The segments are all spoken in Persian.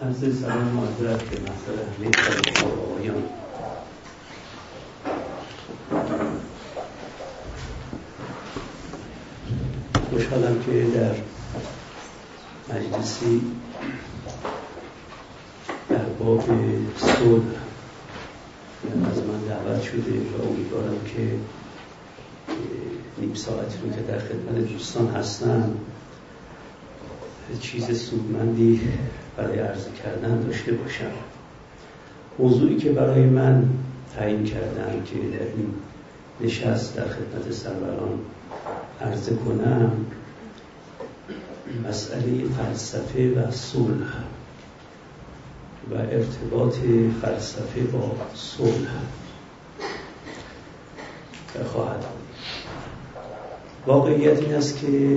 عرض سلام معذرت به محضر همه طالبان و آقایان. خوشحالم که در مجلسی در باب صلح از من دعوت شده و امیدوارم که نیم ساعتی رو که در خدمت دوستان هستم چیز سودمندی برای عرض کردن داشته باشم. موضوعی که برای من تعیین کردن که در این نشست در خدمت سروران عرضه کنم مسئله فلسفه و صلح و ارتباط فلسفه با صلح خواهد بود. واقعیت این است که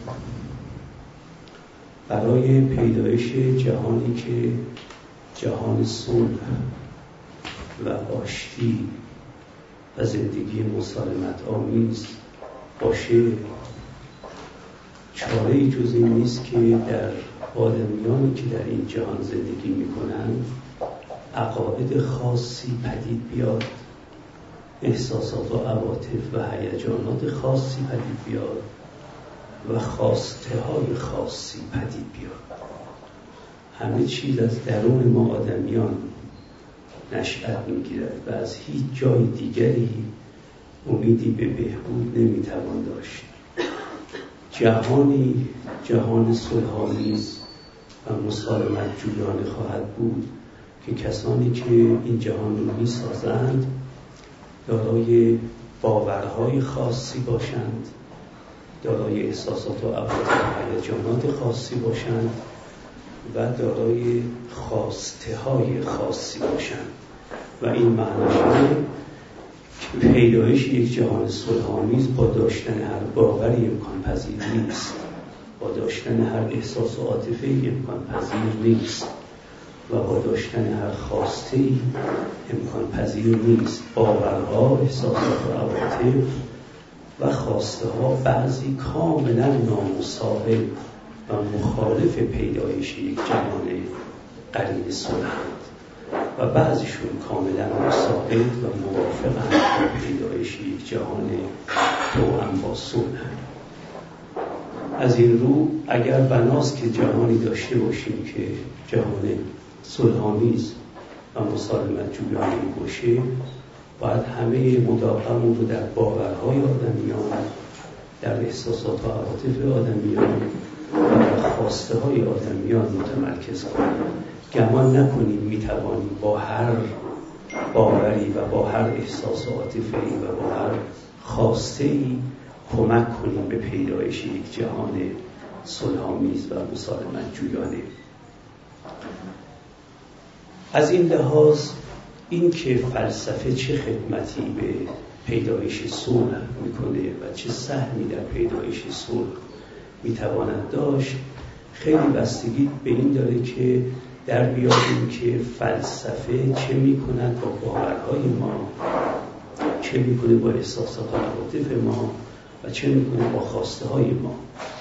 برای پیدایش جهانی که جهان صلح و آشتی و زندگی مسالمت آمیز باشه، چاره‌ای جز این نیست که در آدمیانی که در این جهان زندگی می‌کنند عقاید خاصی پدید بیاد، احساسات و عواطف و هیجانات خاصی پدید بیاد و خواسته‌های خاصی پدید بیاد. همه چیز از درون ما آدمیان نشأت می‌گیرد و از هیچ جای دیگری امیدی به بهبود نمی‌توان داشت. جهانی جهان صلح‌آمیز و مسالمت جویانه خواهد بود که کسانی که این جهان رو می‌سازند دارای باورهای خاصی باشند، دارای احساسات و عواطف و هیجانات خاصی باشند و دارای خواسته‌های خاصی باشند و این معناش اینه که پیدایش یک جهان صلح‌آمیز با داشتن هر باوری امکان پذیر نیست، با داشتن هر احساس و عاطفه‌ای امکان پذیر نیست و با داشتن هر خواسته‌ای امکان پذیر نیست. باورها، احساسات و عواطف و خواسته ها بعضی کاملا نامساوی و مخالف پیدایش یک جهان قرین صلح‌اند و بعضیشون کاملا مساعد و موافقند با پیدایش یک جهان توأم با صلح. از این رو اگر بناست که جهانی داشته باشیم که جهان صلح‌آمیز و مسالمت جویانه باشه، باید همه مداومون رو در باورهای آدمیان، در احساسات و عواطف آدمیان و در خواسته های آدمیان متمرکز کنیم. گمان نکنیم میتوانیم با هر باوری و با هر احساس و عاطفه‌ای و با هر خواسته‌ای کمک کنیم به پیدایش یک جهان صلح‌آمیز و مسالمت جویانه. از این لحاظ این که فلسفه چه خدمتی به پیدایش صلح میکنه و چه سهمی در پیدایش صلح میتواند داشت خیلی بستگی به این داره که در بیابیم که فلسفه چه میکند با باورهای ما، چه میکنه با احساسات و عواطف ما و چه میکنه با خواسته های ما.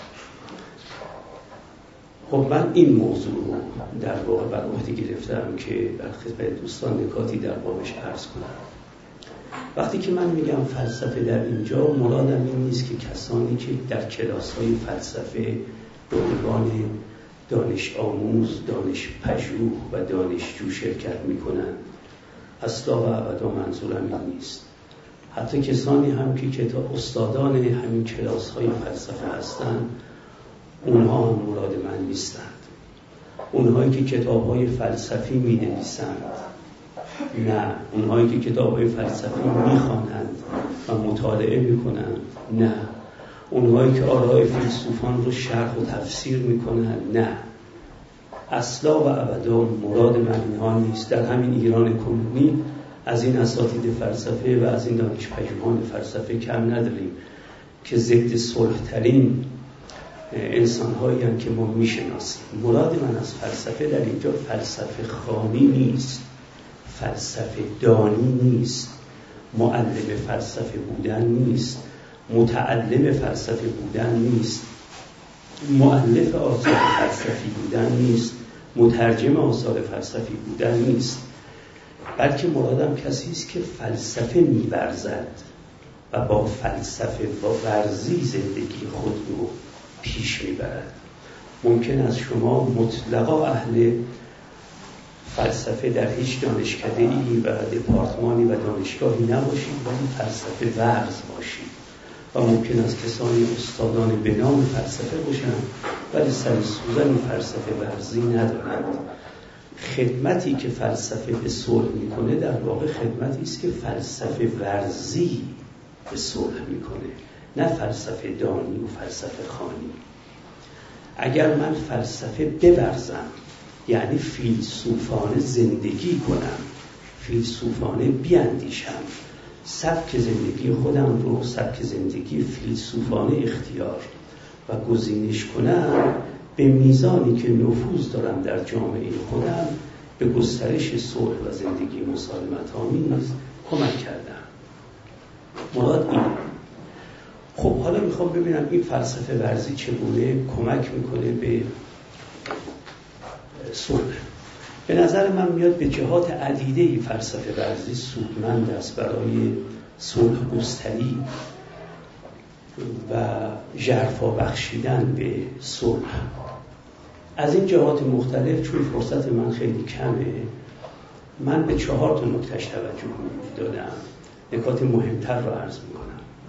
خب من این موضوع رو در واقع بر عهده گرفتم که در خدمت دوستان نکاتی در بابش عرض کنم. وقتی که من میگم فلسفه در اینجا، مرادم این نیست که کسانی که در کلاس‌های فلسفه به عنوان دانش آموز، دانش پژوه و دانشجو شرکت میکنند. اصلا و ابدا منظورم این نیست. حتی کسانی هم که استادان همین کلاس‌های فلسفه هستند، اونها هم مراد من نیستند. اونهایی که کتاب‌های فلسفی می‌نویسند، نه. اونهایی که کتاب‌های فلسفی می‌خوانند و مطالعه می‌کنند، نه. اونهایی که آراء فیلسوفان رو شرح و تفسیر می‌کنند، نه. اصلا و ابدا مراد من اینها نیست. در همین ایران کنونی از این اساتید فلسفه و از این دانش پژوهان فلسفه کم نداریم که ضد صلح‌ترین انسان‌هایی هم که ما میشناسیم. مراد من از فلسفه در اینجا فلسفه خوانی نیست، فلسفه دانی نیست، معلم فلسفه بودن نیست، متعلم فلسفه بودن نیست، مؤلف آثار فلسفی بودن نیست مترجم آثار فلسفی بودن نیست، بلکه مرادم کسی است که فلسفه می‌ورزد و با فلسفه و ورزی زندگی خود رو پیش میبرد. ممکن است شما مطلقا اهل فلسفه در هیچ دانشکده‌ای و دپارتمانی و دانشگاهی نباشید، ولی فلسفه ورز باشید، و ممکن است کسانی استادان به نام فلسفه باشند ولی سر سوزن فلسفه ورزی ندارند. خدمتی که فلسفه به صلح میکنه در واقع خدمتی است که فلسفه ورزی به صلح میکنه، نه فلسفه دانی و فلسفه خوانی. اگر من فلسفه بورزم، یعنی فیلسوفانه زندگی کنم، فیلسوفانه بیاندیشم، سبک زندگی خودم رو سبک زندگی فیلسوفانه اختیار و گزینش کنم، به میزانی که نفوذ دارم در جامعه خودم به گسترش صلح و زندگی مسالمت‌آمیز کمک کردم. مراد اینه. خب حالا میخوام ببینم این فلسفه ورزی چگونه کمک میکنه به صلح. به نظر من میاد به جهات عدیده‌ای فلسفه ورزی سودمند است برای صلح گستری و ژرفا بخشیدن به صلح. از این جهات مختلف، چون فرصت من خیلی کمه، من به 4 تا نکتهش توجه دادم. نکات مهمتر رو عرض میکنم.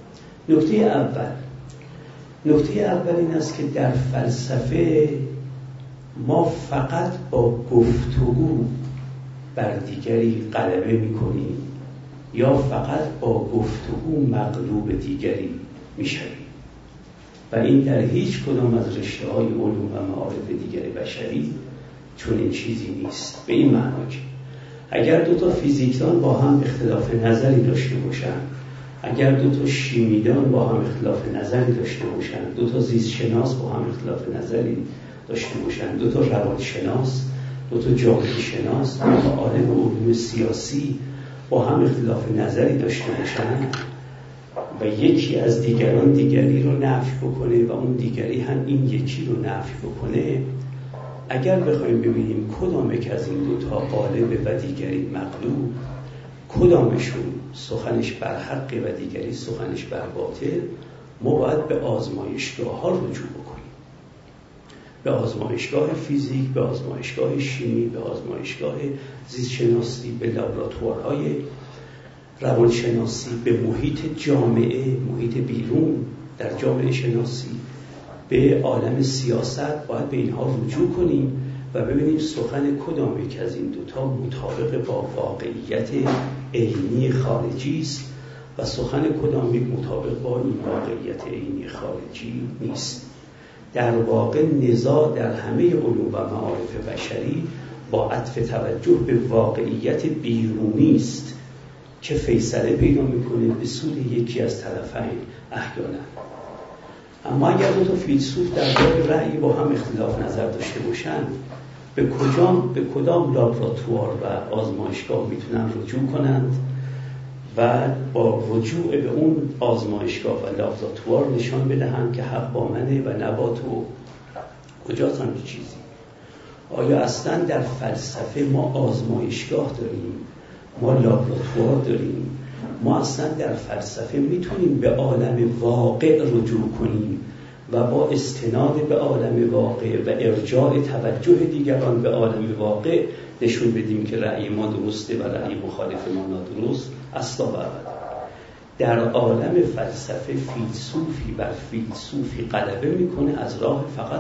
نکته اول این است که در فلسفه ما فقط با گفتگو بر دیگری غلبه میکنیم یا فقط با گفتگو مغلوب دیگری میشویم، و این در هیچ کدام از رشته‌های علوم و معارف دیگر بشری چنین چیزی نیست. به این معنا که اگر 2 تا فیزیکدان با هم اختلاف نظری داشته باشند، اگر 2 تا شیمیدان با هم اختلاف نظری داشته باشند، 2 تا زیستشناس با هم اختلاف نظری داشته باشند، 2 تا روانشناس، 2 تا جامعه شناس، 2 تا عالم علوم سیاسی با هم اختلاف نظری داشته باشند و یکی از دیگران دیگری رو نفی بکنه و اون دیگری هم این یکی رو نفی بکنه، اگر بخوایم ببینیم کدام یک از این 2 تا غالبه و دیگری مغلوب، کدامشون سخنش بر حقه و دیگری سخنش بر باطل، ما باید به آزمایشگاه ها رجوع بکنیم، به آزمایشگاه فیزیک، به آزمایشگاه شیمی، به آزمایشگاه زیستشناسی، به لابراتوارهای روانشناسی، به محیط جامعه، محیط بیرون در جامعه شناسی، به عالم سیاست. باید به اینها رجوع کنیم و ببینیم سخن کدام یک از این 2 تا مطابق با واقعیت عینی خارجی است و سخن کدام یک مطابق با این واقعیت عینی خارجی نیست. در واقع نزاع در همه علوم و معارف بشری با عطف توجه به واقعیت بیرونی است که فیصله پیدا میکنه به سود یکی از طرفین احیانا. اما اگر 2 تا فیلسوف در باب رأی با هم اختلاف نظر داشته باشند، به کدام لابراتوار و آزمایشگاه میتونن رجوع کنند و با رجوع به اون آزمایشگاه و لابراتوار نشان بدهند که حق با منه و نه با تو؟ کجاست همچین چیزی؟ آیا اصلا در فلسفه ما آزمایشگاه داریم؟ ما لابراتوار داریم؟ ما اصلا در فلسفه میتونیم به عالم واقع رجوع کنیم و با استناد به عالم واقع و ارجاع توجه دیگران به عالم واقع نشون بدیم که رأی ما درسته و رأی مخالف ما نادرست؟ اصلا و ابدا. در عالم فلسفه فیلسوفی بر فیلسوفی غلبه میکنه از راه فقط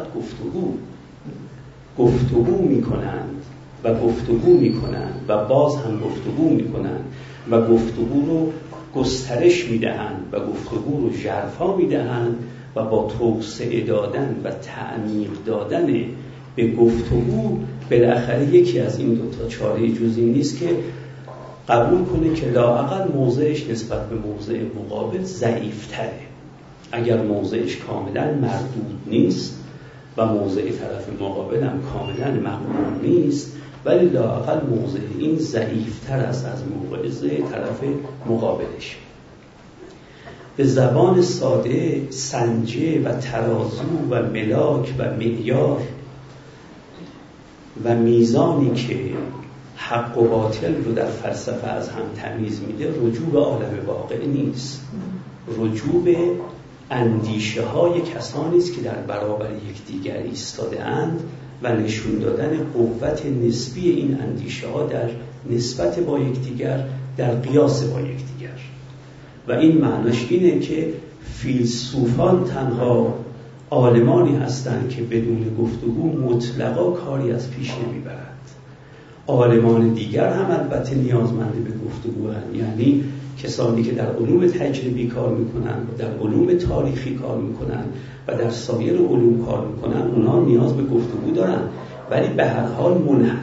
گفتگو میکنند و گفتگو میکنند و باز هم گفتگو میکنند و گفتگو رو گسترش میدهند و گفتگو رو ژرفا میدهند و با توسعه دادن و تعمیق دادن به گفتگو بالاخره یکی از این 2 تا چاره جز این نیست که قبول کنه که لااقل موضعش نسبت به موضع مقابل ضعیف‌تره. اگر موضعش کاملا مردود نیست و موضع طرف مقابل هم کاملا مقبول نیست، ولی لااقل موضع این ضعیف‌تر است از موضع طرف مقابلش. به زبان ساده سنجه و ترازو و ملاک و معیار و میزانی که حق و باطل رو در فلسفه از هم تمیز میده رجوع به عالم واقع نیست، رجوع به اندیشه های کسانی است که در برابر یکدیگر ایستاده اند و نشون دادن قوت نسبی این اندیشه ها در نسبت با یکدیگر، در قیاس با یکدیگر. و این معناش اینه که فیلسوفان تنها عالمانی هستند که بدون گفتگو مطلقا کاری از پیش نمیبرند. عالمان دیگر هم البته نیازمند به گفتگو هستند، یعنی کسانی که در علوم تجربی کار میکنن و در علوم تاریخی کار میکنن و در سایر علوم کار میکنن، اونا نیاز به گفتگو دارن، ولی به هر حال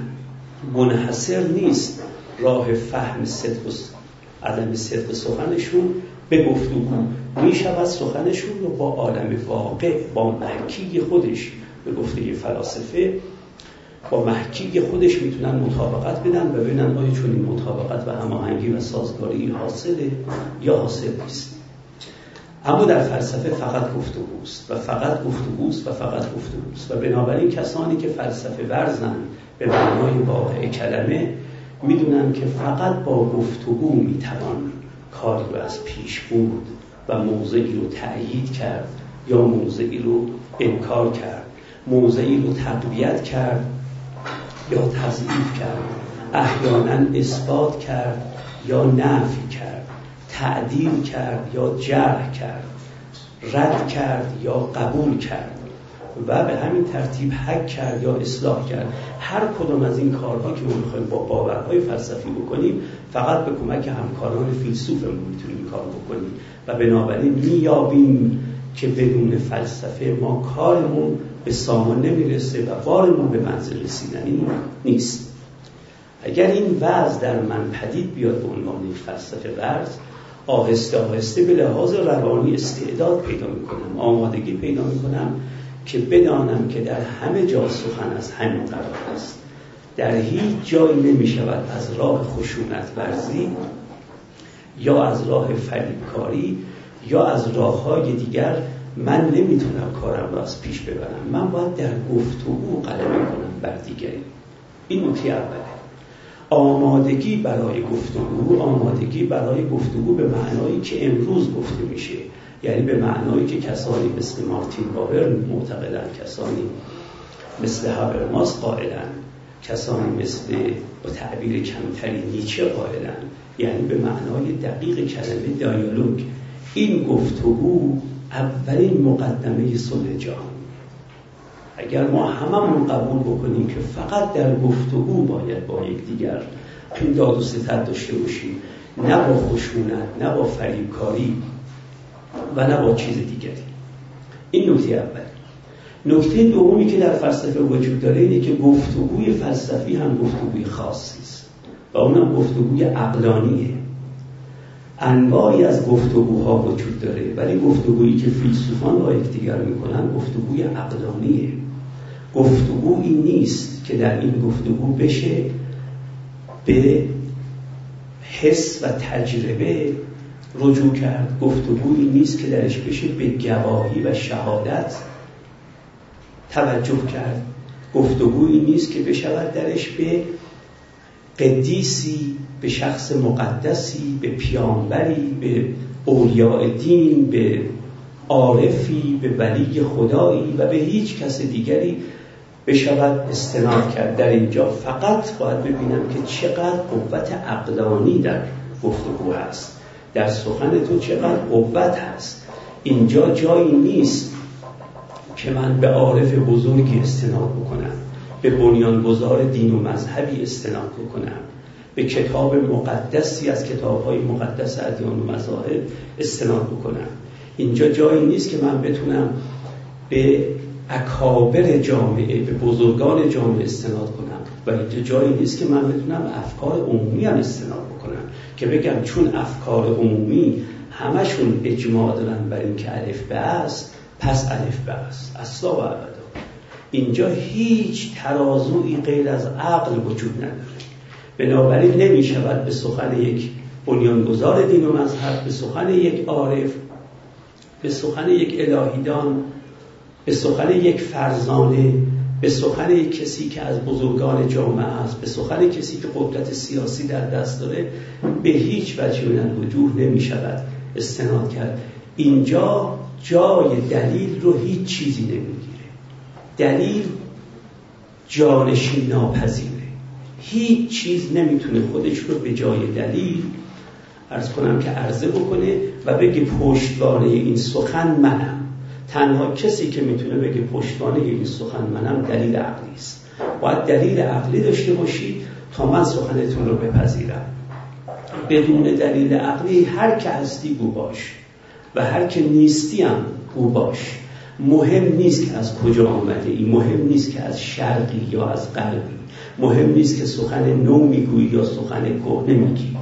منحصر نیست راه فهم صدق و عدم صدق سخنشون به گفتگو. میشود سخنشون رو با عالم واقع، با محکی خودش، به گفته فلاسفه با محکی خودش میتونن مطابقت بدن و ببینن آیا چون این مطابقت و هماهنگی و سازگاری حاصله یا حاصل نیست. اما در فلسفه فقط گفتگوست و فقط گفتگوست و فقط گفتگوست و بنابراین کسانی که فلسفه ورزن به معنای واقع کلمه میدونن که فقط با گفتگو میتوان کاری رو از پیش برد و موضعی رو تأیید کرد یا موضعی رو انکار کرد، موضعی رو تقویت کرد یا تضعیف کرد، احیانا اثبات کرد یا نفی کرد، تعدیل کرد یا جرح کرد، رد کرد یا قبول کرد و به همین ترتیب حک کرد یا اصلاح کرد. هر کدام از این کارها که ما می‌خوایم با باورهای فلسفی بکنیم فقط به کمک همکاران فیلسوفمون میتونیم کار بکنیم و بنابراین میابیم که بدون فلسفه ما کارمون به سامان نمیرسه و بارمون به منزل رسیدنی نیست. اگر این وضع در من پدید بیاد به عنوان فلسفه ورز، آهسته آهسته به لحاظ روانی استعداد پیدا میکنم، آمادگی پیدا میکنم که بدانم که در همه جا سخن از همین قرار است. در هیچ جایی نمی شود از راه خشونت ورزی یا از راه فریبکاری یا از راه‌های دیگر من نمیتونم کارم رو از پیش ببرم. من باید در گفتگو غلبه کنم بر دیگری. این نکته اوله. آمادگی برای گفتگو به معنایی که امروز گفته میشه، یعنی به معنایی که کسانی مثل مارتین بابر معتقدن، کسانی مثل هابرماس قائلن، کسانی مثل با تعبیر کمتری نیچه قائلن، یعنی به معنای دقیق کلمه دیالوگ. این گفتگو اولین مقدمه صلح جهان. اگر ما هممون قبول بکنیم که فقط در گفتگو باید با یکدیگر این داد و ستد داشته باشیم، نه با خشونت، نه با فریبکاری و نه با چیز دیگری. این نکته اول. نکته دومی که در فلسفه وجود داره اینه که گفتگوی فلسفی هم گفتگوی خاصی است و اونم گفتگوی عقلانیه. انواعی از گفتگوها وجود داره، ولی گفتگویی که فیلسوفان با یکدیگر میکنن گفتگوی عقلانیه. گفتگویی نیست که در این گفتگو بشه به حس و تجربه رجوع کرد، گفتگویی نیست که درش بشه به گواهی و شهادت توجه کرد، گفتگویی نیست که بشود درش به قدیسی، به شخص مقدسی، به پیامبری، به اولیاء دین، به عارفی، به ولی خدایی و به هیچ کس دیگری بشود استناد کرد. در اینجا فقط باید ببینم که چقدر قوت عقلانی در گفتگو هست، در سخن تو چقدر قوت هست. اینجا جایی نیست که من به عارف بزرگی استناد بکنم، به بنیانگذار دین و مذهبی استناد بکنم، به کتاب مقدسی از کتاب‌های مقدس ادیان و مذاهب استناد بکنم. اینجا جایی نیست که من بتونم به اکابر جامعه، به بزرگان جامعه استناد کنم و اینجا جایی نیست که من بتونم افکار عمومی هم استناد بکنم که بگم چون افکار عمومی همشون اجماع دارن بر این که الف به است، پس الف به است، اصلا و ابدا. اینجا هیچ ترازویی غیر از عقل وجود نداره. بنابراین نمی شود به سخن یک بنیانگذار دین و مذهب، به سخن یک عارف، به سخن یک الهیدان، به سخن یک فرزانه به سخن کسی که از بزرگان جامعه است، به سخن کسی که قدرت سیاسی در دست داره، به هیچ وجه من الوجوه نمی شود استناد کرد. اینجا جای دلیل رو هیچ چیزی نمیگیره. دلیل جانشین ناپذیره. هیچ چیز نمیتونه خودش رو به جای دلیل عرض کنم که عرضه بکنه و بگه پشتوانه این سخن منم. تنها کسی که میتونه بگه پشتوانه این سخن منم دلیل عقلی است. باید دلیل عقلی داشته باشید تا من سخنتون رو بپذیرم. بدون دلیل عقلی هر که هستی گو باش و هر که نیستی هم گو باش. مهم نیست که از کجا آمده ای، مهم نیست که از شرقی یا از غربی، مهم نیست که سخن نو میگویی یا سخن کهنه میگی.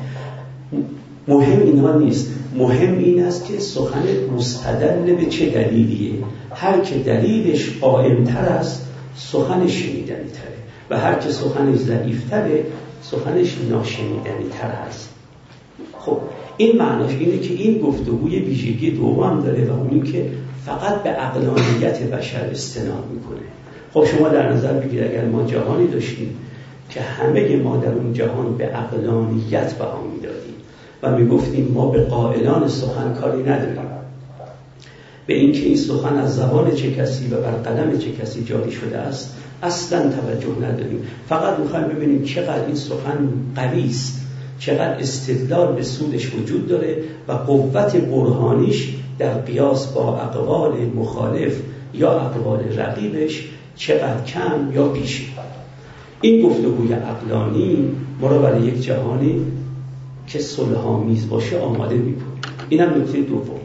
مهم اینها نیست. مهم این است که سخن مستدل به چه دلیلیه. هر که دلیلش قائم‌تر است سخنش شنیدنی تره و هر که سخنش ضعیف‌تره سخنش ناشنیدنی تر است. خب این معناش اینه که این گفتگوی ویژگی دوم داره و اون که فقط به عقلانیت بشر استناد میکنه. خب شما در نظر بگیرید اگر ما جهانی داشتیم که همه ما در اون جهان به عقلانیت بها میدادیم و میگفتیم ما به قائلان سخن کاری نداریم، به اینکه این سخن از زبان چه کسی و بر قلم چه کسی جاری شده است اصلا توجه نداریم، فقط میخوایم ببینیم چقدر این سخن قوی است، چقدر استدلال به سودش وجود داره و قوت برهانیش در قیاس با اقوال مخالف یا اقوال رقیبش چقدر کم یا بیشه. این گفتگوی عقلانی ما را برای یک جهانی که صلح‌آمیز باشه آماده می‌کنه. اینم نکته دوم.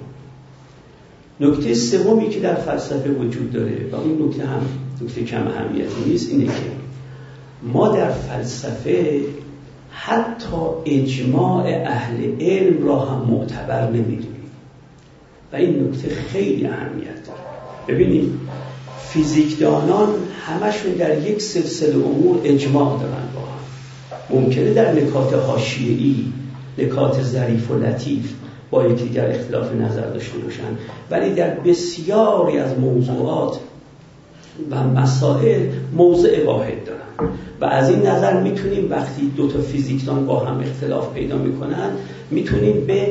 نکته سومی که در فلسفه وجود داره و اون نکته هم نکته کم اهمیتی نیست، اینه که ما در فلسفه حتی اجماع اهل علم را هم معتبر نمی‌دونیم و این نکته خیلی اهمیت داره. ببینید فیزیکدانان همشون در یک سلسله امور اجماع دارن با هم. ممکنه در نکات حاشیه‌ای، نکات ظریف و لطیف با یکدیگر اختلاف نظر داشته باشن، ولی در بسیاری از موضوعات و مسائل موضع واحد دارن و از این نظر میتونیم وقتی دو تا فیزیکدان با هم اختلاف پیدا میکنن میتونیم به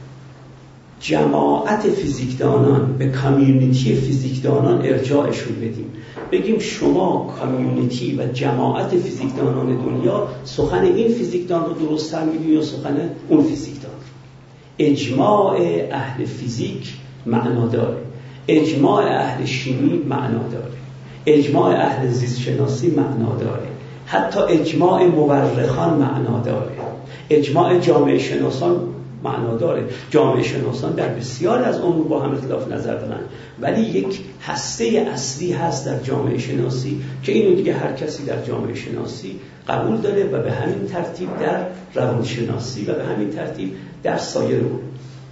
جماعت فیزیکدانان، به کامیونیتی فیزیکدانان ارجاعشون بدیم، بگیم شما کامیونیتی و جماعت فیزیکدانان دنیا سخن این فیزیکدان رو درست‌تر می‌دونید یا سخن اون فیزیکدان. اجماع اهل فیزیک معنا داره، اجماع اهل شیمی معنا داره، اجماع اهل زیست شناسی معنا داره، حتی اجماع مورخان معنا داره، اجماع جامعه شناسان معنا داره. جامعه شناسان در بسیار از امور با هم اختلاف نظر دارن، ولی یک هسته اصلی هست در جامعه شناسی که اینو دیگه هر کسی در جامعه شناسی قبول داره و به همین ترتیب در روانشناسی و به همین ترتیب در سایر امور.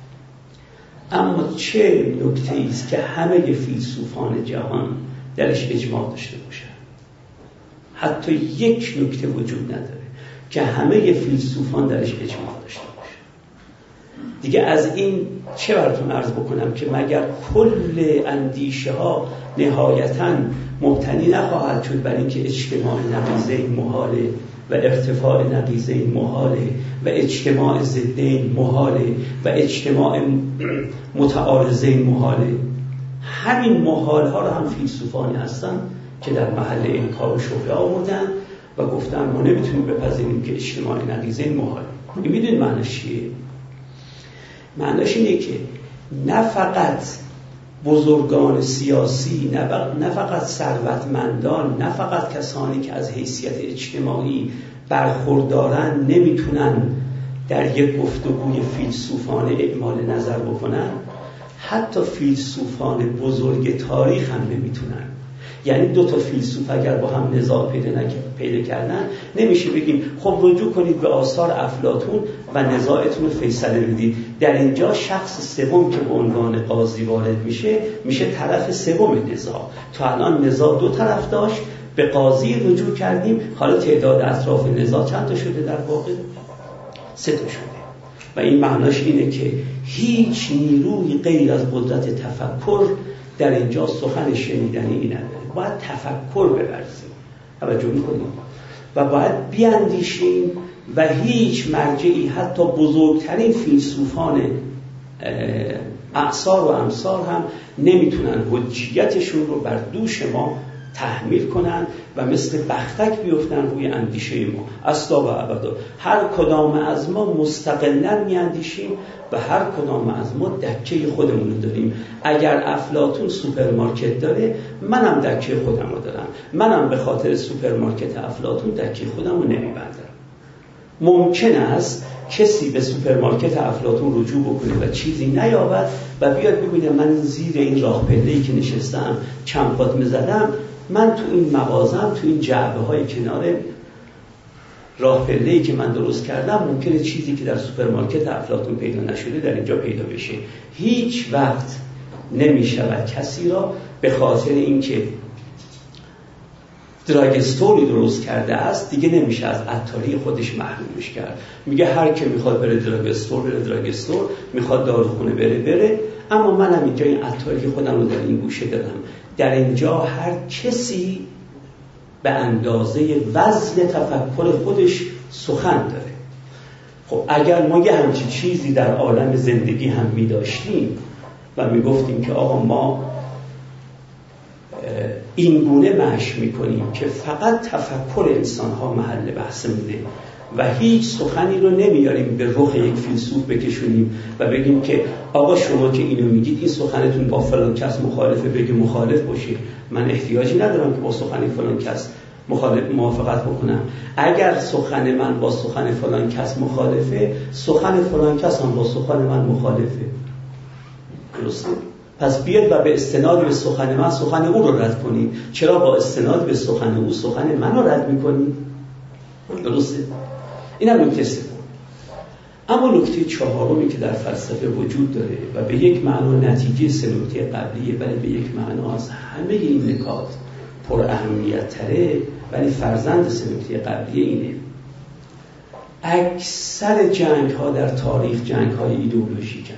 اما چه نکته‌ای است که همه فیلسوفان جهان درش اجماع داشته باشن؟ حتی یک نکته وجود نداره که همه فیلسوفان درش اجماع داشته باشن. دیگه از این چه براتون عرض بکنم که مگر کل اندیشه ها نهایتاً مبتنی نخواهد شد بر اینکه اجتماع نقیضین محاله و ارتفاع نقیضین محاله و اجتماع ضدین محاله و اجتماع متعارضین محاله. همین محال ها رو هم فیلسوفانی هستن که در محل انکار و شبهه آوردن و گفتن ما نمیتونیم بپذیریم که اجتماع نقیضین محاله. میدونید معنیش چیه؟ معنیش اینه که نه فقط بزرگان سیاسی، نه فقط ثروتمندان، نه فقط کسانی که از حیثیت اجتماعی برخوردارن نمیتونن در یک گفتگوی فیلسوفانه اعمال نظر بکنن، حتی فیلسوفان بزرگ تاریخ هم نمیتونن. یعنی دو تا فیلسوف اگر با هم نزاع پیدا کردن نمیشه بگیم خب رجوع کنید به آثار افلاطون و نزاعتون رو فیصله بدید. در اینجا شخص سوم که به عنوان قاضی وارد میشه طرف سوم نزاع. تا الان نزاع دو طرف داشت، به قاضی رجوع کردیم، حالا تعداد اطراف نزاع چند تا شده؟ در واقع 3 تا شده. و این معناش اینه که هیچ نیروی غیر از قدرت تفکر در اینجا سخن شنیدنی نداره. باید تفکر بورزیم، توجه میکنیم و باید بیاندیشیم و هیچ مرجعی حتی بزرگترین فیلسوفان اعصار و امثال هم نمیتونن حجیتشون رو بر دوش ما تحمیل کنن و مثل بختک بیفتن روی اندیشه ما اصلا و ابدا. هر کدام از ما مستقلاً میاندیشیم و هر کدام از ما دکه خودمون رو داریم. اگر افلاطون سوپرمارکت داره، منم دکه خودم رو دارم. منم به خاطر سوپرمارکت افلاطون دکه خودم رو نمیبندم. ممکن است کسی به سوپرمارکت افلاطون رجوع بکنه و چیزی نیابد و بیاد ببینه من زیر این راه پله‌ای که نشستم چند قدم زدم، من تو این مغازم، تو این جعبه های کنار راه پله‌ای که من درست کردم، ممکنه چیزی که در سوپرمارکت افلاطون پیدا نشده در اینجا پیدا بشه. هیچ وقت نمی‌شود کسی را به خاطر اینکه دراگستوری درست کرده است دیگه نمیشه از عطاری خودش محرومش کرد. میگه هر که میخواد بره دراگستور بره دراگستور، میخواد داروخونه بره، اما منم اینجا این عطاری که خودم رو در این گوشه دارم. در اینجا هر کسی به اندازه وزن تفکر خودش سخن داره. خب اگر ما یه همچین چیزی در عالم زندگی هم می‌داشتیم و میگفتیم که آقا ما این گونه مشی میکنیم که فقط تفکر انسان‌ها محل بحث میده و هیچ سخنی رو نمیاریم به رخ یک فیلسوف بکشونیم و بگیم که آقا شما که اینو میگید این سخنتون با فلان کس مخالفه، بگی مخالف باشی. من احتیاجی ندارم که با سخن فلان کس موافقت بکنم. اگر سخن من با سخن فلان کس مخالفه، سخن فلان کس هم با سخن من مخالفه. درسته؟ پس بیاد و به استناد به سخن من سخن او رو رد کنید. چرا با استناد به سخن او سخن من رو رد میکنید؟ درسته؟ این هم نکته سوم. اما نکته چهارمی که در فلسفه وجود داره و به یک معنا نتیجه سه نکته قبلیه، ولی به یک معنا از همه این نکات پر اهمیت تره، ولی فرزند سه نکته قبلیه اینه: اکثر جنگ ها در تاریخ جنگ های ایدئولوژیکن.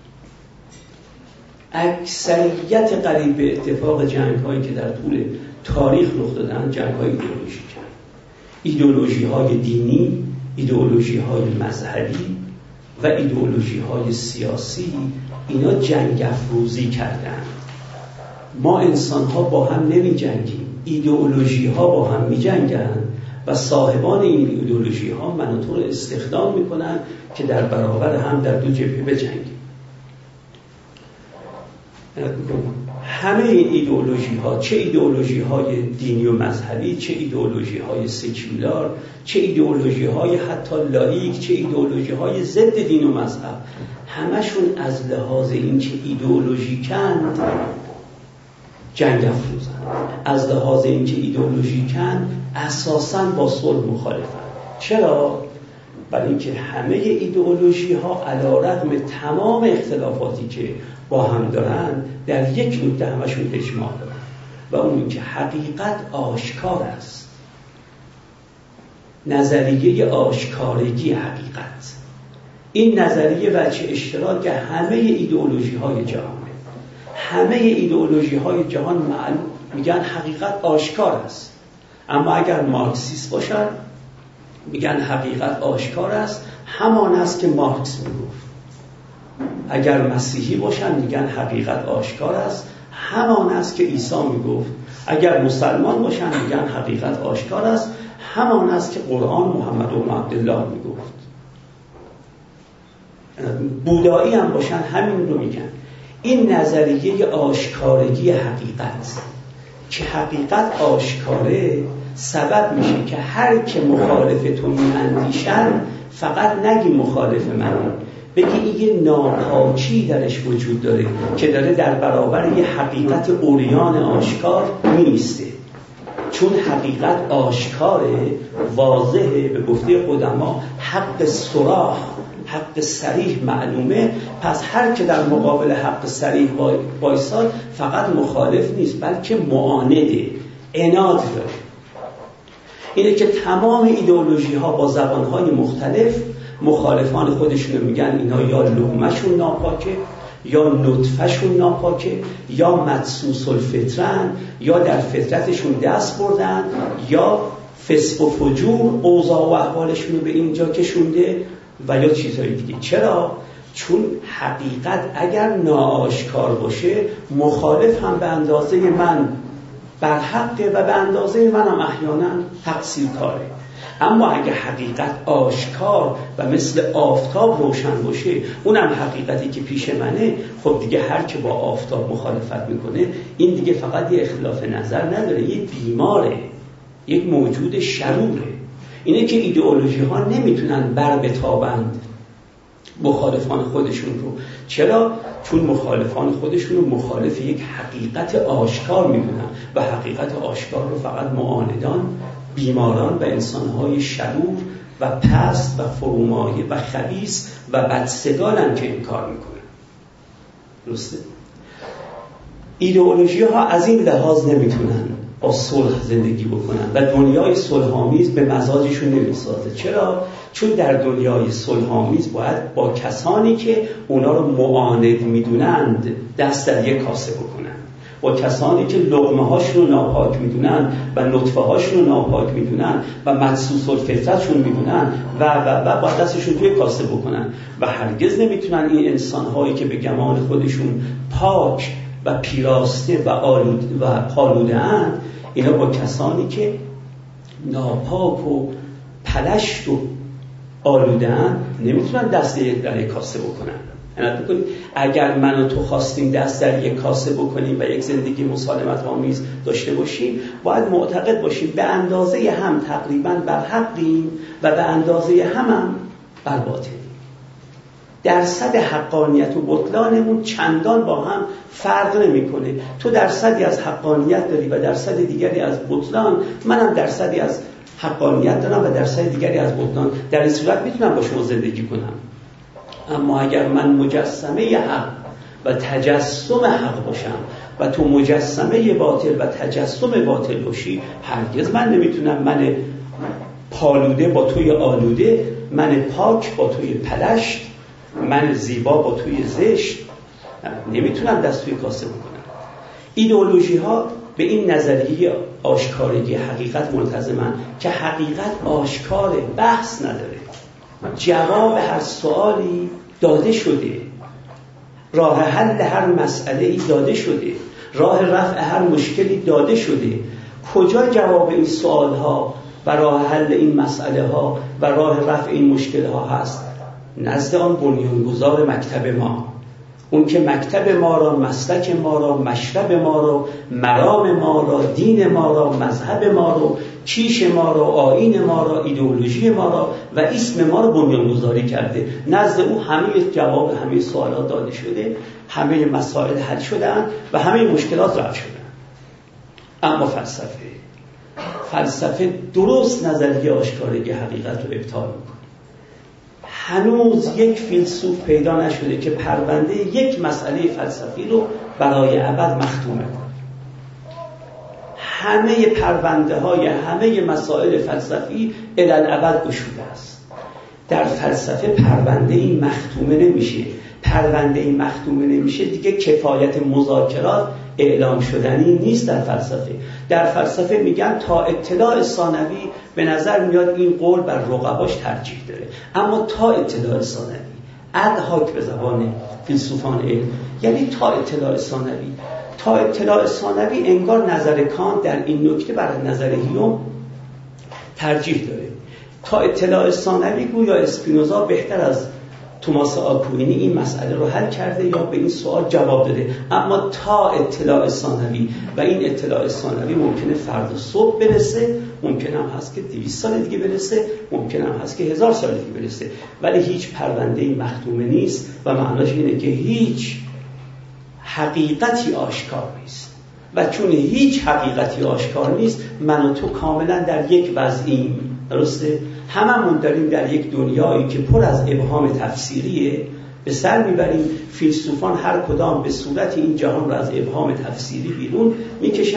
اکثریت قریب به اتفاق جنگ هایی که در طول تاریخ رخ دادن جنگ های ایدئولوژیکن. ایدئولوژی های دینی، ایدئولوژی های مذهبی و ایدئولوژی های سیاسی، اینا جنگ افروزی کردن. ما انسان ها با هم نمی جنگیم، ایدئولوژی ها با هم می جنگن و صاحبان این ایدئولوژی ها من و تو رو استخدام می کنن که در برابر هم در دو جبهه بجنگیم. همه این ایدئولوژی ها، چه ایدئولوژی های دینی و مذهبی، چه ایدئولوژی های سکولار، چه ایدئولوژی های حتی لاییک، چه ایدئولوژی های ضد دین و مذهب، همشون از لحاظ این که ایدئولوژیکند جنگ افروزن. از لحاظ این که ایدئولوژیکند اساساً با صلح مخالفن. چرا؟ برای اینکه همه ایدئولوژی ها علیرغم تمام اختلافاتی که با هم دارن در یک نکته همشون اجماع دارن و اون این که حقیقت آشکار است. نظریه آشکارگی حقیقت، این نظریه وجه اشتراک همه ایدئولوژی های جهانه. همه ایدئولوژی های جهان میگن حقیقت آشکار است. اما اگر مارکسیست باشن میگن حقیقت آشکار است، همان است که مارکس میگفت. اگر مسیحی باشن میگن حقیقت آشکار است، همان است که عیسی میگفت. اگر مسلمان باشن میگن حقیقت آشکار است، همان است که قرآن محمد بن عبدالله میگفت. بودایی هم باشن همین رو میگن. این نظریه آشکارگی حقیقت که حقیقت آشکاره سبب میشه که هر که مخالف تو میاندیشن فقط نگی مخالف منه، بگی این یه ناپاکی درش وجود داره که داره در برابر یه حقیقت عریان آشکار میسته. چون حقیقت آشکاره، واضحه، به گفته قدما حق صراح، حق صریح معلومه، پس هر که در مقابل حق صریح وایساد فقط مخالف نیست بلکه معانده، عناد داره. اینه که تمام ایدئولوژی ها با زبان های مختلف مخالفان خودشون میگن اینا یا لقمه‌شون ناپاکه یا نطفهشون ناپاکه، یا مدسوس الفطرن، یا در فطرتشون دست بردن، یا فسق و فجور اوضاع و احوالشون رو به اینجا کشونده و یا چیزهای دیگه. چرا؟ چون حقیقت اگر ناآشکار باشه مخالف هم به اندازه من بر حقه و به اندازه منم احیانا تقصیر کاره. اما اگه حقیقت آشکار و مثل آفتاب روشن باشه، اونم حقیقتی که پیش منه، خب دیگه هر که با آفتاب مخالفت میکنه این دیگه فقط یه اختلاف نظر نداره، یه بیماره، یک موجود شروره. اینه که ایدئولوژی ها نمیتونن بر بتابند مخالفان خودشون رو. چرا؟ چون مخالفان خودشون رو مخالف یک حقیقت آشکار میدونن و حقیقت آشکار رو فقط معاندان، بیماران و انسانهای شرور و پست و فرومایه و خبیث و بدسگالن که این کار میکنن. درسته؟ ایدئولوژی ها از این لحاظ نمیتونن با صلح زندگی بکنن و دنیای صلح‌آمیز به مزاجشون نمیسازه. چرا؟ چون در دنیای صلح‌آمیز باید با کسانی که اونا رو معاند میدونند دست در یک کاسه بکنن، با کسانی که لقمه هاشون رو ناپاک میدونن و نطفه هاشون رو ناپاک میدونن و مدسوس الفطرتشون میدونن و با دستشون توی کاسه بکنن و هرگز نمیتونن این انسان‌هایی که به گمان خودشون پاک و پیراسته و پالوده اند، اینا با کسانی که ناپاک و پلشت و آلوده اند نمیتونن دست در یک کاسه بکنن. عنایت بکنید اگر من و تو خواستیم دست در یک کاسه بکنیم و یک زندگی مسالمت آمیز داشته باشیم، باید معتقد باشیم به اندازه هم تقریبا بر حقیم و به اندازه هم بر باطلیم. درصد حقانیت و بطلانمون چندان با هم فرق نمیکنه. تو درصدی از حقانیت داری و درصد دیگری از بطلان، منم درصدی از حقانیت دارم و درصد دیگری از بطلان. در این صورت میتونم با شما زندگی کنم. اما اگر من مجسمه حق و تجسم حق باشم و تو مجسمه باطل و تجسم باطل باشی، هرگز من نمیتونم من پالوده با توی آلوده، من پاک با توی پلشت، من زیبا با توی زشت نمیتونم دست توی کاسه بکنم. ایدئولوژی ها به این نظریه آشکارگی حقیقت ملتزمن که حقیقت آشکاره، بحث نداره، جواب هر سوالی داده شده، راه حل هر مسئله‌ای داده شده، راه رفع هر مشکلی داده شده. کجا جواب این سوالها و راه حل این مسئله ها و راه رفع این مشکل ها هست؟ نزد آن بنیانگذار مکتب ما، اون که مکتب ما را، مسلک ما را، مشرب ما را، مرام ما را، دین ما را، مذهب ما را، کیش ما را، آیین ما را، ایدئولوژی ما را و اسم ما را بنیانگذاری کرده. نزد او همه جواب همه سوالات داده شده، همه مسائل حل شدن و همه مشکلات رفع شدن. اما فلسفه درست نظریه آشکارگی حقیقت رو ابطال میکنه. هنوز یک فیلسوف پیدا نشده که پرونده یک مسئله فلسفی رو برای ابد مختومه کنه. همه پرونده های همه مسائل فلسفی الالابد گشوده است. در فلسفه پرونده این مختومه نمیشه. پرونده این مختومه نمیشه دیگه کفایت مذاکرات اعلام شدنی نیست. در فلسفه میگن تا اطلاع ثانوی به نظر میاد این قول بر رقباش ترجیح داره، اما تا اطلاع ثانوی ادهاک به زبان فیلسوفان علم یعنی تا اطلاع ثانوی انگار نظر کانت در این نکته بر نظر هیوم ترجیح داره. تا اطلاع ثانوی گویا اسپینوزا بهتر از توماس آکوینی این مسئله رو حل کرده یا به این سوال جواب داده. اما تا اطلاع ثانوی و این اطلاع ثانوی ممکنه فردا صبح برسه، ممکنه هم هست که 200 سال دیگه برسه، ممکنه هم هست که 1000 سال دیگه برسه، ولی هیچ پرونده‌ای مختومه نیست و معناش اینه که هیچ حقیقتی آشکار نیست. و چون هیچ حقیقتی آشکار نیست، من و تو کاملا در یک وضعیم. درسته؟ هممون داریم در یک دنیایی که پر از ابهام تفسیریه به سر میبریم. فیلسوفان هر کدام به صورت این جهان رو از ابهام تفسیری بیرون میکشن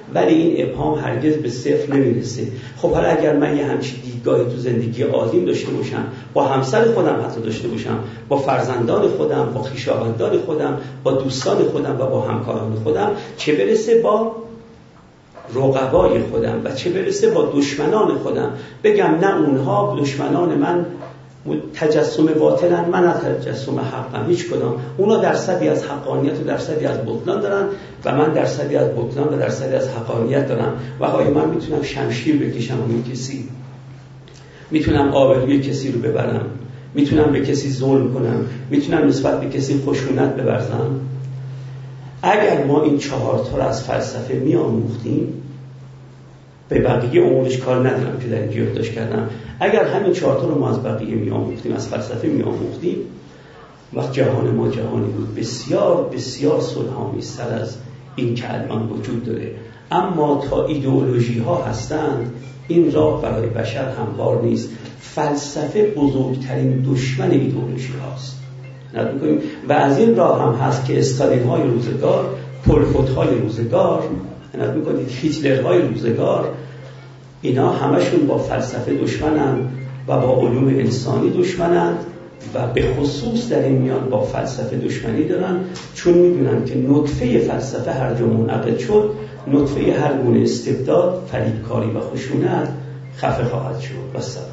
ولی این ابهام هرگز به صفر نمیرسه. خب حالا اگر من یه همچین دیدگاهی تو زندگی عادیم داشته باشم، با همسر خودم حتی داشته باشم، با فرزندان خودم، با خویشاوندان خودم، با دوستان خودم و با همکاران خودم، چه برسه با رقبای خودم و چه برسه با دشمنان خودم، بگم نه اونها دشمنان من تجسم باطلن، من تجسم حقم، هیچ کدام. اونا درصدی از حقانیت و درصدی از بطلان دارن و من درصدی از بطلان و درصدی از حقانیت دارم. و آیا من میتونم شمشیر بکشم روی کسی؟ میتونم آبروی کسی رو ببرم؟ میتونم به کسی ظلم کنم؟ میتونم نسبت به کسی خشونت بورزم؟ اگر ما این 4 تا رو از فلسفه میآموختیم، به بقیه امورش کار ندارم که در اینجا یادداشت کردم، اگر همین 4 تا رو ما از بقیه میآموختیم، از فلسفه میآموختیم، وقت جهان ما جهانی بود بسیار بسیار صلح‌آمیزتر از این که الان وجود داره. اما تا ایدئولوژی ها هستند، این راه برای بشر هموار نیست. فلسفه بزرگترین دشمن ایدئولوژی هاست. و از این راه هم هست که استالین های روزگار، پول پوت های روزگار، هیتلر های روزگار، اینا همشون با فلسفه دشمنند و با علوم انسانی دشمنند و به خصوص در این میان با فلسفه دشمنی دارن، چون میدونن که نطفه فلسفه هر جا منعقد شد، نطفه هر گونه استبداد، فریبکاری و خشونت خفه خواهد شد. والسلام.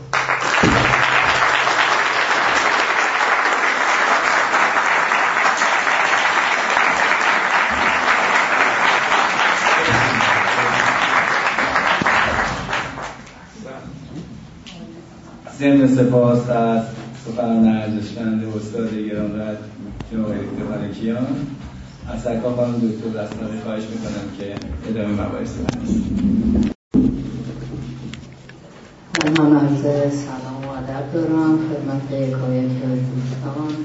ضمن سپاس از سخنان ارزشمند استاد گرانقدر جناب دکتر ملکیان، از سرکار خانم دکتر رسناقی خواهش میکنم که ادامه مباحث بکنید. من عرض سلام و ادب دارم خدمت یکایک دوستان.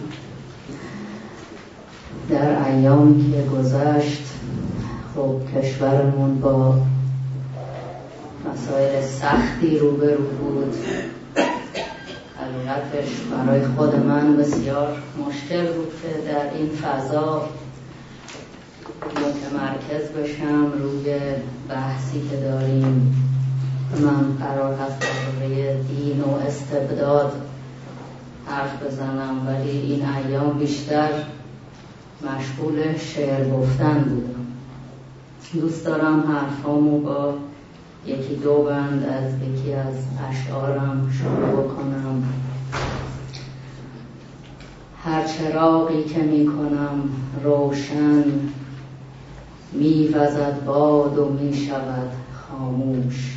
در ایامی که گذشت، خب کشورمون با مسائل سختی روبرو بود. حقیقتش برای خود من بسیار مشکل بود که در این فضا متمرکز بشم روی بحثی که داریم. من قرار هست درباره دین و استبداد حرف بزنم، ولی این ایام بیشتر مشغول شعر گفتن بودم. دوست دارم حرفامو با یکی دو بند از یکی از اشعارم شروع بکنم. هر چراغی که می کنم روشن، می وزد باد و می شود خاموش.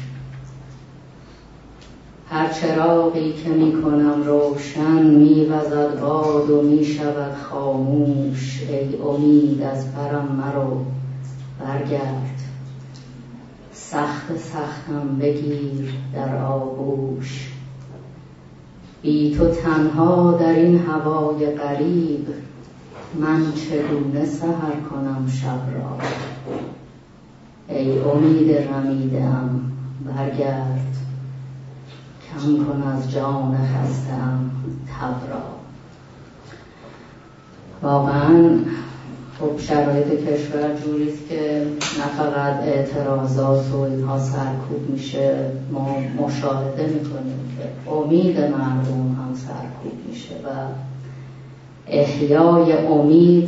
هر چراغی که می کنم روشن، می وزد باد و می شود خاموش. ای امید از برم مرو برگرد، سخت سختم بگیر در آغوش. بی تو تنها در این هوای غریب، من چگونه سحر کنم شب را. ای امید رمیده‌ام برگرد، کم کن از جان خسته‌ام تب را. واقعاً خب شرایط کشور جوریست که نه فقط اعتراضات و اینها سرکوب میشه، ما مشاهده میکنیم که امید مردم هم سرکوب میشه و احیای امید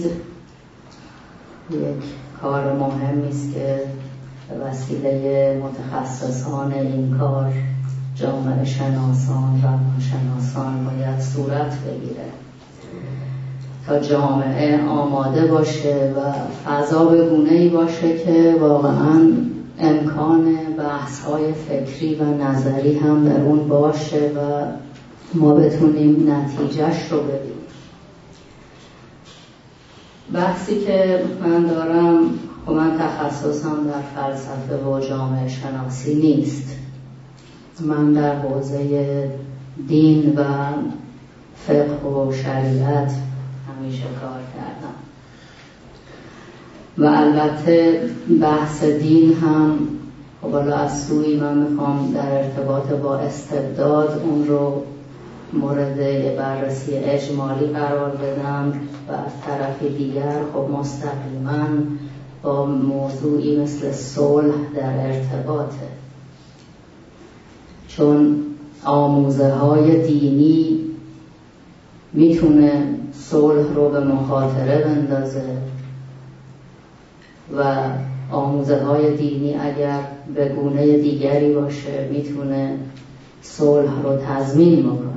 یک کار مهمی است که به وسیله متخصصان این کار، جامعه شناسان و روانشناسان باید صورت بگیره تا جامعه آماده باشه و فضا به گونه‌ای باشه که واقعاً امکان بحث‌های فکری و نظری هم در اون باشه و ما بتونیم نتیجهش رو ببینیم. بحثی که من دارم، خب من تخصصم در فلسفه و جامعه شناسی نیست. من در حوزه دین و فقه و شریعت همیشه کار کردم و البته بحث دین هم خب حالا از سوی من میخوام در ارتباط با استبداد اون رو مورد بررسی اجمالی قرار بدم و از طرف دیگر خب مستقیما با موضوعی مثل صلح در ارتباطه، چون آموزه های دینی میتونه صلح رو به مخاطره بندازه و آموزه های دینی اگر به گونه دیگری باشه میتونه صلح رو تضمین بکنه.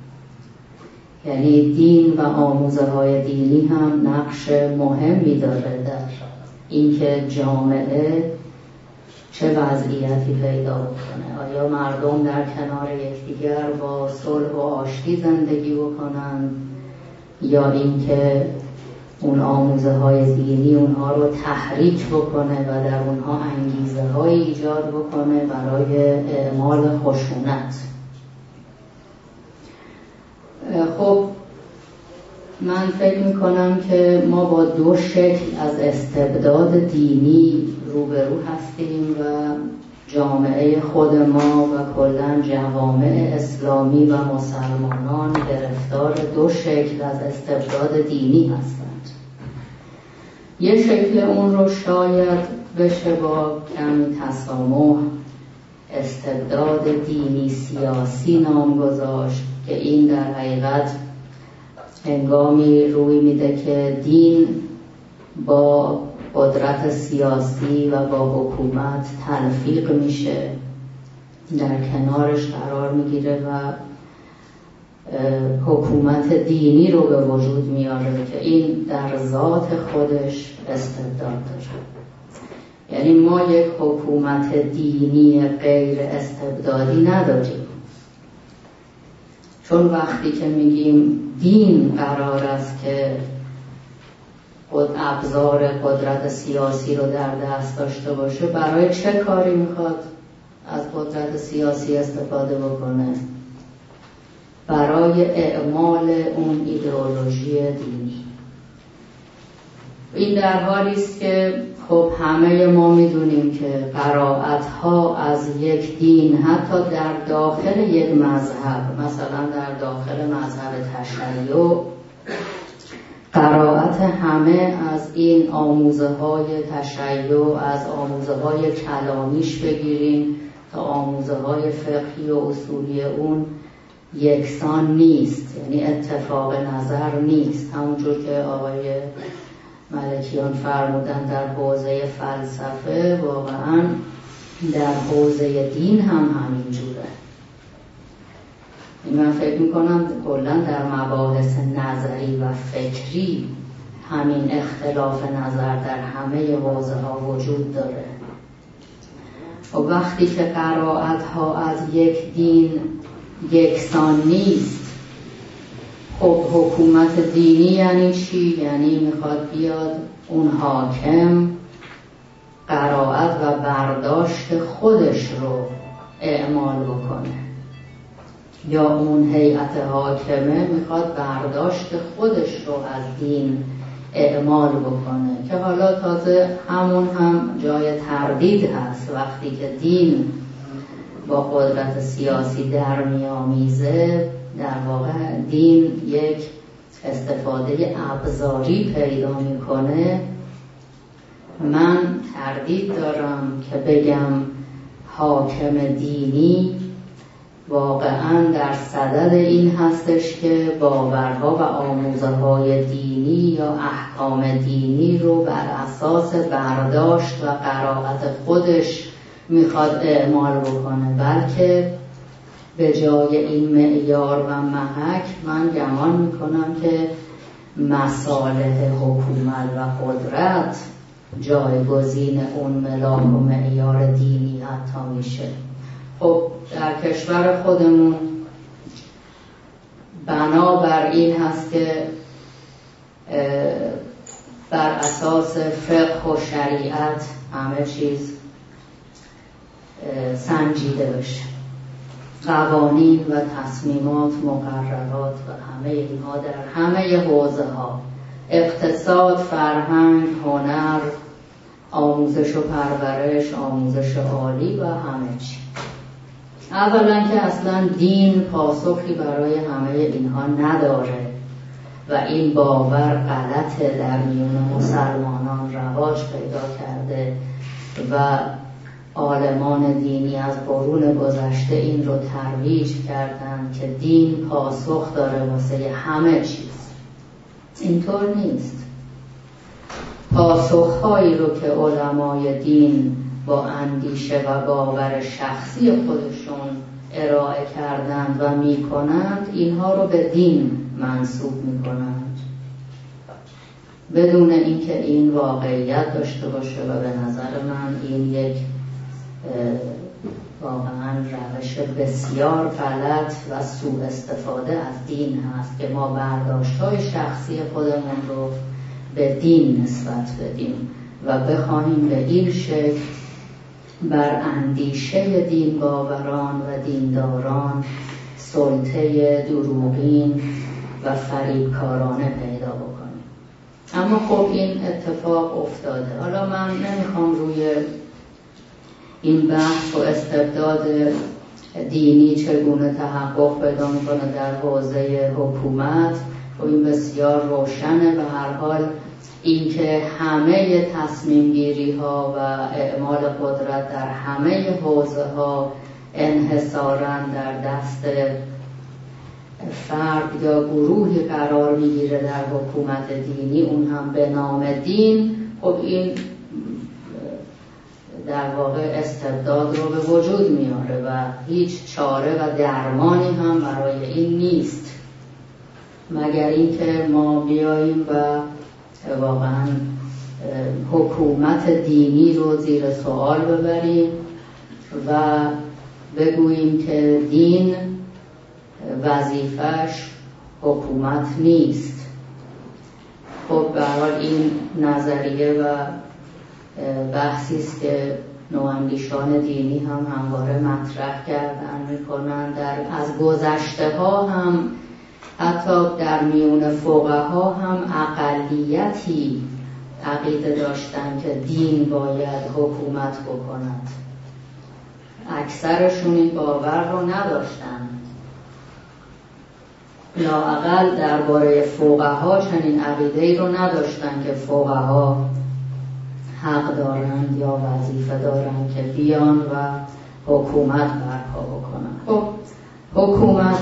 یعنی دین و آموزه های دینی هم نقش مهمی داره در اینکه جامعه چه وضعیتی پیدا بکنه. آیا مردم در کنار یکدیگر با صلح و آشتی زندگی بکنن، یا اینکه اون آموزه های دینی اونها رو تحریک بکنه و در اونها انگیزه های ایجاد بکنه برای اعمال خشونت. خب من فکر میکنم که ما با دو شکل از استبداد دینی روبرو هستیم و جامعه خود ما و کلاً جوامع اسلامی و مسلمانان گرفتار دو شکل از استبداد دینی هستند. یه شکل اون رو شاید بشه با کمی تسامح استبداد دینی سیاسی نام گذاشت، که این در حقیقت هنگامی روی میده که دین با قدرت سیاسی و با حکومت تلفیق میشه، در کنارش قرار میگیره و حکومت دینی رو به وجود میاره که این در ذات خودش استبداد داره. یعنی ما یک حکومت دینی غیر استبدادی نداریم، چون وقتی که میگیم دین قرار است که ابزار قدرت سیاسی رو در دست داشته باشه، برای چه کاری میخواد از قدرت سیاسی استفاده بکنه؟ برای اعمال اون ایدئولوژی دینی. این در حالی است که خب همه ما میدونیم که قرائت‌ها از یک دین حتی در داخل یک مذهب، مثلا در داخل مذهب تشیع، قرائت همه از این آموزه‌های تشیع، از آموزه‌های کلامیش بگیریم تا آموزه‌های فقهی و اصولی اون یکسان نیست، یعنی اتفاق نظر نیست. همونجور که آقای ملکیان فرمودن در حوزه فلسفه، واقعا در حوزه دین هم همینجوره. من فکر میکنم کلاً در مباحث نظری و فکری همین اختلاف نظر در همه حوزه ها وجود داره. و وقتی که قرائت ها از یک دین یکسان نیست، خب حکومت دینی یعنی چی؟ یعنی میخواد بیاد اون حاکم قرائت و برداشت خودش رو اعمال بکنه، یا اون هیئت حاکمه میخواد برداشت خودش رو از دین اعمال بکنه، که حالا تازه همون هم جای تردید هست. وقتی که دین با قدرت سیاسی در میامیزه، در واقع دین یک استفاده ابزاری پیدا میکنه. من تردید دارم که بگم حاکم دینی واقعا در صدد این هستش که باورها و آموزه‌های دینی یا احکام دینی رو بر اساس برداشت و قرائت خودش میخواد اعمال بکنه، بلکه به جای این معیار و محک من گمان میکنم که مصالح حکومت و قدرت جایگزین اون ملاک و معیار دینی حتی میشه. خب در کشور خودمون بنابر این هست که بر اساس فقه و شریعت همه چیز سنجیده بشه، قوانین و تصمیمات، مقررات و همه اینها در همه حوزه ها، اقتصاد، فرهنگ، هنر، آموزش و پرورش، آموزش عالی و همه چی. اولا که اصلا دین پاسخی برای همه اینها نداره و این باور غلط در میون مسلمانان رواج پیدا کرده و عالمان دینی از قرون گذشته این رو ترویج کردن که دین پاسخ داره واسه همه چیز. اینطور نیست. پاسخهایی رو که علمای دین با اندیشه و باور شخصی خودشون ارائه کردند و میکنند، اینها رو به دین منسوب میکنند بدون اینکه این واقعیت داشته باشه. و به نظر من این یک واقعا روش بسیار غلط و سوء استفاده از دین هست که ما برداشت‌های شخصی خودمون رو به دین نسبت بدیم و بخواهیم به این شکل بر اندیشه دین باوران و دینداران سلطه دروغین و فریبکارانه پیدا بکنیم. اما خب این اتفاق افتاده. حالا من نمیخوام روی این بحث و استبداد دینی چگونه تحقق پیدا میکنه در حوزه حکومت و این بسیار روشنه. و هر حال اینکه همه تصمیم گیری ها و اعمال قدرت در همه حوزه ها انحصاراً در دست فرد یا گروهی قرار میگیره در حکومت دینی، اون هم به نام دین، خب این در واقع استبداد رو به وجود میاره و هیچ چاره و درمانی هم برای این نیست، مگر اینکه ما بیاییم و واقعا حکومت دینی رو زیر سوال ببریم و بگوییم که دین وظیفش حکومت نیست. خب به هر حال این نظریه و بحثی است که نواندیشان دینی هم همواره مطرح کردن میکنن. از گذشته ها هم حتی در میون فقها هم اقلیتی عقیده داشتن که دین باید حکومت بکند. اکثرشون این باور رو نداشتن. لااقل درباره فقها چنین عقیده‌ای رو نداشتن که فقها حق دارند یا وظیفه دارند که بیان و حکومت برپا بکنن. خب حکومت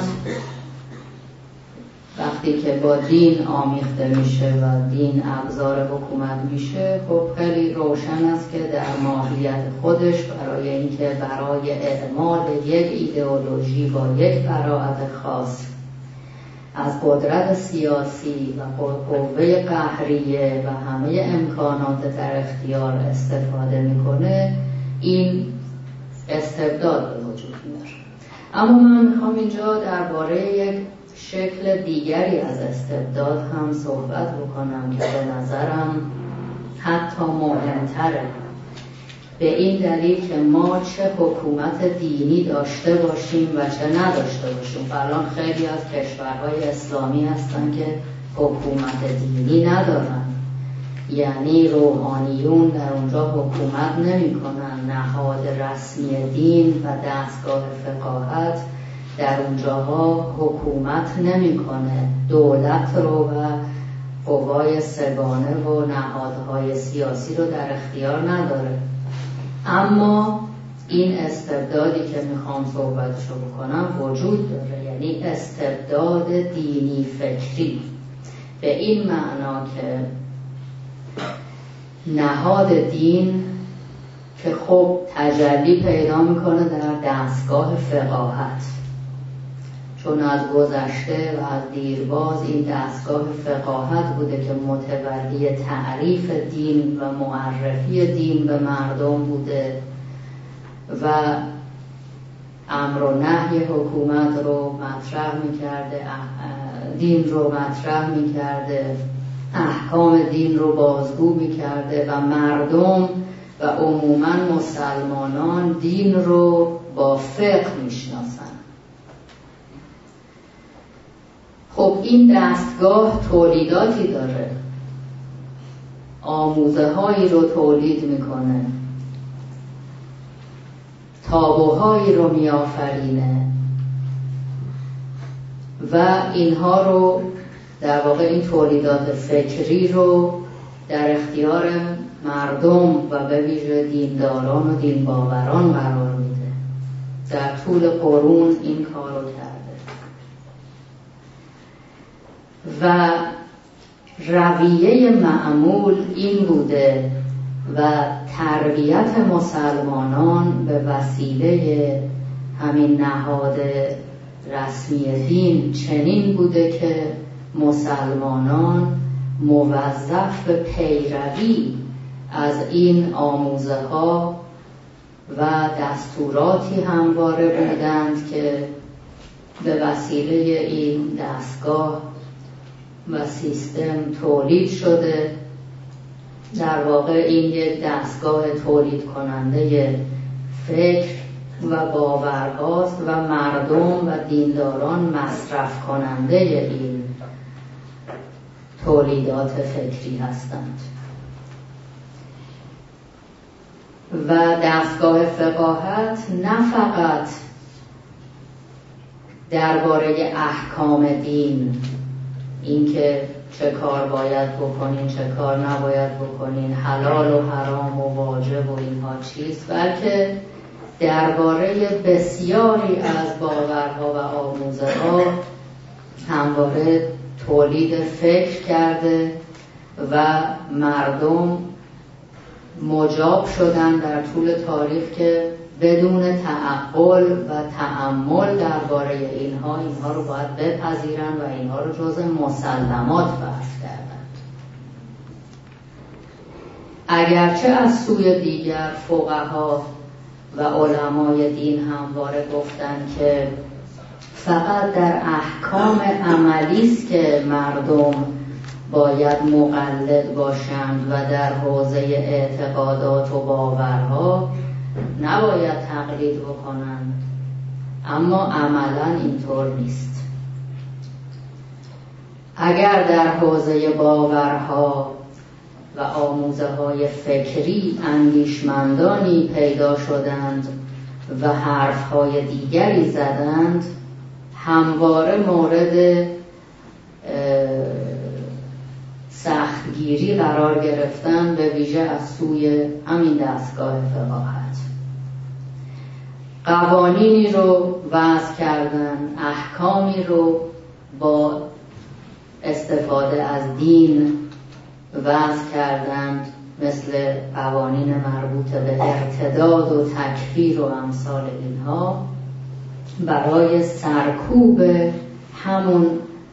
وقتی که با دین آمیخته میشه و دین ابزار حکومت میشه، خب خیلی روشن است که در ماهیت خودش برای اینکه برای اعمال یک ایدئولوژی با یک براعت خاص از قدرت سیاسی و قوه قهریه و همه امکانات در اختیار استفاده میکنه، این استبداد به وجود میاره. اما من میخوام اینجا درباره یک شکل دیگری از استبداد هم صحبت بکنم که به نظرم حتی مهمتره، به این دلیل که ما چه حکومت دینی داشته باشیم و چه نداشته باشیم. الان خیلی از کشورهای اسلامی هستن که حکومت دینی ندارن، یعنی روحانیون در اونجا حکومت نمی کنن، نهاد رسمی دین و دستگاه فقاهت در اونجاها حکومت نمیکنه، دولت رو و قوای سگانه و نهادهای سیاسی رو در اختیار نداره. اما این استبدادی که میخوام صحبتشو بکنم وجود داره، یعنی استبداد دینی فکری، به این معنا که نهاد دین که خب تجلی پیدا میکنه در دستگاه فقاهت، چون از گذشته و از دیرباز این دستگاه فقاهت بوده که متولی تعریف دین و معرفی دین به مردم بوده و امر و نهی حکومت رو مطرح میکرده، دین رو مطرح میکرده، احکام دین رو بازگو میکرده و مردم و عموما مسلمانان دین رو با فقه میشناسن. خب این دستگاه تولیداتی داره، آموزه هایی رو تولید میکنه، تابوهایی رو میآفرینه و اینها رو در واقع این تولیدات فکری رو در اختیار مردم و به ویژه دینداران و دینباوران قرار میده. در طول قرون این کار رو کرده و رویه معمول این بوده و تربیت مسلمانان به وسیله همین نهاد رسمی دین چنین بوده که مسلمانان موظف به پیروی از این آموزه ها و دستوراتی همواره بودند که به وسیله این دستگاه و سیستم تولید شده. در واقع این یک دستگاه تولید کننده فکر و باورهاست و مردم و دینداران مصرف کننده این تولیدات فکری هستند. و دستگاه فقاهت نه فقط درباره احکام دین، اینکه چه کار باید بکنین چه کار نباید بکنین، حلال و حرام و واجب و اینها چیست، بلکه درباره بسیاری از باورها و آموزه ها همواره تولید فکر کرده و مردم مجاب شدن در طول تاریخ که بدون تعقل و تأمل درباره اینها رو باید بپذیرن و اینها رو جز مسلمات فرض کردند. اگرچه از سوی دیگر فقها و علمای دین همواره گفتن که فقط در احکام عملی است که مردم باید مقلد باشند و در حوزه اعتقادات و باورها نباید تقلید بکنند، اما عملا اینطور نیست. اگر در حوزه باورها و آموزه های فکری اندیشمندانی پیدا شدند و حرفهای دیگری زدند، همواره مورد سختگیری قرار گرفتن، به ویژه از سوی همین دستگاه فقاهت. قوانینی رو وضع کردن، احکامی رو با استفاده از دین وضع کردند، مثل قوانین مربوط به ارتداد و تکفیر و امثال اینها، برای سرکوب همون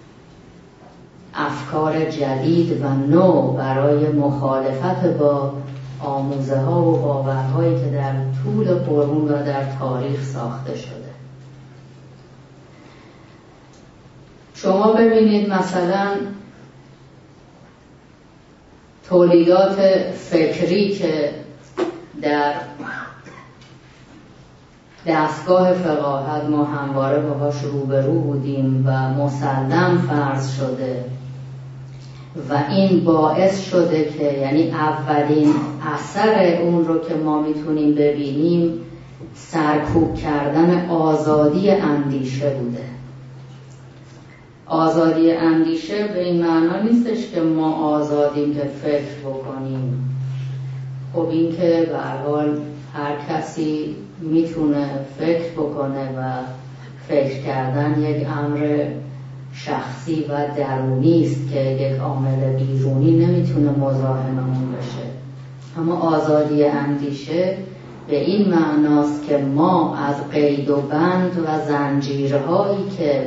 افکار جدید و نو، برای مخالفت با آموزه ها و باورهایی که در طول قرون و در تاریخ ساخته شده. شما ببینید مثلا تولیدات فکری که در دستگاه فقاهت ما همواره باهاش روبرو بودیم و مسلم فرض شده و این باعث شده که یعنی اولین اثر اون رو که ما میتونیم ببینیم سرکوب کردن آزادی اندیشه بوده. آزادی اندیشه به این معنا نیستش که ما آزادیم که فکر بکنیم. خب این که به هر حال هر کسی میتونه فکر بکنه و فکر کردن یک امر شخصی و درونی است که یک عامل بیرونی نمیتونه مزاحم اون بشه. اما آزادی اندیشه به این معناست که ما از قید و بند و زنجیرهایی که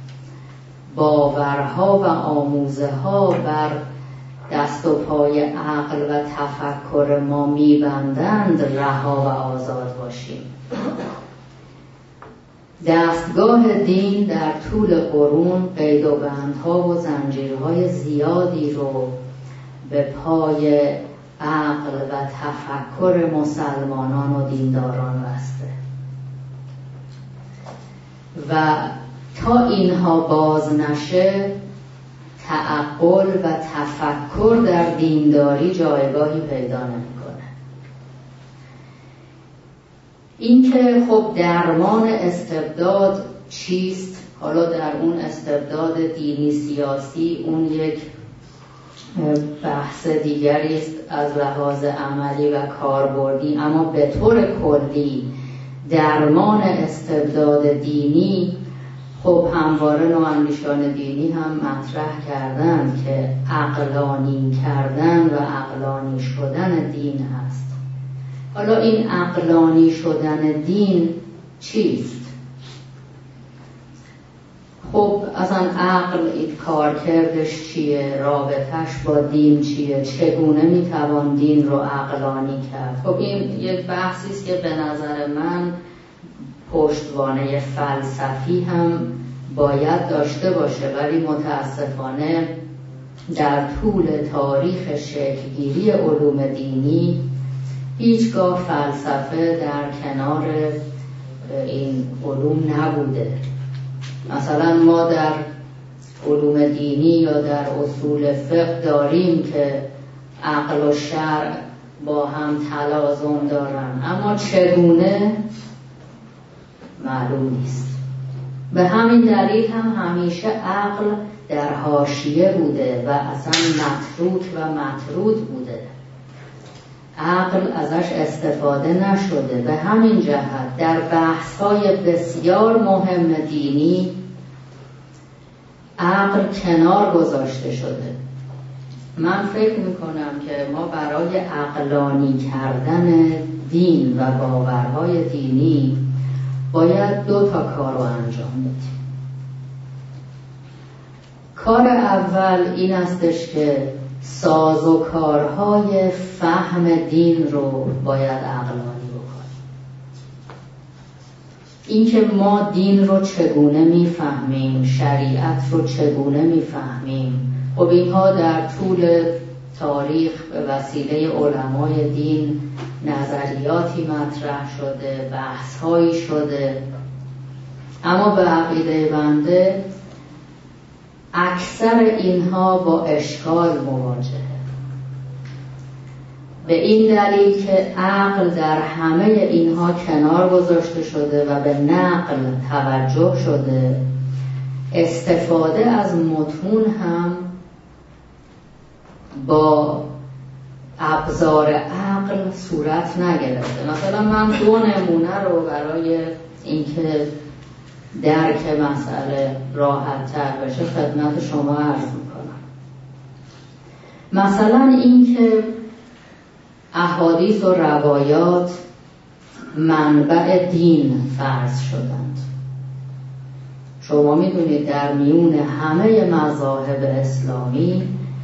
باورها و آموزه ها بر دست و پای عقل و تفکر ما میبندند رها و آزاد باشیم. دستگاه دین در طول قرون قید و بندها و زنجیرهای زیادی رو به پای عقل و تفکر مسلمانان و دینداران بسته و تا اینها باز نشه تعقل و تفکر در دینداری جایگاهی پیدا نمی‌کنه. این که خب درمان استبداد چیست؟ حالا در اون استبداد دینی سیاسی اون یک بحث دیگری است از لحاظ عملی و کاربردی، اما به طور کلی درمان استبداد دینی خب همواره نواندیشان دینی هم مطرح کردن که عقلانی کردن و عقلانی شدن دین هست. حالا این عقلانی شدن دین چیست؟ خب اصلا عقل این کارکردش چیه؟ رابطش با دین چیه؟ چگونه میتوان دین رو عقلانی کرد؟ خب این یک بحثی است که به نظر من پشتوانه فلسفی هم باید داشته باشه، ولی متاسفانه در طول تاریخ شکلگیری علوم دینی هیچگاه فلسفه در کنار این علوم نبوده. مثلا ما در علوم دینی یا در اصول فقه داریم که عقل و شرع با هم تلازم دارن، اما چگونه معلوم نیست. به همین دلیل هم همیشه عقل در حاشیه بوده و اصلا متروک و مطرود بوده. عقل ازش استفاده نشده. به همین جهت در بحث‌های بسیار مهم دینی عقل کنار گذاشته شده. من فکر میکنم که ما برای عقلانی کردن دین و باورهای دینی باید 2 کار رو انجام بدیم. کار اول این استش که سازوکارهای فهم دین رو باید عقلانی بکنیم. اینکه ما دین رو چگونه میفهمیم، شریعت رو چگونه میفهمیم، خب اینها در طول تاریخ به وسیله علمای دین نظریاتی مطرح شده، بحث‌هایی شده، اما به عقیده بنده اکثر اینها با اشکال مواجهه. به این دلیل که عقل در همه اینها کنار گذاشته شده و به نقل توجه شده، استفاده از متون هم با ابزار عقل صورت نگرفته. مثلا من 2 نمونه رو برای اینکه درک مسئله راحت تر بشه خدمت شما عرض میکنم. مثلا اینکه احادیث و روایات منبع دین فرض شدند. شما میدونید در میون همه مذاهب اسلامی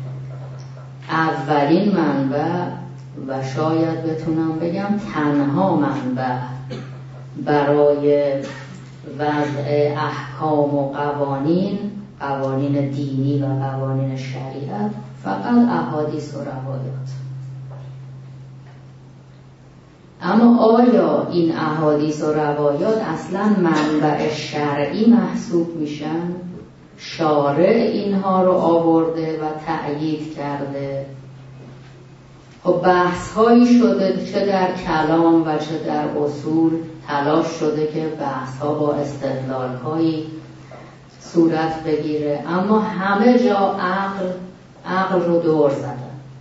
اولین منبع و شاید بتونم بگم تنها منبع برای وضع احکام و قوانین دینی و قوانین شریعت فقط احادیث و روایات. اما آیا این احادیث و روایات اصلا منبع شرعی محسوب میشن؟ شارع اینها رو آورده و تأیید کرده. خب بحث هایی شده چه در کلام و چه در اصول، تلاش شده که بحث ها با استدلال هایی صورت بگیره، اما همه جا عقل رو دور زدن.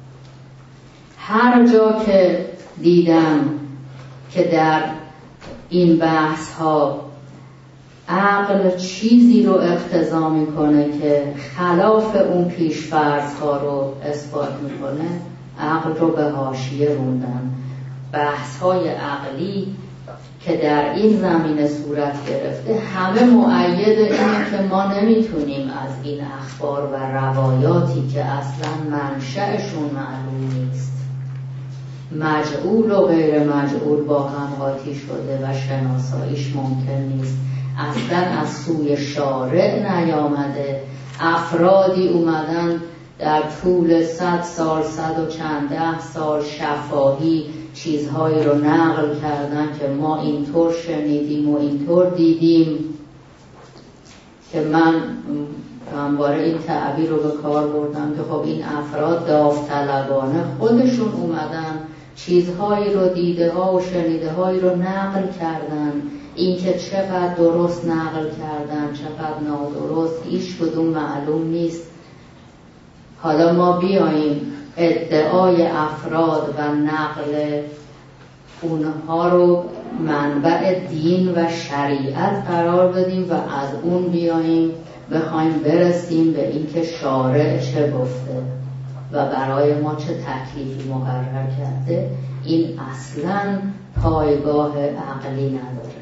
هر جا که دیدم که در این بحث ها عقل چیزی رو اقتضا میکنه که خلاف اون پیش‌فرض ها رو اثبات میکنه، عقل رو به حاشیه روندن. بحث های عقلی که در این زمینه صورت گرفته همه مؤید اینه که ما نمیتونیم از این اخبار و روایاتی که اصلا منشأشون معلوم نیست، مجعول و غیر مجعول با هم قاطی شده و شناساییش ممکن نیست، اصلا از سوی شارع نیامده، افرادی اومدن در طول 100 سال 100 و چند ده سال شفاهی چیزهایی رو نقل کردن که ما اینطور شنیدیم و اینطور دیدیم، که من همواره این تعبیر رو به کار بردم که خب این افراد داوطلبانه خودشون اومدن چیزهایی رو، دیده ها و شنیده هایی رو نقل کردن. اینکه چقدر درست نقل کردن چقدر نادرست هیچ کدوم معلوم نیست. حالا ما بیاییم ادعای افراد و نقل اونها رو منبع دین و شریعت قرار بدیم و از اون بیاییم بخوایم برسیم به اینکه شارع چه گفته و برای ما چه تکلیفی مقرر کرده، این اصلاً پایگاه عقلی نداره.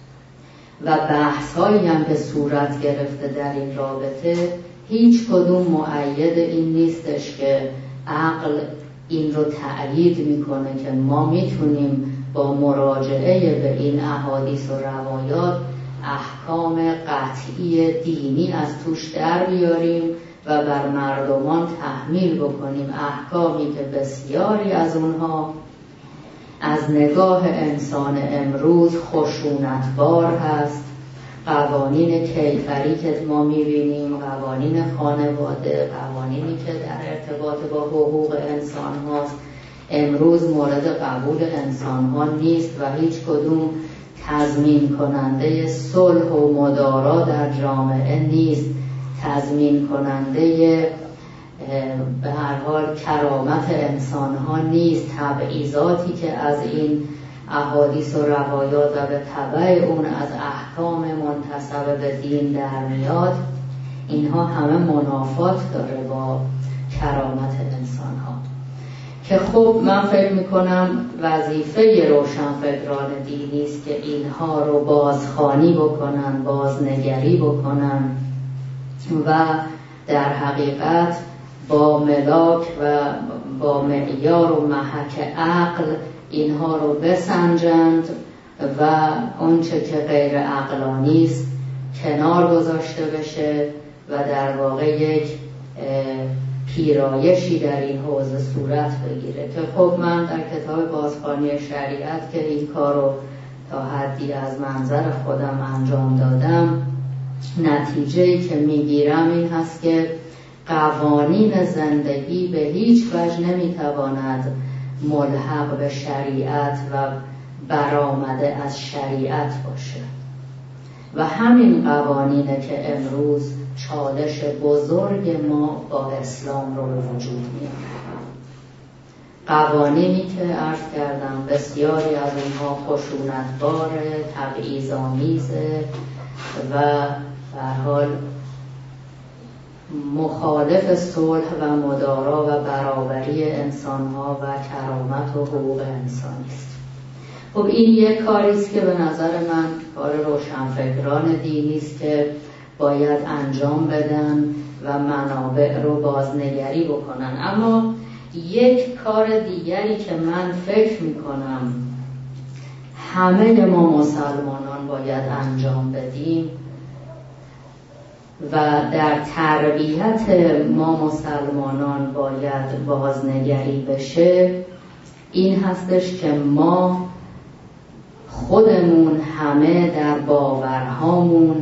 و بحث‌هایی هم که صورت گرفته در این رابطه هیچ کدوم مؤید این نیستش که عقل این رو تأیید میکنه که ما میتونیم با مراجعه به این احادیث و روایات احکام قطعی دینی از توش در بیاریم و بر مردمان تحمیل بکنیم، احکامی که بسیاری از اونها از نگاه انسان امروز خشونتبار هست. قوانین کیفری که ما میبینیم، قوانین خانواده، قوانینی که در ارتباط با حقوق انسان هاست، امروز مورد قبول انسان ها نیست و هیچ کدوم تضمین کننده صلح و مدارا در جامعه نیست، تضمین کننده به هر حال کرامت انسان ها نیست. تبعیضاتی که از این احادیث و روایات و به تبع اون از احکام منتسب به دین در میاد، اینها همه منافات داره با کرامت انسان ها. که خب من فکر میکنم وظیفه روشنفکران دینی است که اینها رو بازخوانی بکنن، بازنگری بکنن و در حقیقت با ملاک و با معیار و محک عقل اینها رو بسنجند و اونچه که غیر عقلانی است کنار گذاشته بشه و در واقع یک پیرایشی در این حوزه صورت بگیره. که خب من در کتاب بازخوانی شریعت که این کار رو تا حدی از منظر خودم انجام دادم، نتیجه‌ای که میگیرم این هست که قوانین زندگی به هیچ وجه نمیتواند ملحق به شریعت و برآمده از شریعت باشه و همین قوانینه که امروز چالش بزرگ ما با اسلام رو به وجود میاره. قوانینی که عرض کردم بسیاری از اونها خشونتباره، تبعیض‌آمیزه و به هر حال مخالف صلح و مدارا و برابری انسان‌ها و کرامت و حقوق انسانی است. خب این یک کاری است که به نظر من کار روشنفکران دینی است که باید انجام بدن و منابع رو بازنگری بکنن. اما یک کار دیگری که من فکر میکنم همه ما مسلمانان باید انجام بدیم و در تربیت ما مسلمانان باید بازنگری بشه، این هستش که ما خودمون همه در باورهامون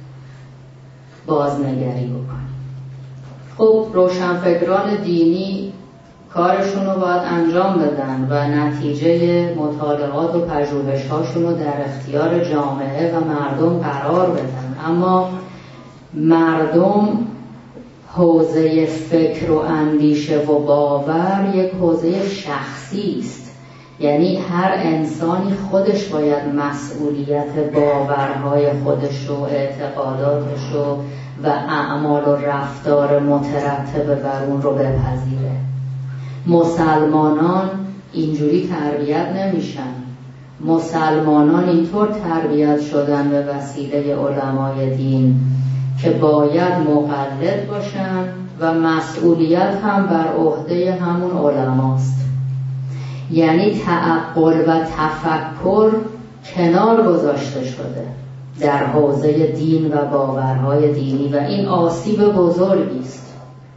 بازنگری بکنیم. خب روشنفکران دینی کارشون رو باید انجام بدن و نتیجه مطالعات و پژوهش‌هاشون رو در اختیار جامعه و مردم قرار بدن. اما مردم حوزه فکر و اندیشه و باور یک حوزه شخصی است، یعنی هر انسانی خودش باید مسئولیت باورهای خودش و اعتقاداتش و اعمال و رفتار مترتب بر اون رو بپذیره. مسلمانان اینجوری تربیت نمیشن. مسلمانان اینطور تربیت شدن به وسیله علمای دین که باید مقلد باشن و مسئولیت هم بر عهده همون علماست. یعنی تعقل و تفکر کنار گذاشته شده در حوزه دین و باورهای دینی و این آسیب بزرگی است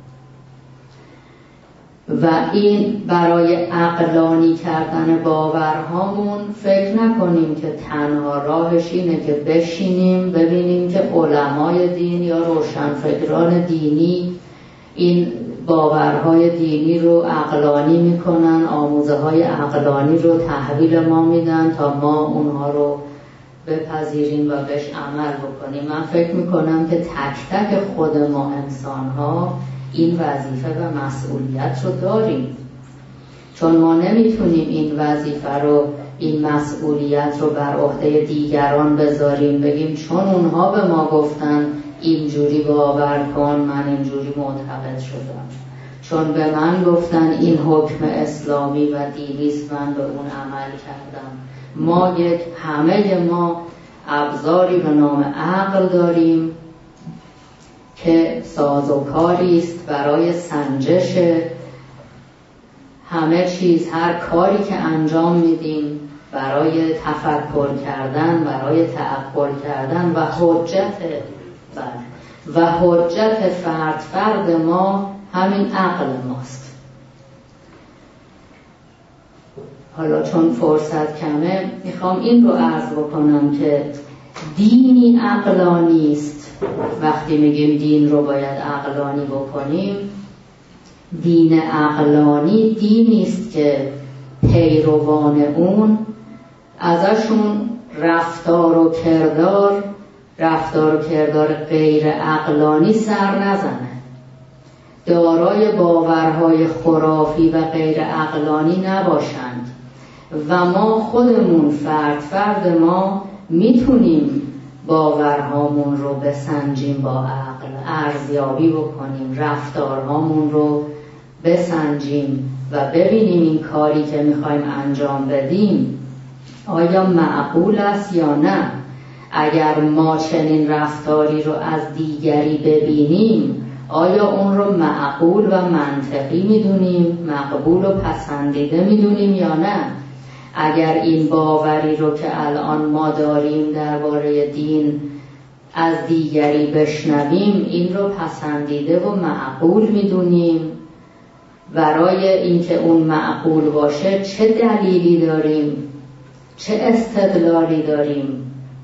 و این برای عقلانی کردن باورهامون فکر نکنیم که تنها راهش اینه که بشینیم ببینیم که علمای دین یا روشنفکران دینی این باورهای دینی رو عقلانی میکنن، آموزه های عقلانی رو تحویل ما میدن تا ما اونها رو بپذیریم و بهش عمل بکنیم. من فکر میکنم که تک تک خود ما انسان ها این وظیفه و مسئولیت رو داریم، چون ما نمیتونیم این وظیفه رو، این مسئولیت رو بر عهده دیگران بذاریم، بگیم چون اونها به ما گفتن اینجوری باور کن من اینجوری معتقد شدم، چون به من گفتن این حکم اسلامی و دینیست من به اون عمل کردم. همه ما ابزاری به نام عقل داریم که سازوکاری است برای سنجش همه چیز، هر کاری که انجام میدیم برای تفکر کردن، برای تعقل کردن و حجت فرد ما همین عقل ماست. حالا چون فرصت کمه میخوام این رو عرض بکنم که دینی عقلانی است. وقتی میگیم دین رو باید عقلانی بکنیم، دین عقلانی دینی است که پیروان اون ازشون رفتار و کردار غیر عقلانی سر نزنه، دارای باورهای خرافی و غیر عقلانی نباشند و ما خودمون فرد ما میتونیم باورهامون رو بسنجیم، با عقل ارزیابی بکنیم، رفتارهامون رو بسنجیم و ببینیم این کاری که میخوایم انجام بدیم آیا معقول است یا نه. اگر ما چنین رفتاری رو از دیگری ببینیم آیا اون رو معقول و منطقی میدونیم، مقبول و پسندیده میدونیم یا نه. اگر این باوری رو که الان ما داریم درباره دین از دیگری بشنویم این رو پسندیده و معقول میدونیم، برای اینکه اون معقول باشه چه دلیلی داریم، چه استدلالی داریم.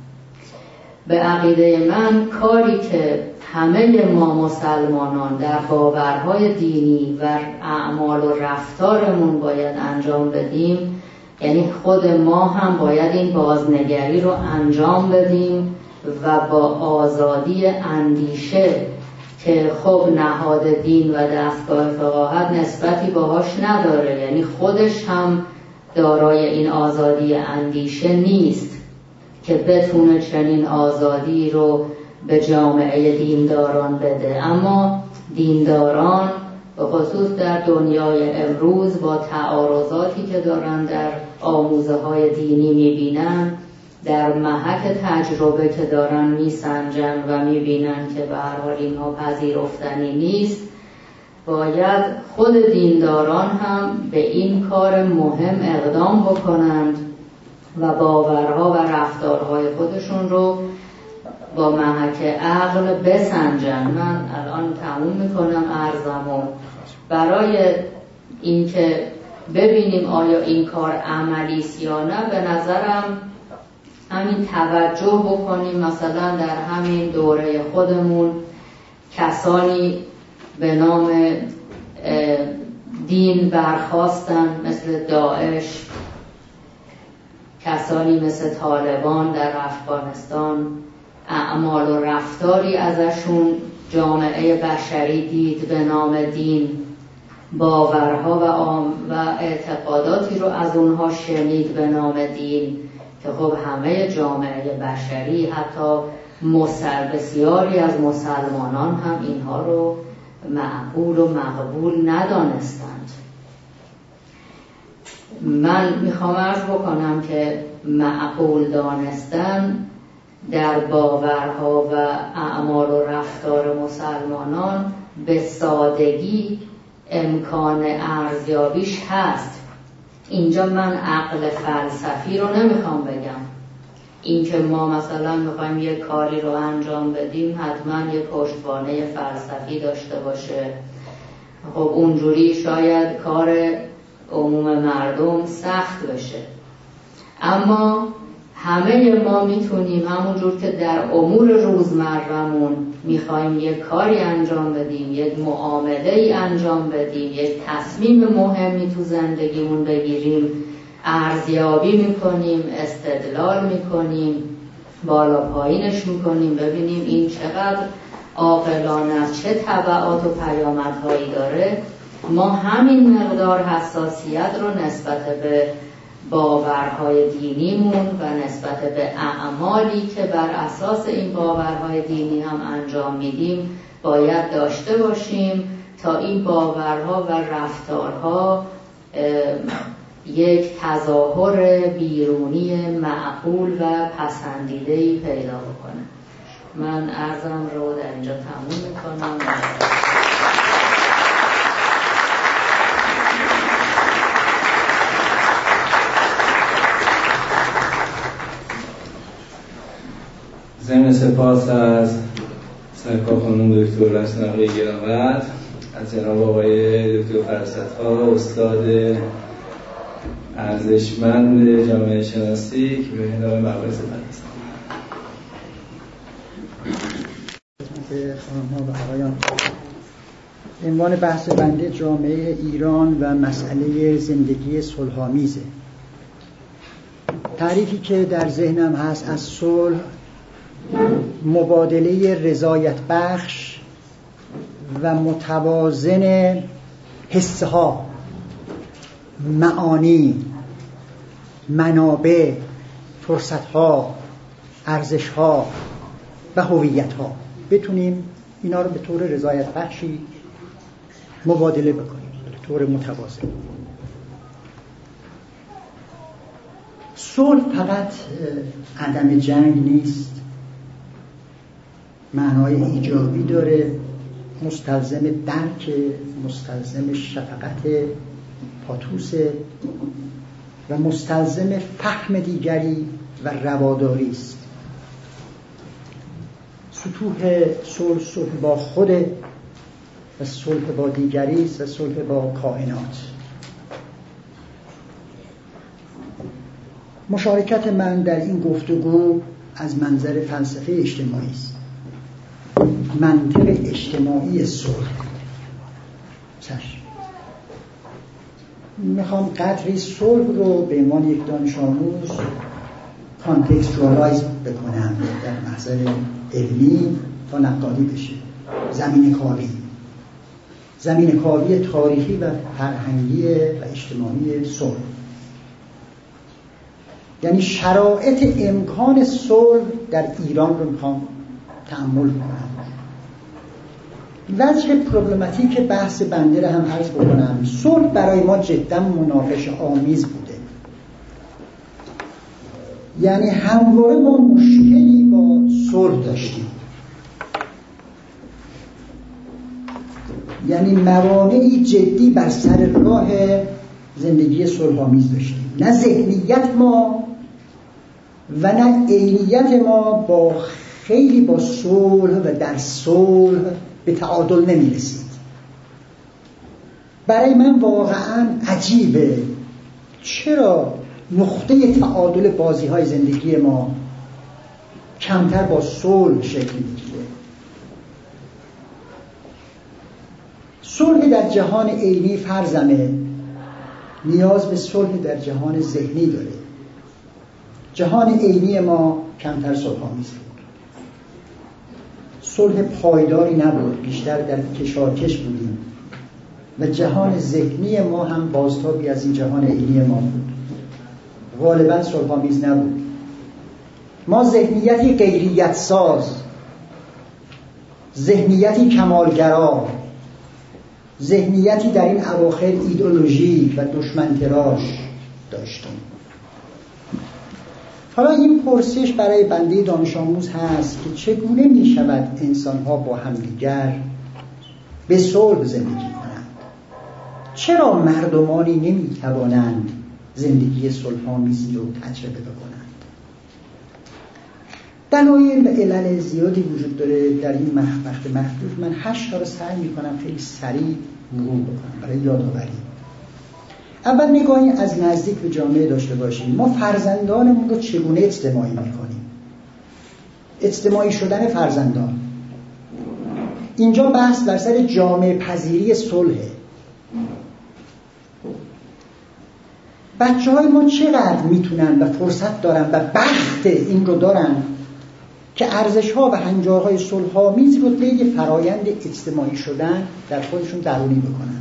به عقیده من کاری که همه ما مسلمانان در باورهای دینی و اعمال و رفتارمون باید انجام بدیم، یعنی خود ما هم باید این بازنگری رو انجام بدیم و با آزادی اندیشه که خب نهاد دین و دستگاه فقاهت نسبتی باهاش نداره، یعنی خودش هم دارای این آزادی اندیشه نیست که بتونه چنین آزادی رو به جامعه دینداران بده. اما دینداران به خصوص در دنیای امروز با تعارضاتی که دارن در آموزه های دینی میبینن، در محک تجربه که دارن میسنجن و میبینن که به هر حال اینها پذیرفتنی نیست، باید خود دینداران هم به این کار مهم اقدام بکنند و باورها و رفتارهای خودشون رو با محک عقل بسنجن. من الان تموم میکنم عرضمو. برای اینکه ببینیم آیا این کار عملی است یا نه، به نظرم همین توجه بکنیم مثلا در همین دوره خودمون کسانی به نام دین برخاستن مثل داعش، کسانی مثل طالبان در افغانستان، اعمال و رفتاری ازشون جامعه بشری دید به نام دین، باورها و اعتقاداتی رو از اونها شنید به نام دین که خب همه جامعه بشری حتی بسیاری از مسلمانان هم اینها رو معقول و مقبول ندانستند. من میخوام عرض بکنم که معقول دانستن در باورها و اعمال و رفتار مسلمانان به سادگی امکان ارزیابیش هست. اینجا من عقل فلسفی رو نمیخوام بگم، این که ما مثلا میخوایم یک کاری رو انجام بدیم حتما یک پشتوانه فلسفی داشته باشه. خب اونجوری شاید کار عموم مردم سخت بشه، اما همه ما میتونیم همونجور که در امور روزمره‌مون میخوایم یک کاری انجام بدیم، یک معامله‌ای انجام بدیم، یک تصمیم مهمی تو زندگیمون بگیریم، ارزیابی میکنیم، استدلال میکنیم، بالا پایینش میکنیم ببینیم این چقدر عاقلانه است، چه تبعات و پیامدهایی داره. ما همین مقدار حساسیت رو نسبت به باورهای دینیمون و نسبت به اعمالی که بر اساس این باورهای دینی هم انجام میدیم باید داشته باشیم تا این باورها و رفتارها یک تظاهر بیرونی معقول و پسندیده‌ای پیدا بکنه. من عرضم رو در اینجا تموم میکنم. ضمن سپاس از سرکار خانم دکتر رسناقی گرامی، از جناب آقای دکتر فرصت‌ها استاد ارزشمند جامعه شناسی که به ادامه مباحث پرداختند. خانم‌ها و آقایان، عنوان بحث بنده جامعه ایران و مسئله زندگی صلح‌آمیزه. تعریفی که در ذهنم هست از صلح مبادله رضایت بخش و متوازن حسها، معانی، منابع، فرصتها، ارزشها و هویتها، بتونیم اینا رو به طور رضایت بخشی مبادله بکنیم به طور متوازن. صلح فقط عدم جنگ نیست، معنای ایجابی داره، مستلزم درک، مستلزم شفقت پاتوس و مستلزم فهم دیگری و رواداری است. سطوح صلح، صلح با خود و صلح با دیگری است و صلح با کائنات. مشارکت من در این گفتگو از منظر فلسفه اجتماعی است. منطق اجتماعی صلح. میخوام قدری صلح رو به عنوان یک دانش آموز کانتکستوالایز بکنم در محضر علمی تا نقادی بشه. زمین کاوی تاریخی و فرهنگی و اجتماعی صلح، یعنی شرایط امکان صلح در ایران رو میخوام تأمل کنم. وجه پروبلماتیک بحث بنده رو هم عرض بکنم. صلح برای ما جدا مناقشه آمیز بوده، یعنی همواره ما مشکلی با صلح داشتیم، یعنی موانعی جدی بر سر راه زندگی صلح‌آمیز داشتیم. نه ذهنیت ما و نه عینیت ما خیلی با صلح و در صلح به تعادل نمی‌رسید. برای من واقعاً عجیبه چرا نقطه تعادل بازی‌های زندگی ما کمتر با صلح شکل می‌گیره. صلح در جهان عینی فرضمه نیاز به صلح در جهان ذهنی داره. جهان عینی ما کمتر صلح‌آمیز بود، صلح پایداری نبود، بیشتر در کشاکش بودیم و جهان ذهنی ما هم بازتابی از این جهان عینی ما بود، غالبا صلح‌آمیز نبود. ما ذهنیتی غیریت ساز، ذهنیتی کمالگرا، ذهنیتی در این اواخر ایدئولوژی و دشمن تراش داشتیم. حالا این پرسش برای بنده دانش آموز هست که چگونه می شود انسان‌ها با همدیگر به صلح زندگی کنند؟ چرا مردمانی نمی توانند زندگی صلح‌آمیزی رو تجربه بکنند؟ دلایل و علل زیادی وجود داره. در این وقت محدود من 8 تا رو سعی می کنم خیلی سریع مرور بکنم برای یادآوری. اول نگاهی از نزدیک به جامعه داشته باشیم. ما فرزندانمون رو چگونه اجتماعی می‌کنیم؟ اجتماعی شدن فرزندان. اینجا بحث بر سر جامعه پذیری صلحه. بچه‌های ما چقدر میتونن و فرصت دارن و بخت این رو دارن که ارزش‌ها و هنجارهای صلح‌آمیز رو طی فرایند اجتماعی شدن در خودشون درونی بکنن.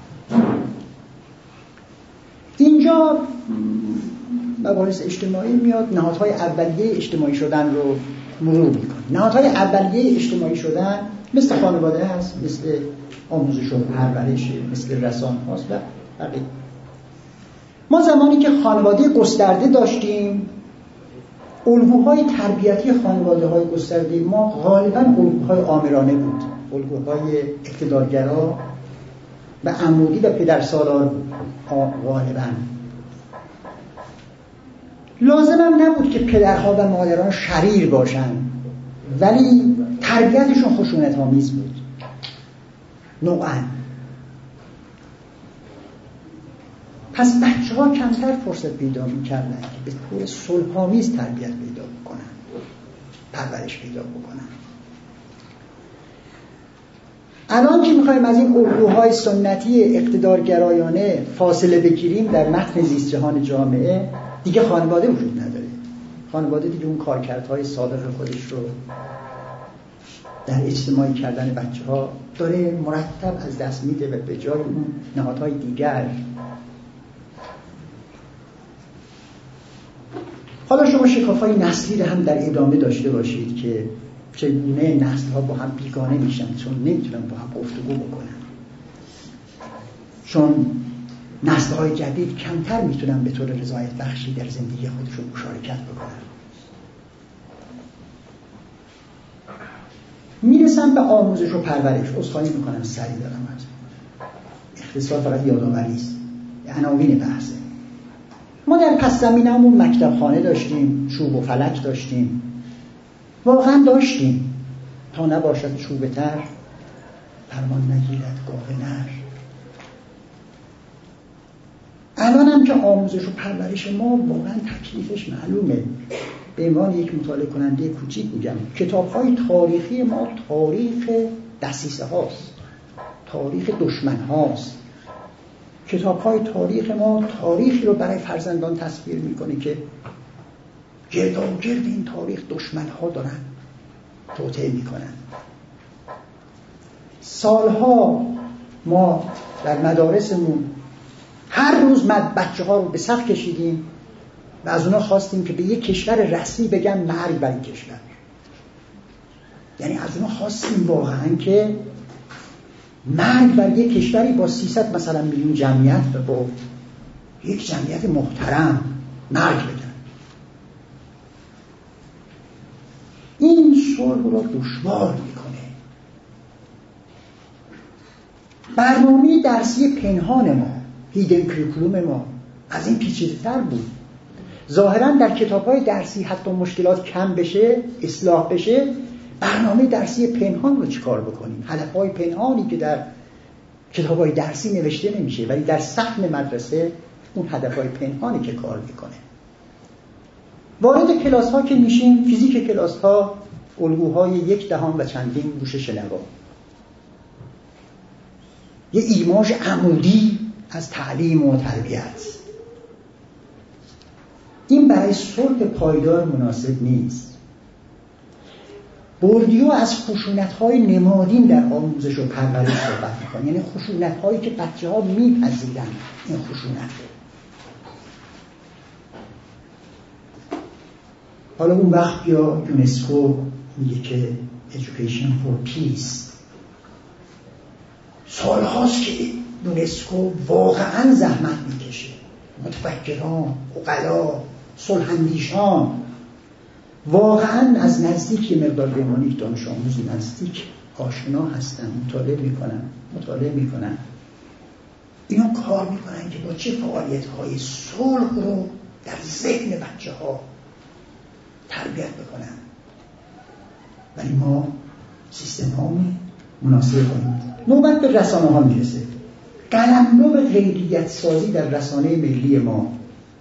اینجا مباحث اجتماعی میاد، نهادهای اولیه اجتماعی شدن رو مرور میکنه. نهادهای اولیه اجتماعی شدن مثل خانواده هست، مثل آموزش و پرورش، مثل رسانه هاست و بقیه. ما زمانی که خانواده گسترده داشتیم، الگوهای تربیتی خانواده های گسترده ما غالبا الگوهای آمرانه بود، الگوهای اقتدارگرا و عمودی و پدرسالار بود غالبا. لازم هم نبود که پدرها و مادران شریر باشن، ولی تربیتشون خشونت‌آمیز بود نوعاً. پس بچه‌ها کمتر فرصت پیدا می‌کردن که به طور صلح‌آمیز تربیت پیدا بکنن، پرورش پیدا بکنن. الان که می‌خوایم از این الگوهای سنتی اقتدارگرایانه فاصله بگیریم در متن زیست جهان جامعه، دیگه خانواده وجود نداره. خانواده دیگه اون کارکردهای سابق خودش رو در اجتماعی کردن بچه‌ها داره مرتب از دست میده و به جای اون نهادهای دیگر. حالا شما شکاف‌های نسلی رو هم در ادامه داشته باشید که چگونه نسل‌ها با هم بیگانه میشن چون نمیتونن با هم گفتگو بکنن، چون نسل‌های جدید کمتر میتونن به طور رضایت بخشی در زندگی خودشون مشارکت بکنن. میرسم به آموزش و پرورش. عذرخواهی میکنم سریع دارم عرض میکنم، اختصار فقط یادآوری است، عناوین بحثه. ما در پس زمینه‌مون مکتب خانه داشتیم، چوب و فلک داشتیم، واقعا داشتیم، تا نباشد چوب تر فرمان نگیرد گاو نر. الان هم که آموزش و پرورش ما واقعا تکلیفش معلومه. به عنوان یک مطالعه کننده کوچیک میگم، کتاب‌های تاریخی ما تاریخ دسیسه هاست، تاریخ دشمن هاست. کتاب‌های تاریخ ما تاریخی رو برای فرزندان تصویر میکنه که گرداگرد این تاریخ دشمن ها دارن توطئه میکنن. سالها ما در مدارسمون هر روز بچه ها رو به صف کشیدیم و از اونا خواستیم که به یک کشور رسمی بگن مرگ بر این کشور. یعنی از اونا خواستیم واقعا که مرگ بر یک کشوری با 300 مثلا میلیون جمعیت و با یک جمعیت محترم مرگ بدن. این صلح رو دشوار میکنه. برنامه درسی پنهان ما، هیدن کریکولوم ما از این پیچیده‌تر بود. ظاهراً در کتاب‌های درسی حتی مشکلات کم بشه، اصلاح بشه، برنامه درسی پنهان رو چیکار بکنیم؟ هدف‌های پنهانی که در کتاب‌های درسی نوشته نمیشه ولی در صحن مدرسه اون هدف‌های پنهانی که کار میکنه. وارد کلاس‌ها که میشیم، فیزیک کلاس‌ها الگوهای 1 دهم و چندین گوش شنوا، یه ایماژ عمودی از تعلیم و تربیت. این برای صلح پایدار مناسب نیست. بوردیو از خشونت‌های نمادین در آموزش و پرورش صحبت می‌کنه، یعنی خشونت‌هایی که بچه‌ها می‌پذیرن. این خشونت حالا اون وقت یا یونسکو میگه که Education for Peace. سال‌هاست که یونسکو واقعاً زحمت می‌کشه. متفکران، عقلا، صلح‌اندیشان واقعاً از نزدیک یه مقدار به عنوان یک دانش آموز نزدیک آشنا هستن، مطالعه میکنن. اینا کار میکنن که با چه فعالیت‌های صلح رو در ذهن بچه‌ها تربیت بکنن. ولی ما سیستم هامون مناسب کنیم. نوبت به رسانه ها میرسه. قلمرو به غیریت سازی در رسانه ملی ما،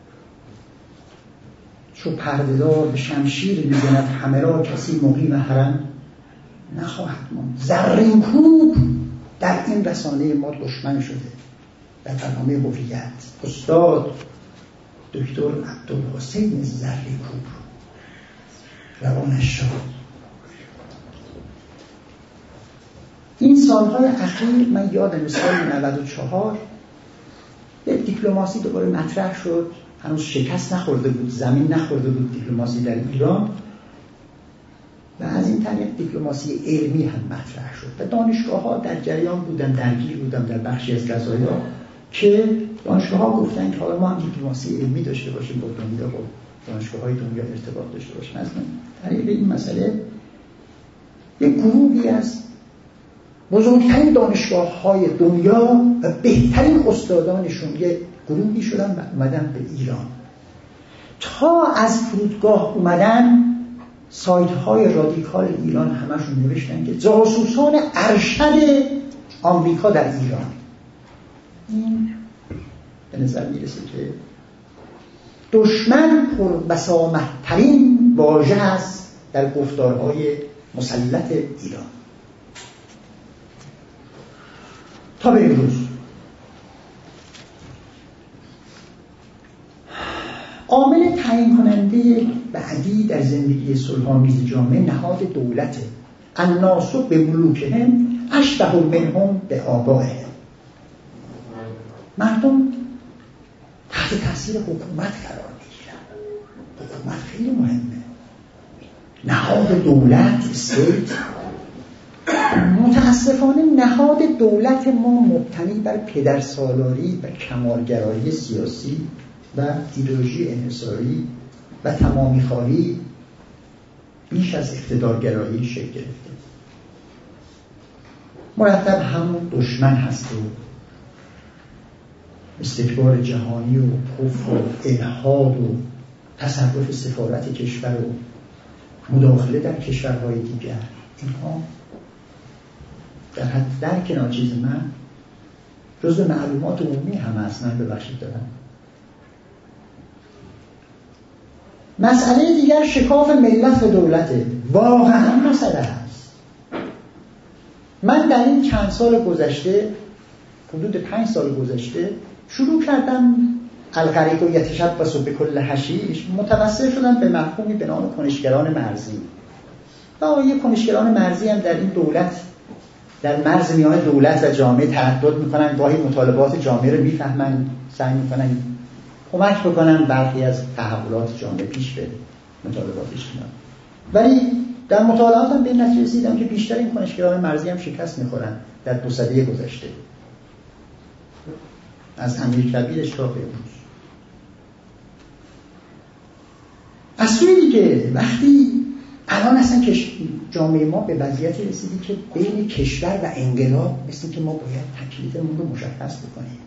چو پرده‌دار به شمشیر می‌زند همه را، کسی مقیم حرم نخواهد ماند. زرین کوب در این رسانه ما دشمن شده. در برنامه هویت استاد دکتر عبدالحسین زرین کوب روانش شد این سالهای اخیر من یادم سال 94 دیپلماسی دوباره مطرح شد، هنوز شکست نخورده بود، زمین نخورده بود دیپلماسی در ایران و از این طریق دیپلماسی علمی هم مطرح شد و دانشگاه‌ها در جریان بودن، درگیر بودن در بخشی از قضایا که دانشگاه‌ها گفتن که حالا ما هم دیپلماسی علمی داشته باشیم، با دنیا، با دانشگاه‌های دنیا ارتباط داشته باشیم. از طریق این مسئله یک گروهی از بزرگترین دانشگاه‌های دنیا و بهترین استادانشون یک گروهی شدن و اومدن به ایران. تا از فرودگاه اومدن سایت‌های رادیکال ایران همشون نوشتن که جاسوسان ارشد آمریکا در ایران. این به نظر میرسه که دشمن پربسامدترین واژه است در گفتارهای مسلط ایران تا به امروز. عامل تعیین کننده بعدی در زندگی صلح‌آمیز جامعه نهاد دولته. الناس به ملوکهم اشبه منهم به آبائهم. مردم تحت تاثیر حکومت قرار میگیرن. حکومت خیلی مهمه. نهاد دولت استیت. متاسفانه نهاد دولت ما مبتنی بر پدرسالاری و کمالگرایی سیاسی و ایدئولوژی انحصاری و تمامیخواری بیش از اقتدارگرایی شکل گرفته. مرتب همون دشمن هست و استکبار جهانی و کفر و الحاد و تصرف سفارت کشور و مداخله در کشورهای دیگر، اینها در حد درک ناچیز من جزء معلومات عمومی هم هست. من ببخشید دارم. مسئله دیگر شکاف ملت و دولته. واقعا مسئله هست. من در این چند سال گذشته، حدود 5 سال گذشته، شروع کردم الغریق یتشبث بکل حشیش، متوسل شدم به مفهومی به نام کنشگران مرزی. و آقای کنشگران مرزی هم در این دولت، در مرز میان دولت و جامعه تردد میکنن، گاهی مطالبات جامعه رو میفهمن، سعی میکنن کمک بکنن برخی از تحولات جامعه پیش بره، مطالباتش میاد. ولی در مطالعاتم به این نتیجه رسیدم که بیشتر این کنشگران مرزی هم شکست میخورن در 2 سده گذشته، از امیرکبیرش تا به امروز. از سوی دیگه وقتی الان اصلا جامعه ما به وضعیتی رسیدی که بین کشور و انقلاب مثل که ما باید تکلیفمون رو مشخص بکنیم.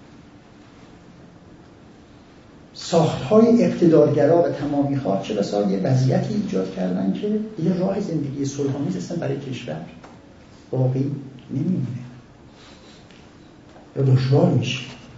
ساخت‌های اقتدارگرا و تمامی‌خواه چه بسا یه وضعیتی ایجاد کردن که یه راه زندگی صلح‌آمیز اصلا برای کشور باقی نمیمونه یا دشوار میشه.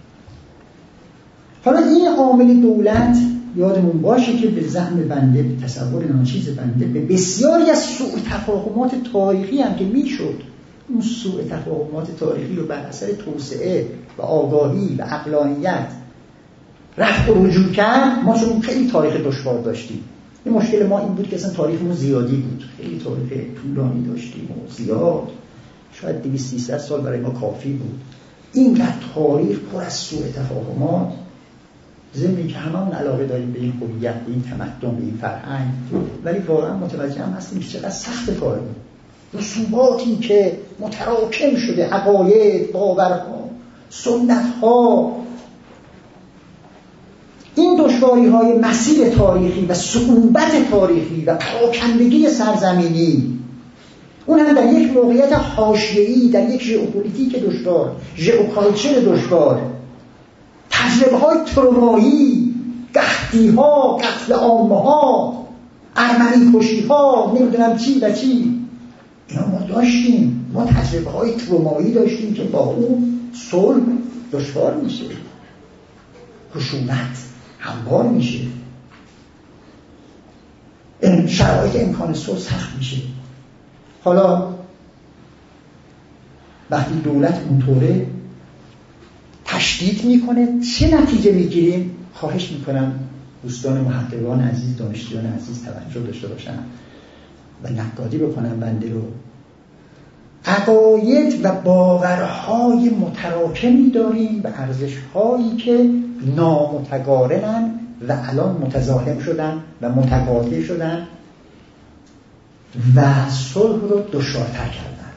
حالا این عامل دولت یادمون باشه که به زعم بنده، به تصور ناچیز بنده، به بسیاری از سوء تفاهمات تاریخی هم که میشد اون سوء تفاهمات تاریخی رو بر اثر توسعه و آگاهی و عقلانیت رفت و رجوع کرد. ما چون خیلی تاریخ دشوار داشتیم. این مشکل ما این بود که اصلا تاریخمون زیادی بود، خیلی تاریخ طولانی داشتیم و زیاد، شاید 200-300 سال برای ما کافی بود. اینقدر تاریخ پر از سوء تفاهمات، ضمن که هممون علاقه داریم به این هویت، به این تمدن، به این فرهنگ، ولی واقعا متوجه هم هستیم که چقدر سخت کاره. رسوباتی که متراکم شده، عقاید، باورها، سنت‌ها، این دشواری‌های مسیر تاریخی و صعوبت تاریخی و پراکندگی سرزمینی، اون هم در یک موقعیت حاشیه‌ای، در یک ژئوپلیتیک دشوار، ژئوکالچر دشوار، تجربه‌های ترومایی، قحطی‌ها، قتل عامه‌ها، ارمنی کشی‌ها، نمیدونم چی و چی، اینا ما داشتیم. ما تجربه‌های ترومایی داشتیم که با اون صلح دشوار میشه، خشونت هموار میشه، شرایط امکان صلح سخت میشه. حالا وقتی دولت اونطوره تشدید میکنه چه نتیجه میگیریم؟ خواهش میکنم دوستان محققان عزیز، دانشجویان عزیز توجه داشته باشن و نقادی بکنن بنده رو. عقاید و باورهای متراکمی داریم و ارزشهایی که نامتقارنن و الان متزاحم شدن و متقاطع شدن و صلح رو دشوارتر کردن،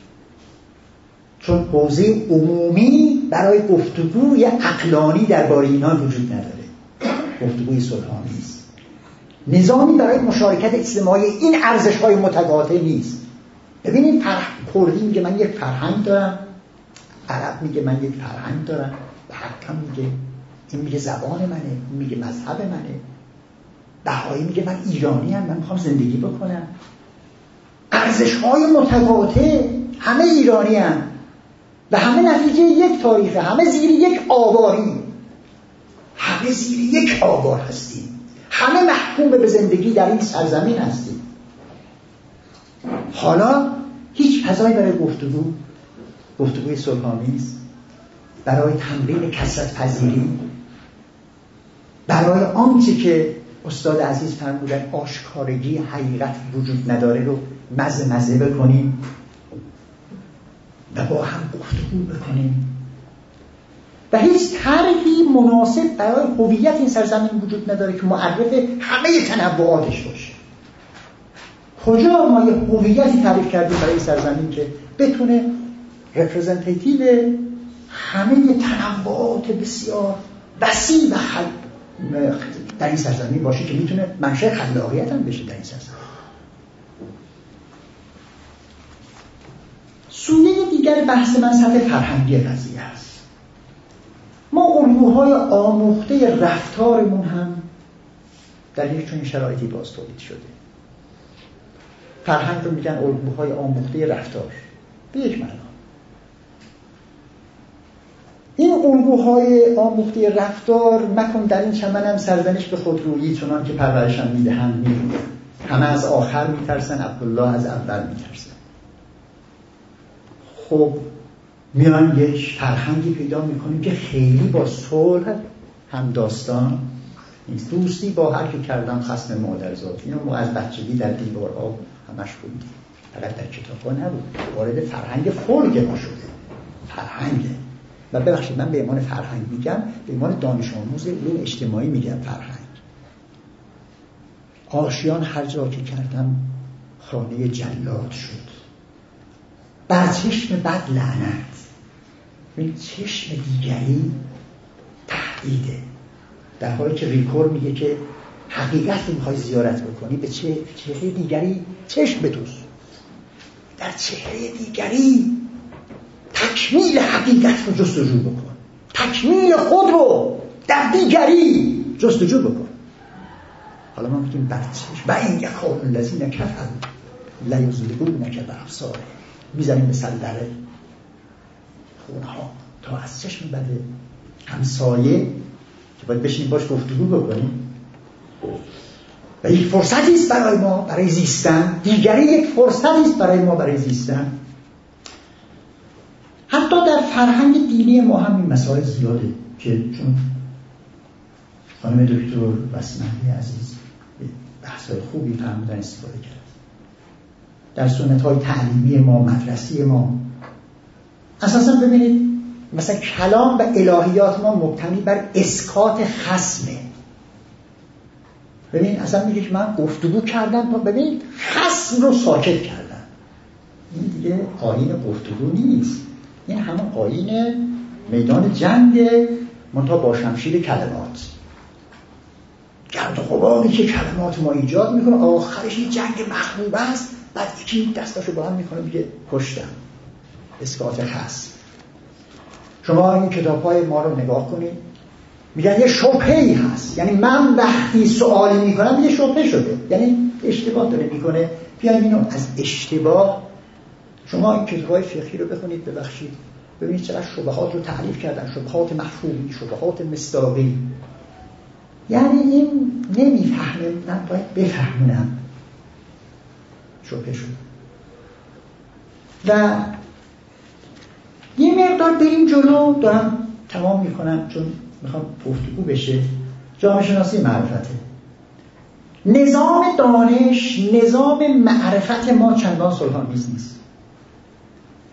چون حوزه عمومی برای گفتگوی عقلانی درباره اینا وجود نداره، گفتگوی صلح‌آمیز، نظامی برای مشارکت اجتماعی این ارزش‌های متقاطع نیست. ببینید کردی میگه من یک فرهنگ دارم، عرب میگه من یک فرهنگ دارم، حکم میگه، این میگه زبان منه، این میگه مذهب منه، بهایی میگه من ایرانی ام، من میخوام زندگی بکنم. ارزش‌های متقاطع، همه ایرانی ام و همه نتیجه یک تاریخه، همه زیر یک آواری، همه زیر یک آوار هستیم، همه محکوم به زندگی در این سرزمین هستیم. حالا هیچ فضایی برای گفتگوی صلح‌آمیز، برای تمرین کثرت پذیری، برای آنچه که استاد عزیز فرمودن آشکارگی حقیقت وجود نداره رو مزه بکنیم و با هم گفتگو بکنیم و هیچ طرحی مناسب برای هویت این سرزمین وجود نداره که معرف همه تنوعاتش باشه. کجا ما یه هویتی تعریف کردیم برای این سرزمین که بتونه رپرزنتیتیو همه تنوعات بسیار وسیع و در این سرزمین باشه که میتونه منشأ خلاقیت هم بشه در این سرزمین. سویه دیگر بحث من سطح فرهنگی قضیه است. ما الگوهای آموخته رفتارمون هم در یک چنین شرایطی باز تولید شده. فرهنگ رو میگن الگوهای آموخته رفتار به یک معنا. این الگوهای آموخته رفتار مکن در این چمنم سرزنش به خودرویی، چنان که پرورشم میدهند میرویم. همه از آخر میترسن، عبدالله از اول میترسن. خب میان یک فرهنگی پیدا میکنیم که خیلی با صلح هم داستان نیست. دوستی با هر که کردن خصم مادرزاد، اینو ما از بچگی در دیوارها همش خوندیم، فقط در کتاب‌ها نبود، وارد فرهنگ فولک ما شده. فرهنگه. و ببخشید من به عنوان فرهنگ میگم، به عنوان دانش آموز علوم اجتماعی میگم فرهنگ. آشیان هر جا که کردم خانه جلاد شد، بر چشم بد لعنت. این چشم دیگری تهدیده، در حالی که ریکور میگه که حقیقت رو میخوای زیارت بکنی به چهره دیگری چشم بدوز، در چهره دیگری تکمیل حقیقت رو جستجو بکن، تکمیل خود رو در دیگری جستجو بکن. حالا ما میگیم بر چشم و این یخون الذین کفروا لیزلقونک بابصارهم، میزنیم به سلدره خونها تا از چشم بده همسایه که باید بشینیم باش گفتگو بکنیم و یک فرصتی است برای ما برای زیستن، دیگری یک فرصتی است برای ما برای زیستن. حتی در فرهنگ دینی ما هم این مسائل زیاده که چون خانم دکتر بسمتی عزیز بحث‌های خوبی فرمودن استفاده کرد. در سنت‌های تعلیمی ما، مدرسی ما اساساً ببینید مثلا کلام و الهیات ما مبتنی بر اسکات خصمه. ببین اصلا میگه که من گفتگو کردم تا ببینید خصم رو ساکت کردم. این دیگه آیین گفتگو نیست، این همون آیین میدان جنگ منتها با شمشیر کلمات، گرد و غباری که کلمات ما ایجاد میکنه، آخرش این جنگ محبوب است. بعد یکی دستاشو با هم میکنه میگه کشتم، اسکات خصم. شما این کتاب‌های ما رو نگاه کنید، میگن یه شبهه‌ای هست، یعنی من وقتی سوالی میکنم یه شبهه شده، یعنی اشتباه داره میکنه. بیایم اینو از اشتباه، شما این کتاب‌های فقهی رو بخونید، ببخشید ببینید چقدر شبهات رو تعریف کردن، شبهات مفهومی، شبهات مصداقی. یعنی این نمیفهمه، من باید بفهمونم شبهه شد. و یه مقدار بریم جلو، دارم تمام میکنم چون میخوام گفتگو بشه. جامعه شناسی معرفته، نظام دانش، نظام معرفت ما چندان صلح‌آمیز نیست.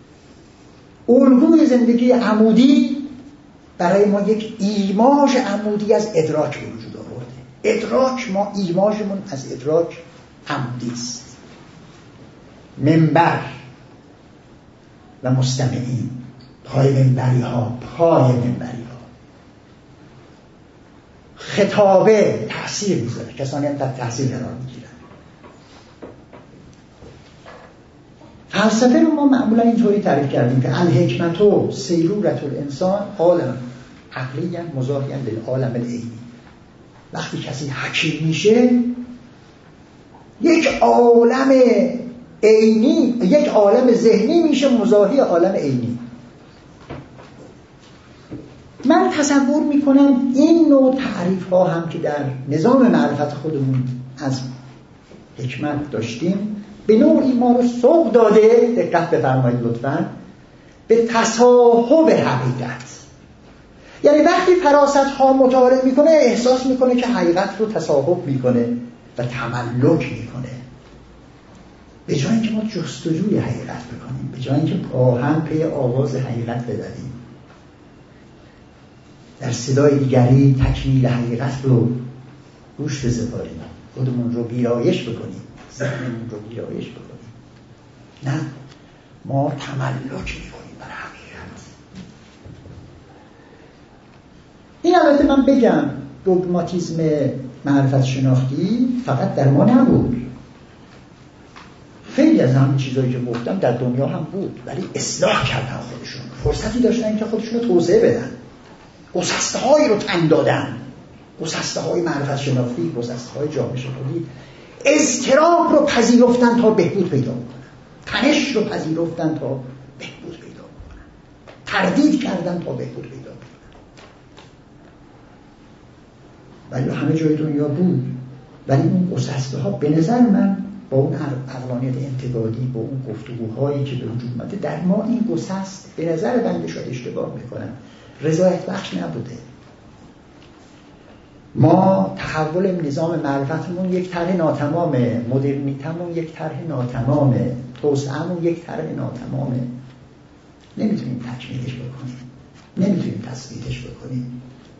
الگوی زندگی عمودی برای ما یک ایماژ عمودی از ادراک به وجود آورده. ادراک، ما ایماژمون از ادراک عمودی است. منبر و مستمعین، پای منبری ها، خطابه تأثیر میذاره، کسانی هم در تأثیر قرار میگیرن. فلسفه رو ما معمولا اینطوری تعریف کردیم که الحکمت سیرورة الانسان عالم عقلی مضاهی للعالم العینی. وقتی کسی حکیم میشه یک عالم عینی، یک عالم ذهنی میشه مضاهی عالم عینی. من تصور میکنم این نوع تعریف ها هم که در نظام معرفت خودمون از حکمت داشتیم به نوعی ما رو سوق داده، دقت بفرمایید لطفاً، به تصاحب حقیقت. یعنی وقتی فراست ها مطالعه میکنه احساس میکنه که حقیقت رو تصاحب میکنه و تملک میکنه، به جای اینکه ما جستجوی حقیقت بکنیم، به جای اینکه با هم پی آواز حقیقت بدویم، در صدای دیگری تکمیل حقیقت رو گوش بسپاریم، خودمون رو ویرایش بکنیم، ذهنمون رو ویرایش بکنیم. نه، ما تملک میکنیم بر حقیقت. این البته من بگم دوگماتیسم معرفت شناختی فقط در ما نبود، خیلی از همین چیزایی که گفتم در دنیا هم بود، ولی اصلاح کردن خودشون، فرصتی داشتن که خودشون رو توسعه بدن، گسسته هایی رو تن دادن، گسسته های معرفت شناختی، گسسته های جامعه شناختی، اضطراب رو پذیرفتن تا بهبود پیدا کنن، تنش رو پذیرفتن تا بهبود پیدا کنن، تردید کردن تا بهبود پیدا کنن. ولی همه جای دنیا بود، ولی اون گسسته ها به نظر من با اون عقلانیت انتقادی، با اون گفتگوهایی که به وجود اومده در ما، این گسست به نظر بنده شاید اشتباه میکنم رضایت بخش نبوده. ما تحول نظام معرفتمون یک طرح ناتمامه، مدرنیتمون یک طرح ناتمامه، توسعه‌مون یک طرح ناتمامه، نمیتونیم تکمیلش بکنیم، نمیتونیم تثبیتش بکنیم.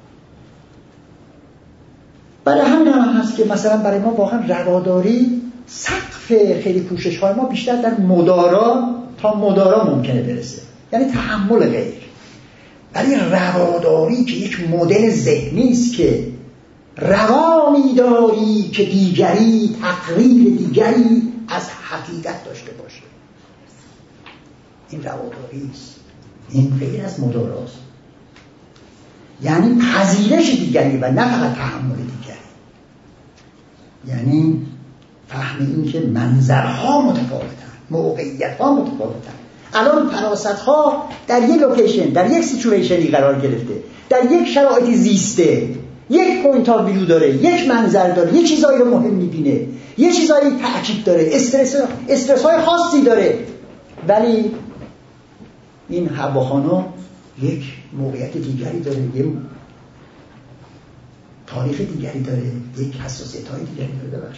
برای همین هم هست که مثلا برای ما واقعا رواداری سقف خیلی کوشش های ما بیشتر در مدارا تا مدارا ممکنه برسه، یعنی تحمل غیر. ولی رواداری که یک مدل ذهنی است که روانی داری که دیگری تقریر دیگری از حقیقت داشته باشه، این رواداری است، این غیر از مداراست، یعنی پذیرش دیگری و نه فقط تحمل دیگری، یعنی فهم این که منظرها متفاوتن، موقعیتها متفاوتن. الان فراست‌ها در یک لوکیشن، در یک سیچویشنی قرار گرفته، در یک شرایطی زیسته، یک پوینت آف ویو داره، یک منظر داره، یک چیزایی رو مهم می‌بینه، یک چیزایی تأکید داره، استرس‌های خاصی داره. ولی این هواخانه یک موقعیت دیگری داره، یک تاریخ دیگری داره، یک حساسیت‌های دیگری داره.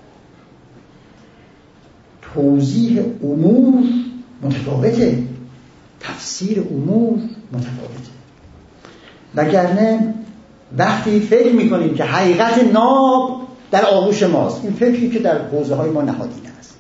توضیح امور متفاوته، تفسیر امور متفاوته. وگرنه وقتی فکر میکنیم که حقیقت ناب در آغوش ماست، این فکری که در حوزه های ما نهادینه است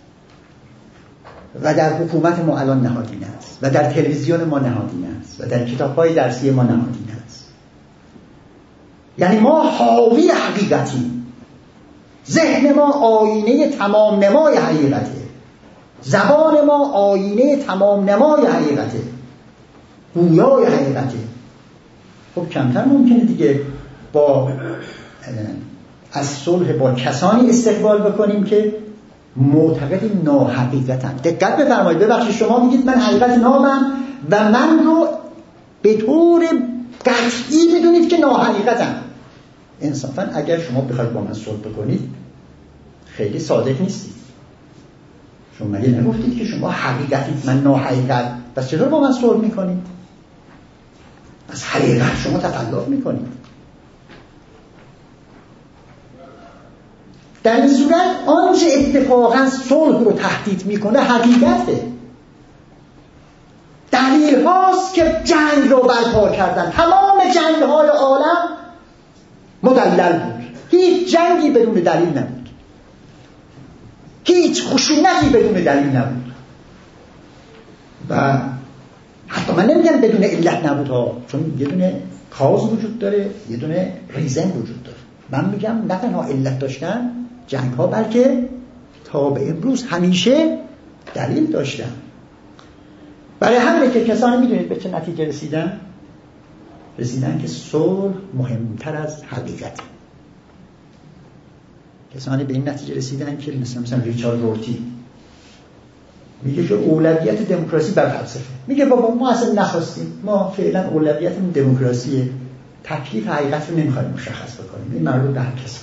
و در حکومت ما الان نهادینه است و در تلویزیون ما نهادینه است و در کتاب های درسی ما نهادینه است، یعنی ما حاوی حقیقتیم، ذهن ما آینه تمام نمای حقیقته، زبان ما آینه تمام نمای حقیقته، گویای حقیقته. خب کمتر ممکنه دیگه با از صلح با کسانی استقبال بکنیم که معتقد ناحقیقتن. دقت بفرمایید، ببخشید شما میگید من حقیقت نامم و من رو به طور قطعی بدونید که ناحقیقتم. انصافا اگر شما بخواید با من صلح بکنید خیلی صادق نیستید. شما مگه نگفتید که شما حقیقتید من ناحقیقت، پس چطور با من صلح میکنید؟ از حقیقت شما تخلف میکنید. در این صورت آنچه اتفاقا صلح رو تهدید میکنه حقیقته، دلیل دلیل هاست که جنگ رو برپا کردن. تمام جنگ های عالم مدلل بود، هیچ جنگی بدون دلیل نبود، هیچ خشونتی بدون دلیل نبود. و حتی من نمیگم بدون علت نبود ها، چون یه دونه کاز وجود داره، یه دونه ریزن وجود داره. من میگم نه تنها علت داشتن جنگ ها، بلکه تا به امروز همیشه دلیل داشتن. برای همینه که کسانی میدونید به چه نتیجه رسیدن که صلح مهمتر از حقیقت. کسانی به این نتیجه رسیدن که مثلا ریچارد رورتی میگه که اولویت دموکراسی بر فلسفه. میگه بابا ما اصلا نخواستیم، ما فعلا اولویتمون دموکراسیه، تکلیف حقیقت رو نمیخوایم مشخص بکنیم، این مربوط به هر کسی.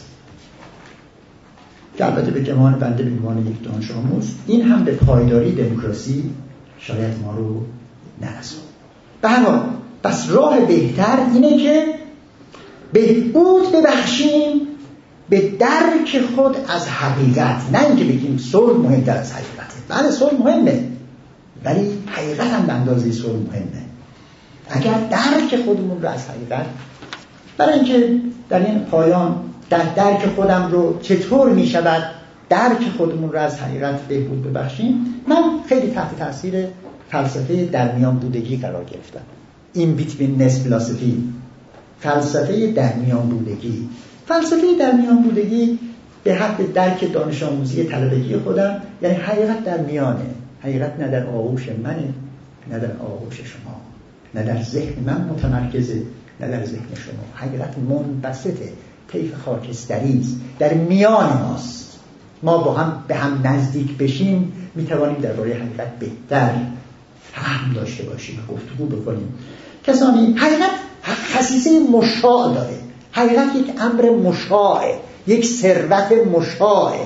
که البته به گمان بنده به عنوان یک دانش آموز این هم به پایداری دموکراسی شاید ما رو نرسونه. به هر حال پس راه بهتر اینه که بهبود ببخشیم به درک خود از حقیقت، نه اینکه بگیم صلح مهمتر از حقیقته. بله صلح مهمه، ولی حقیقت هم به اندازه صلح مهمه. اگر درک خودمون رو از حقیقت، برای اینکه در این پایان در درک خودم رو چطور می شود درک خودمون رو از حقیقت بهبود ببخشیم، من خیلی تحت تاثیر فلسفه درمیان بودگی قرار گرفتم. In betweenness philosophy، فلسفه درمیان بودگی. فلسفه درمیان بودگی به حد درک دانش آموزی طلبگی خودم، یعنی حقیقت در میانه، حقیقت نه در آغوش منه، نه در آغوش شما، نه در ذهن من متمرکزه، نه در ذهن شما. حقیقت منبسطه، طیف خاکستری است، در میان ماست. ما با هم به هم نزدیک بشیم میتوانیم درباره حقیقت بهتر فهم داشته باشیم، گفتگو بکنیم. کسانی حقیقت خصیصه مشاع داره، حقیقت یک امر مشاعه، یک ثروت مشاعه.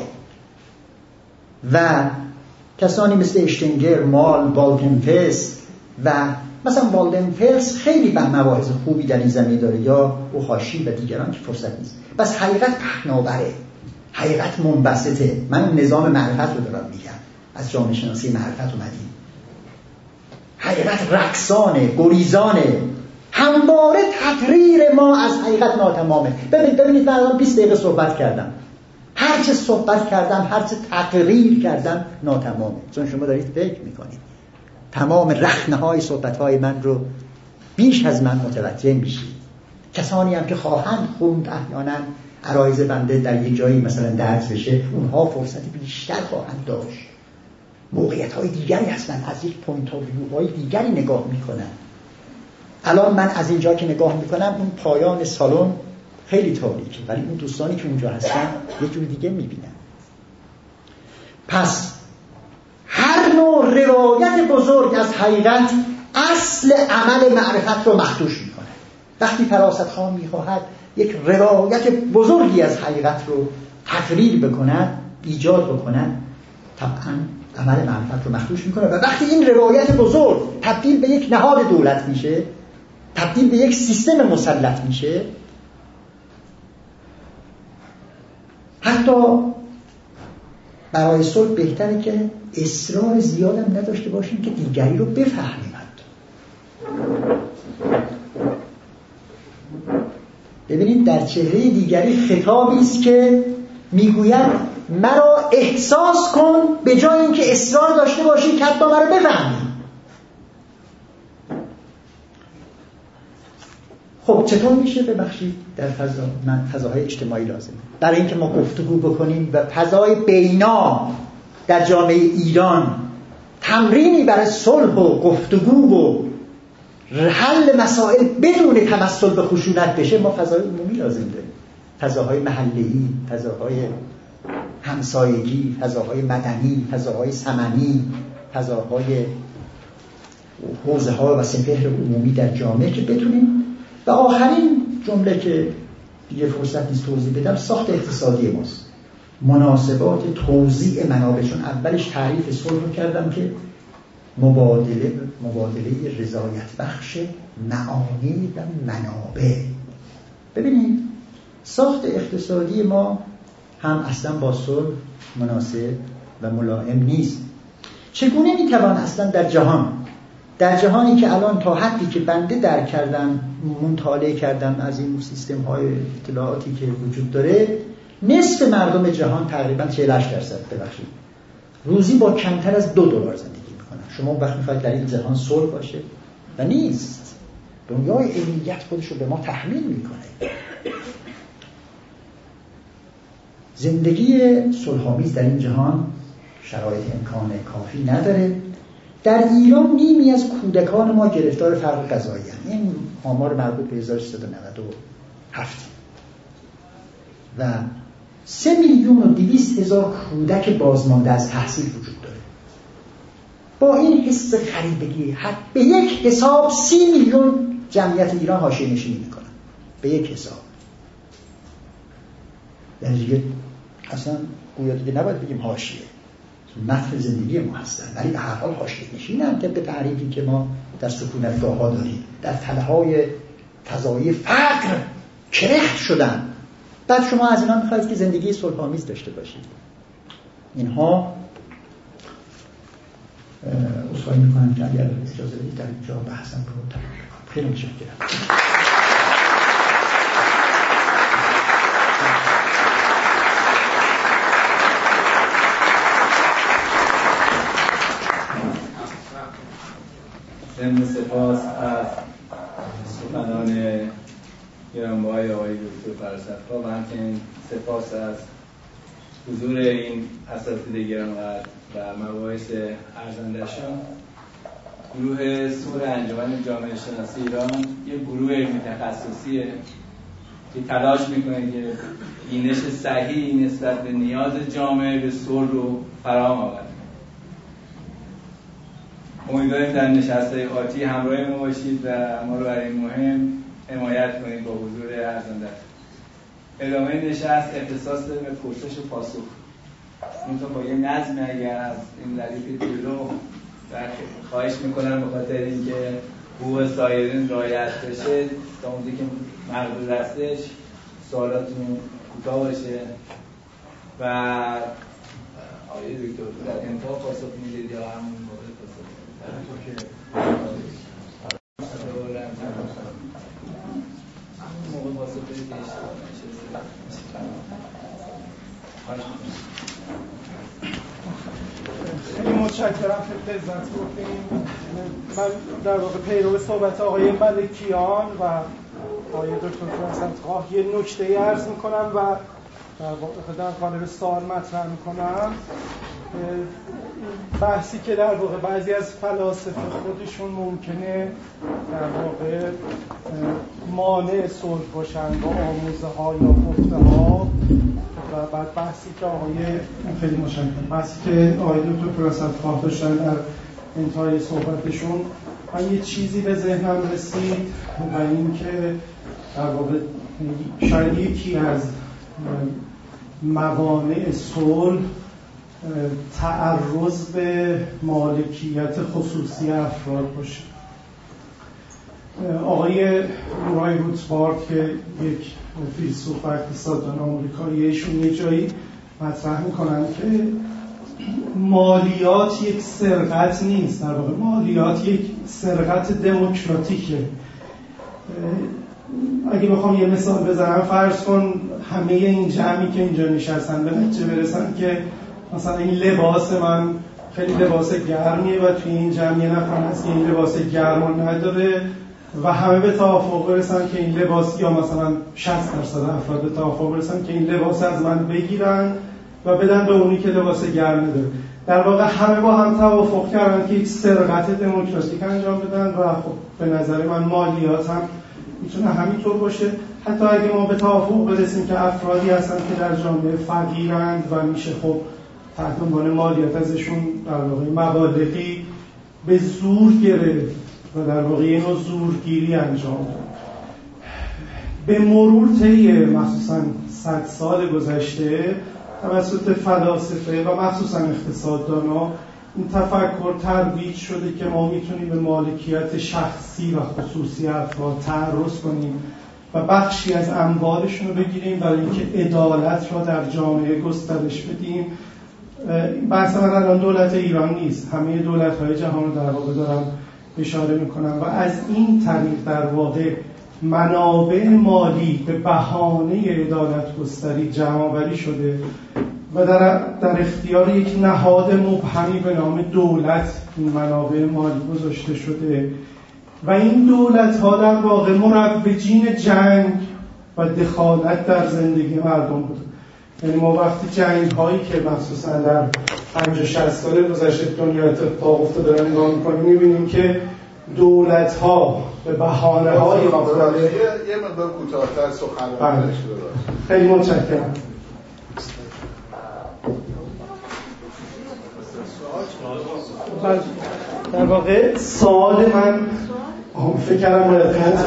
و کسانی مثل اشتینگر، مال، والدنفلس و مثلا والدنفلس خیلی به مواعظ خوبی در این زمینه داره، یا اوهاشی و دیگران که فرصت نیست. بس حقیقت پهناوره، حقیقت منبسطه. من نظام معرفت رو دارم میگم، از جامعه شناسی معرفت اومدیم. حقیقت رقصانه، گریزانه، همواره تقریر ما از حقیقت ناتمامه. ببینید من الان 20 دقیقه صحبت کردم، هرچه صحبت کردم، هرچه تقریر کردم ناتمامه، چون شما دارید فکر میکنید. تمام رخنه‌های صحبت‌های من رو بیش از من متوجه میشید. کسانی هم که خواهند خوند احیانا عرایض بنده در یک جایی مثلا درس بشه، اونها فرصت بیشتر خواهند داشت، موقعیت‌های دیگری هستن، از یک پوینت آف ویوهای دیگری نگاه میکنن. الان من از اینجا که نگاه میکنم اون پایان سالن خیلی تاریکه، ولی اون دوستانی که اونجا هستن یه جور دیگه میبینن. پس هر نوع روایت بزرگ از حقیقت اصل عمل معرفت رو مخدوش میکنه. وقتی فراستخوان میخواهد یک روایت بزرگی از حقیقت رو تقریر بکند، ایجاد بکند، طبعا عمل معرفت رو مخدوش میکنه. و وقتی این روایت بزرگ تبدیل به یک نهاد دولت میشه، تبدیل به یک سیستم مسلط میشه، حتی برای صلح بهتره که اصرار زیادم نداشته باشیم که دیگری رو بفهمیم. ببینید در چهره دیگری خطابی است که میگوید مرا احساس کن، به جای اینکه اصرار داشته باشی که حتی مرا بفهمی. خب چطور میشه ببخشید در فضاهای اجتماعی لازمه برای اینکه ما گفتگو بکنیم و فضای بینا در جامعه ایران تمرینی برای صلح و گفتگو و حل مسائل بدون تمثل به خشونت بشه، ما فضای عمومی لازم داریم، فضاهای محلی، فضاهای همسایگی، فضاهای مدنی، فضاهای سمنی، فضاهای حوزه ها و سپهر عمومی در جامعه که بتونیم. و آخرین جمله که دیگه فرصت نیست توضیح بدم، ساخت اقتصادی ماست، مناسبات توزیع منابع. چون اولش تعریف صلح رو کردم که مبادله رضایت بخش معانی و منابع. ببینید ساخت اقتصادی ما هم اصلا با صلح مناسب و ملائم نیست. چگونه میتوان اصلا در جهان در جهانی که الان تا حدی که بنده درک کردم، مطالعه کردم از این سیستم های اطلاعاتی که وجود داره، نصف مردم جهان تقریبا 48% ببخشید روزی با کمتر از $2 زندگی میکنن. شما وقت میخواید در این جهان صلح باشه و نیست. دنیای علمیت خودش رو به ما تحمیل میکنه. زندگی صلح‌آمیز در این جهان شرایط امکان کافی نداره. در ایران نیمی از کودکان ما گرفتار فقر غذایی هستند. این آمار مربوط به 1397 و 3,200,000 کودک بازمانده از تحصیل وجود داره. با این حس غریبگی به یک حساب 30 میلیون جمعیت ایران حاشیه نشینی میکنن. به یک حساب. یعنی دیگه اصلا گویا دیگه نباید بگیم حاشیه، متن زندگی ما هستن، ولی به هر حال حاشیه نشینن طبق تعریفی که ما در سکونتگاه‌ها داریم. در تله‌های فضایی فقر کرخت شدن. بعد شما از اینا میخواید که زندگی صلح‌آمیز داشته باشید. اینها اصلاحی میکنم که اگر اجازه بدید در اینجا بحثم رو تمام کنم. خیلی متشکرم. سپاس از سخنان گرانبهای آقای دکتر فراسخی و همچنین سپاس از حضور این اساتید گرانقدر و مباحث ارزنده‌شان. گروه صلح انجمن جامعه شناسی ایران یک گروه علمی تخصصیه که تلاش میکنه که بینش صحیح نسبت به نیاز جامعه به صلح رو فراهم آورد. امیدواریم در نشست‌های آتی همراه ما باشید و ما رو برای این مهم حمایت کنید با حضور ارزنده. ادامه نشست اختصاص به پرسش و پاسخ. اینطور با یه نظم اگر از این ردیف جلو خواهش میکنم به خاطر اینکه حقوق سایرین رعایت بشه تا اونجا که مقدور هستش سوالاتون کوتاه باشه و آقای دکتر در انتها پاسخ میدید یا همون موقع پاسخ میدید؟ موقع پاسخ بدید خیلی متشکرم که لذت بردیم. من در واقع پیرو صحبت آقای ملکیان و آقای دکتر فراسخی یه نکته عرض میکنم و در واقع در قالب سوال مطرح میکنم. بحثی که در واقع بعضی از فلاسفه خودشون ممکنه در واقع مانع صلح باشن با آموزه ها یا گفته ها و بعد بحثی که خیلی مشکل بحثی که آقای دکتر فراسخی داشتن در انتهای صحبتشون، من یه چیزی به ذهنم رسید و این که در واقع شاید یکی از موانع صلح تعرض به مالکیت خصوصی افراد باشه. آقای مورای روتبارد که یک فیلسوف و اقتصاددان آمریکایی، ایشون یه جایی مطرح میکنن که مالیات یک سرقت نیست، در واقع مالیات یک سرقت دموکراتیکه. اگه بخوام یه مثال بزنم، فرض کن همه این جمعی که اینجا نشستن به نتیجه برسن که مثلا این لباس من خیلی لباس گرمیه و توی این جمع یه نفر هست که این لباس گرم نداره و همه به توافق برسن که این لباس، یا مثلا 60% افراد به توافق برسن که این لباس از من بگیرن و بدن به اونی که لباس گرم نداره. در واقع همه با هم توافق کردن که یک سرقت دموکراتیک انجام بدن و خب به نظر من مالیات هم میتونه همینطور باشه. حتی اگه ما به توافق برسیم که افرادی هستن که در جامعه فقیرند و میشه خب تحت عنوان مالیات ازشون در واقع مبالغی به زور گرفت و در واقع یه نوع زورگیری انجام داد. به مرور طی مخصوصا 100 سال گذشته توسط فلاسفه و مخصوصا اقتصاددانا این تفکر ترویج شده که ما میتونیم به مالکیت شخصی و خصوصی افراد تعرض کنیم و بخشی از اموالشون رو بگیریم برای اینکه عدالت را در جامعه گسترش بدیم. بحث من الان دولت ایران نیست، همه دولت‌های جهان رو در واقع دارم اشاره میکنم و از این طریق در واقع منابع مالی به بهانه عدالت گستری جمع‌آوری شده و در اختیار یک نهاد مبهمی به نام دولت این منابع مالی گذاشته شده و این دولت‌ها در واقع مروجین جنگ و دخالت در زندگی مردم بود. یعنی ما وقتی جنگ‌هایی که مخصوصا در 50-60 سال گذشته دنیا اتفاق افتاده رو نگاه می‌کنیم می‌بینیم که دولت‌ها به بهانه‌های مختلف یه مقدار کوتاه‌تر سخنرانی داشته. خیلی متشکرم. در واقع سوال من فکر کردم باید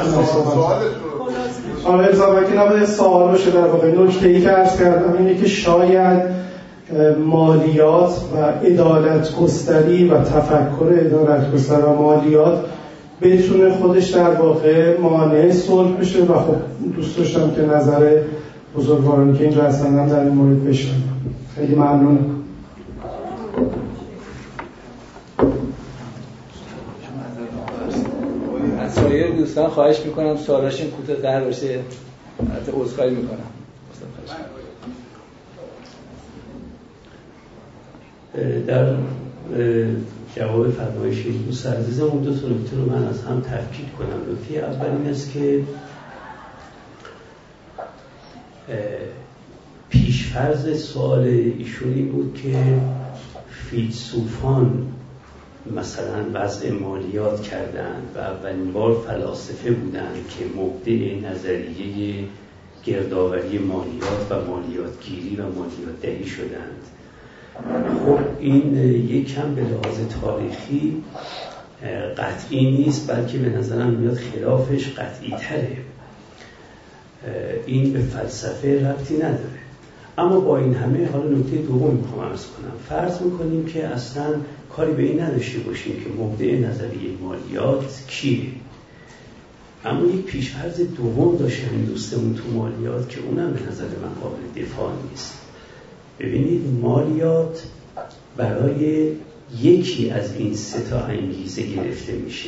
نباید سوال باشه. در واقع نکته‌ای که عرض کردم اینه که شاید مالیات و عدالت گستری و تفکر عدالت گستری و مالیات بتونه خودش در واقع مانع صلح بشه و خب دوست داشتم که نظر بزرگوارانی که اینجا هستن در این مورد بشنوم. خیلی ممنونم. از سایر دوستان خواهش میکنم سوالاشون کوتاه‌تر باشه. البته عذرخواهی میکنم. در جواب فرمایش دوست عزیزم اون دو تا نکته رو من از هم تفکیک کنم. نکته اول این است که پیشفرض سوال ایشون این بود که فیلسوفان مثلا وضع مالیات کردند و اولین بار فلاسفه بودند که مبدع نظریه گردآوری مالیات و مالیاتگیری و مالیات دهی شدند. خب این یک کم به لحاظ تاریخی قطعی نیست، بلکه به نظرم میاد خلافش قطعی تره. این به فلسفه ربطی نداره. اما با این همه حالا نکته دوم میخوام عرض کنم. فرض میکنیم که اصلا کاری به این نداشته باشیم که مبدع نظریه مالیات کیه. اما یک پیشفرض دوم داشتن این دوستمون تو مالیات که اونم به نظر من قابل دفاع نیست. ببینید مالیات برای یکی از این سه تا انگیزه گرفته میشه.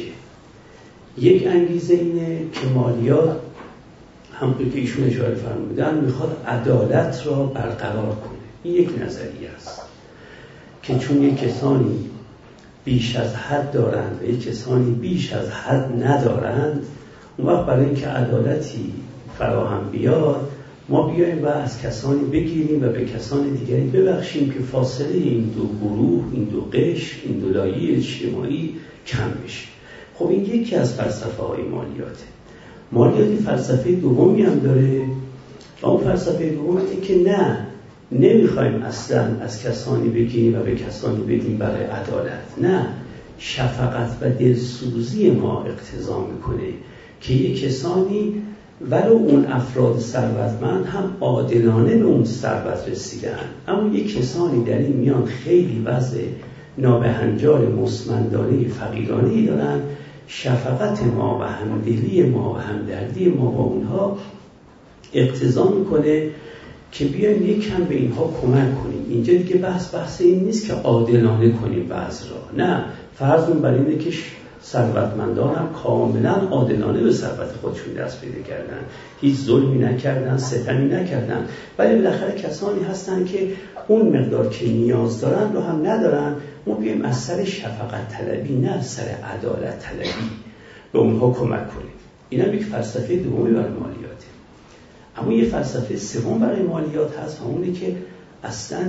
یک انگیزه اینه که مالیات همونطور که ایشون اشاره فرمودن میخواد عدالت را برقرار کنه. این یک نظریه است که چون یک کسانی بیش از حد دارند و یک کسانی بیش از حد ندارند، اون وقت برای اینکه عدالتی فراهم بیاد ما بیایم و از کسانی بگیریم و به کسان دیگری ببخشیم که فاصله این دو گروه، این دو قشر، این دو لایه اجتماعی کم بشه. خب این یکی از فلسفه های مالیاته. مالیات فلسفه دومی هم داره و اون فلسفه دوم اینه که نه، نمیخوایم اصلا از کسانی بگیریم و به کسانی بدیم برای عدالت. نه، شفقت و دلسوزی ما اقتضا میکنه که یک کسانی ولو اون افراد ثروتمند هم عادلانه به اون ثروت رسیدن، اما یک کسانی در این میان خیلی وضع نابهنجار مسمندانه فقیرانه‌ای دارن. شفقت ما و همدلی ما و همدردی ما با اونها اقتضا میکنه که بیایم یک کم به اینها کمک کنیم. اینجا دیگه بحث این نیست که عادلانه کنیم وضع را. نه، فرضمون بر اینه که ثروتمندان هم کاملا عادلانه به ثروت خودشون دست پیدا کردن، هیچ ظلمی نکردن، ستمی نکردن، ولی بالاخره کسانی هستن که اون مقدار که نیاز دارن رو هم ندارن. ما بیایم از سر شفقت طلبی نه از سر عدالت طلبی به اونها کمک کنیم. این هم یک فلسفه دومی برای مالیاته. اما یه فلسفه سوم برای مالیات هست و اونه که اصلا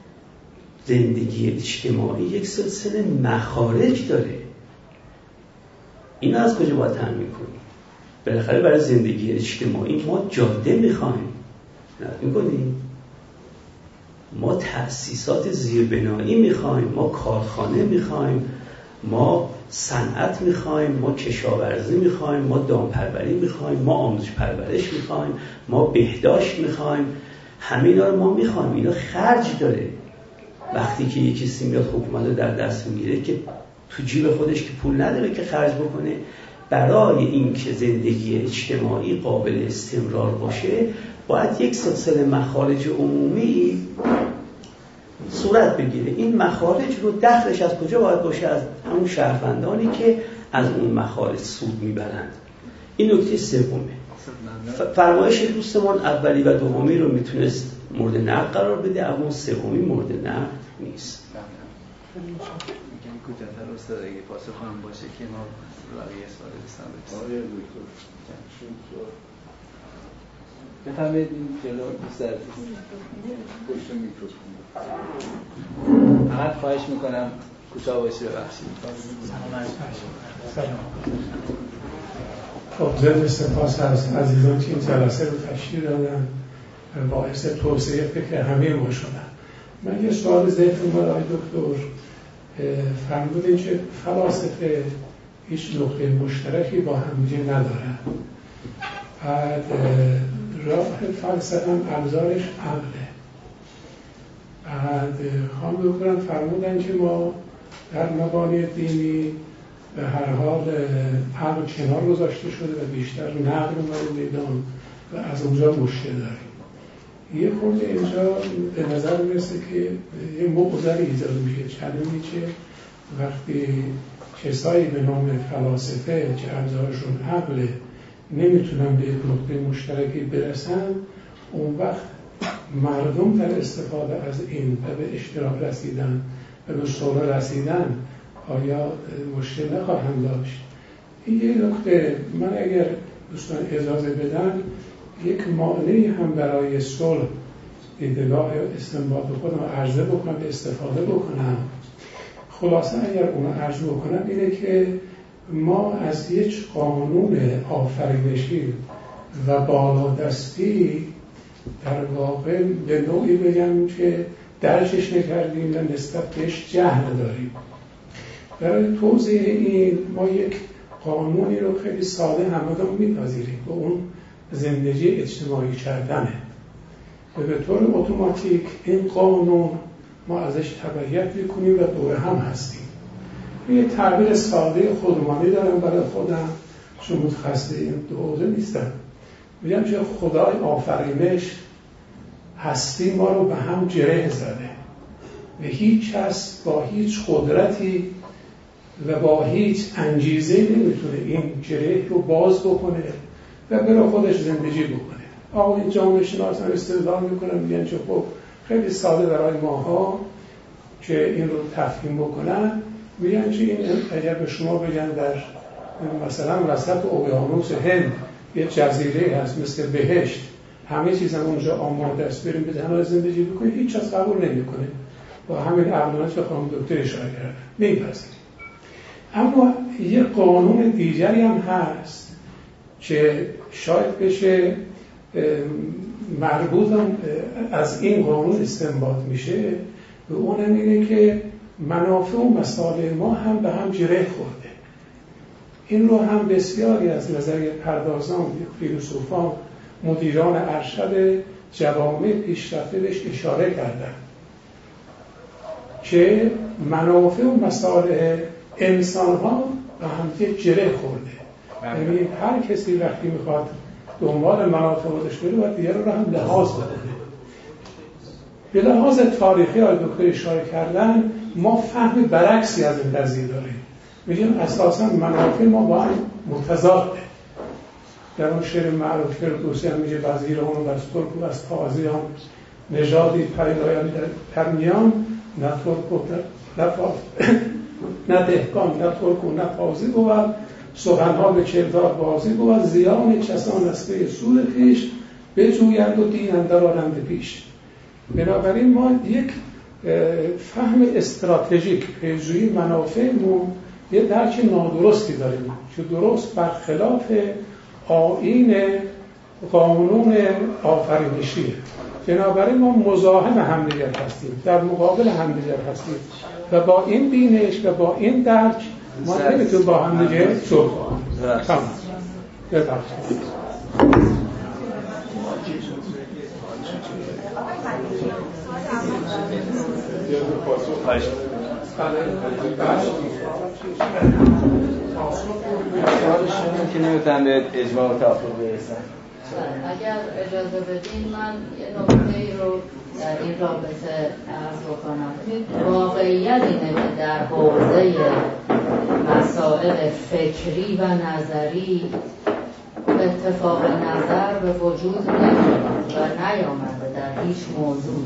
زندگی اجتماعی یک سلسله مخارج داره. این از کجا باید تامین کنیم؟ بالاخره برای زندگی اجتماعی ما جاده میخوایم، میکنیم، ما تأسیسات زیربنایی میخوایم، ما کارخانه میخوایم، ما صنعت میخوایم، ما کشاورزی میخوایم، ما دامپروری میخوایم، ما آموزش پرورش میخوایم، ما بهداشت میخوایم. همه اینا رو ما میخوایم. اینا خرج داره. وقتی که یکی کسی میاد حکومت رو در دست میگیره که تو جیب خودش که پول نداره که خرج بکنه، برای اینکه زندگی اجتماعی قابل استمرار باشه باید یک سلسله مخارج عمومی صورت بگیره. این مخارج رو دخلش از کجا باید باشه؟ از همون شهروندانی که از اون مخارج سود میبرند. این نکته سومه. فرمایش دوستمون اولی و دومی رو میتونست مورد نقد قرار بده، اما سومی مورد نقد نیست. میگم کوتاه‌تر استاد اگه پاسخ هم باشه که ما بقیه سوال بسازیم. بفرمایید این جلو دوست عزیز. پشت میکروفون. فقط خواهش میکنم کوتاه باشه، ببخشید. خب ضمن سپاس از عزیزان که این جلسه رو تشکیل دادن، باعث توسعه فکر همه ما شدن. من یه سوال ذهنم بود آقای دکتر، فرمودین که فلاسفه هیچ نقطه مشترکی با همدیگه ندارن. بعد راه فلسفه هم ابزارش عقله. بعد خانم دکترم فرمودن که ما در مبانی دینی به هر حال عقل کنار گذاشته شده و بیشتر نقل اومده میدان و از اونجا مشکل داریم. یه خورده اینجا به نظر میرسه که یه معضلی ایجاد میشه، چندانی که وقتی کسایی به نام فلاسفه که ابزارشون عقله نمیتونن به یک نقطه مشترکی برسن، اون وقت مردم در استفاده از این و به اشتراک رسیدن و به صلح رسیدن آیا مشکل نخواهند داشت؟ این یک نکته. من اگر دوستان اجازه بدن یک مانعی هم برای صلح دیدگاه استنباط خودم عرضه بکنم، استفاده بکنم. خلاصه اگر اون عرض بکنم اینه که ما از یک قانون آفرینشی و بالادستی در واقع به نوعی بگم که درکش نکردیم و نسبت بهش جهل داریم. برای توضیح این ما یک قانونی رو خیلی ساده همگان میپذیریم و اون زندگی اجتماعی کردنه و به طور اتوماتیک این قانون ما ازش تبعیت میکنیم و دور هم هستیم. یه تعبیر ساده خودمانی دارم برای خودم چون متخصص این حوزه نیستم. میگم که خدای آفرینش هستی ما رو به هم گره زده و هیچ کس با هیچ قدرتی و با هیچ انگیزه نمیتونه این گره رو باز بکنه و برای خودش زندگی بکنه. آقای جامعه شناس هم استدلال میکنن، میگن که خب خیلی ساده برای ماها که این رو تفهیم بکنن، میگن که این اگر به شما بگن در مثلا وسط اقیانوس هند یه جزیره هست مثل بهشت، همه چیز هم اونجا آماده است، بریم به همه زندگی بکنید، هیچ کس قبول نمیکنه. با همین عقلانیت که خانم دکتر اشاره کردن نمیپذیریم. اما یه قانون دیگری هم هست که شاید بشه مربوط از این قانون استنباط میشه و اونم اینه که منافع و مصالح ما هم به هم گره خورده. این رو هم بسیاری از نظریه پردازان، فیلسوفان، مدیران ارشد جوامع پیشرفته بهش اشاره کردن که منافع و مصالح انسان ها به هم گره خورده. یعنی هر کسی وقتی میخواد دنبال منافع خودش بره باید دیگر رو هم لحاظ بکنه. به لحاظ تاریخی های دکتر اشاره کردن ما فهم برعکسی از این قضیه داریم. میگیم اساسا منافع ما با هم متضاده. در اون شعر معروف فردوسی هم میگه وزیران و از ترک و از تازیان نژادی پیدایان در پرمیان، نه ترک و نه دهقان نه ترک و نه تازی بود، سخنها به کردار بازی بود، زیان کسان از پی سود خویش بجویند و دین اندر آرند پیش. بنابراین ما یک فهم استراتژیک پیش‌جویی منافعمون یه درک نادرستی داریم که درست برخلاف آیین قانون آفرینشیه. بنابراین ما مزاحم همدیگر هستیم، در مقابل همدیگر هستیم و با این بینش و با این درک ما نمیتونیم با همدیگر صلح کنیم. تمام. ببخشید. که نمیتونم به اجماع و توافق برسن. اگر اجازه بدین من یه نکته‌ای رو در این رابطه عرض بکنم. واقعیت اینه که در حوزه مسائل فکری و نظری اتفاق نظر به وجود نمیاد و نیامده در هیچ موضوعی.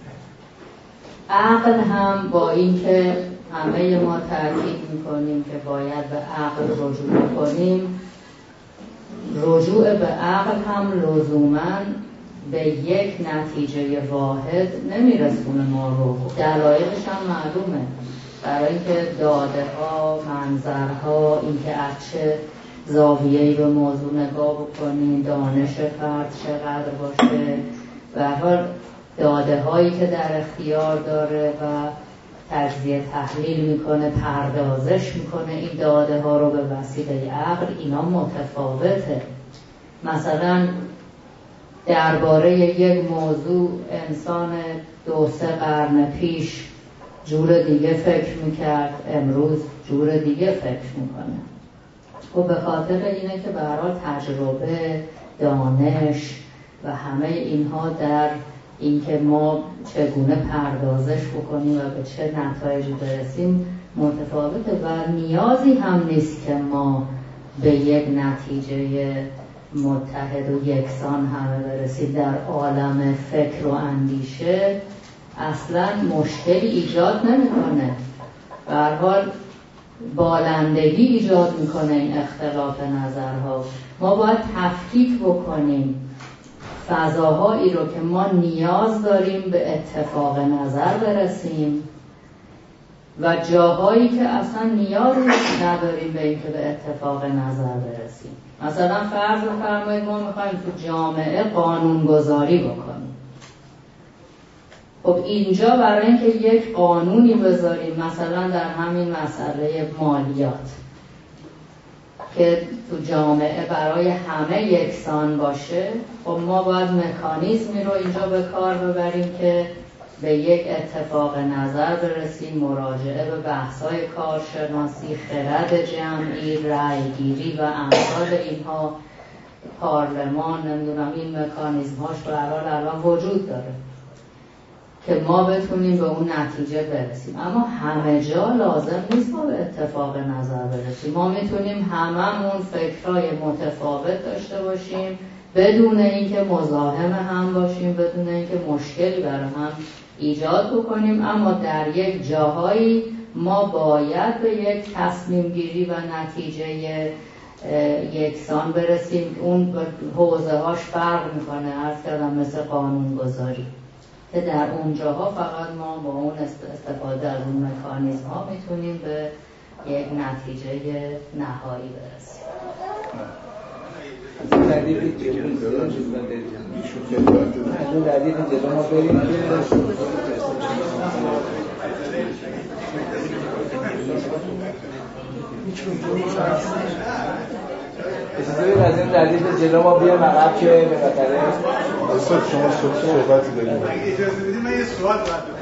عقل هم با اینکه همه ما تأکید میکنیم که باید به عقل رجوع کنیم، رجوع به عقل هم لزوماً به یک نتیجه واحد نمیرسونه ما رو. دلایلش هم معلومه، برای اینکه داده ها، منظرها، اینکه از چه زاویه‌ای به موضوع نگاه بکنیم، دانش فرد چقدر باشه، به هر حال داده هایی که در اختیار داره و تجزیه تحلیل میکنه، پردازش میکنه این داده ها رو به وسیله عقل، اینا متفاوته. مثلا درباره یک موضوع انسان 2-3 قرن پیش جور دیگه فکر میکرد، امروز جور دیگه فکر میکنه. و به خاطر اینه که به هر حال تجربه، دانش و همه اینها در اینکه ما چگونه پردازش بکنیم و به چه نتایجی برسیم متفاوته و نیازی هم نیست که ما به یک نتیجه متحد و یکسان همه برسیم. در عالم فکر و اندیشه اصلا مشکلی ایجاد نمیکنه، به هر حال بالندگی ایجاد میکنه این اختلاف نظرها. ما باید تفکیک بکنیم فضاهایی رو که ما نیاز داریم به اتفاق نظر برسیم و جاهایی که اصلا نیاز نداریم به اینکه به اتفاق نظر برسیم. مثلا فرض بفرمایید ما میخوایم تو جامعه قانونگذاری بکنیم. خب اینجا برای اینکه یک قانونی بذاریم، مثلا در همین مسئله مالیات که تو جامعه برای همه یکسان باشه، خب ما باید مکانیزمی رو اینجا به کار ببریم که به یک اتفاق نظر برسیم، مراجعه به بحث‌های کارشناسی، خرد جمعی، رأی‌گیری و امثال اینها، پارلمان، نمیدونم این مکانیزم‌هاش به هر حال الان وجود داره که ما بتونیم به اون نتیجه برسیم. اما همه جا لازم نیست ما به اتفاق نظر برسیم. ما میتونیم هممون فکرهای متفاوت داشته باشیم بدون اینکه مزاحم هم باشیم، بدون اینکه مشکلی برای هم ایجاد بکنیم، اما در یک جاهایی ما باید به یک تصمیم گیری و نتیجه یکسان برسیم. اون حوزه هاش فرق میکنه، عرض کردم مثل قانون گذاری که در اونجاها فقط ما با اون استفاده از اون مکانیزم ها میتونیم به یک نتیجه نهایی برسیم. اجازه از این ردیف جلو ما بیایم عقب که به قطره استاد شما صحبتی دارید؟ اجازه بدید من یه سوال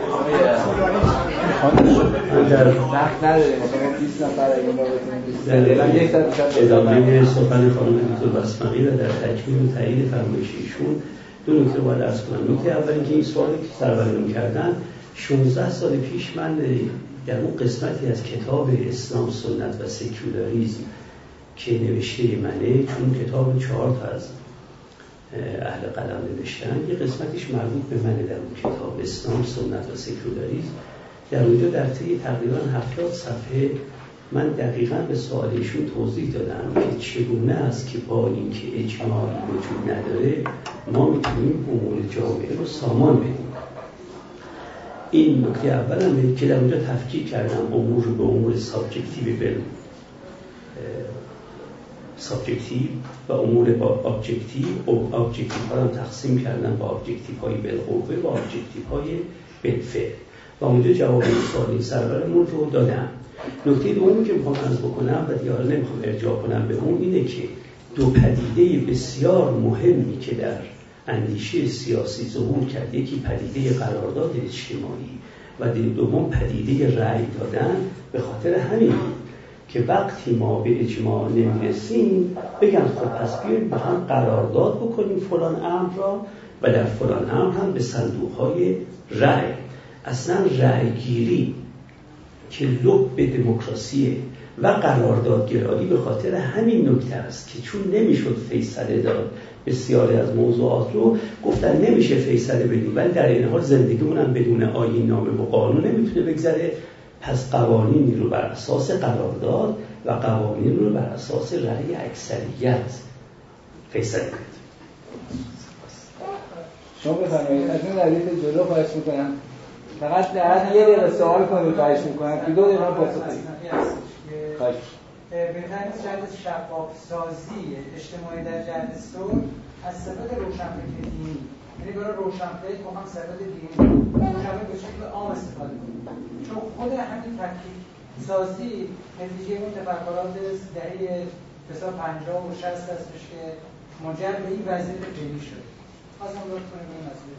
وقت نداریم، مثلا 20 نفر اگه ما بتونیم یک ساعت ادامه سخن خانم دکتر بسمقی و در تکمیل و تایید فرمایش ایشون دو نکته باید عرض کنم. نکته اول اینکه این سوالی که سرورم کردن 16 سال پیش من در اون قسمتی از کتاب اسلام، سنت و سکولاریسم که نوشته منه، چون کتاب 4 تا از اهل قلم نوشتن، یه قسمتش مربوط به منه در اون کتاب اسلام، سنت و سکولاریسم. در اونجا در طی تقریبا 70 صفحه من دقیقاً به سوالشون توضیح دادم که چگونه است که با اینکه اجماعی وجود نداره ما میتونیم امور جامعه رو سامان بدیم. این نکته اولمه که در اونجا تفکیک کردم امور رو به امور سابجکتیو و امور با ابجکتیو ها رو تقسیم کردم با ابجکتیو های بالقوه و ابجکتیو های بالفعل و اونجا جواب سوال سرورمون رو دادم. نکته دومی که میخوام عرض بکنم و دیگه نمیخوام ارجاع کنم به اون اینه که دو پدیده بسیار مهمی که در اندیشه سیاسی ظهور کرد، یکی پدیده قرارداد اجتماعی و دوم پدیده رأی دادن، به خاطر همین که وقتی ما به اجماع نمیرسیم بگن خب پس بیایید با هم قرارداد بکنیم فلان امر را و در فلان امر هم به صندوق‌های رأی. اصلا رأیگیری که لب دموکراسی و قراردادگرایی به خاطر همین نکته است که چون نمیشد فیصله داد بسیاری از موضوعات رو گفتن نمیشه فیصله بدیم، ولی در این حال زندگیمون هم بدون آیین نامه و قانون نمیتونه بگذره، پس قوانینی رو بر اساس قرارداد و قوانین رو بر اساس رأی اکثریت فیصله بدیم. شما بفرمایید. از این ردیف جلو خواهش میکنم فقط در یه دقیقه سوال کنید خواهش میکنم که 2 دقیقه پاسخ بدید. خواهش بهتر نیست جهت شفاف سازی اجتماعی در جهت صلح از صفت روشنفکر دینی، یعنی برای روشنفکر با هم صفت دینی روشنفکر به شکل عام استفاده کنیم، چون خود همین تفکیک سازی نتیجه اون تفکرات دهه 50 و 60 هستش که منجر به این وضعیت فعلی شد. خواستم لطف کنیم این مسئله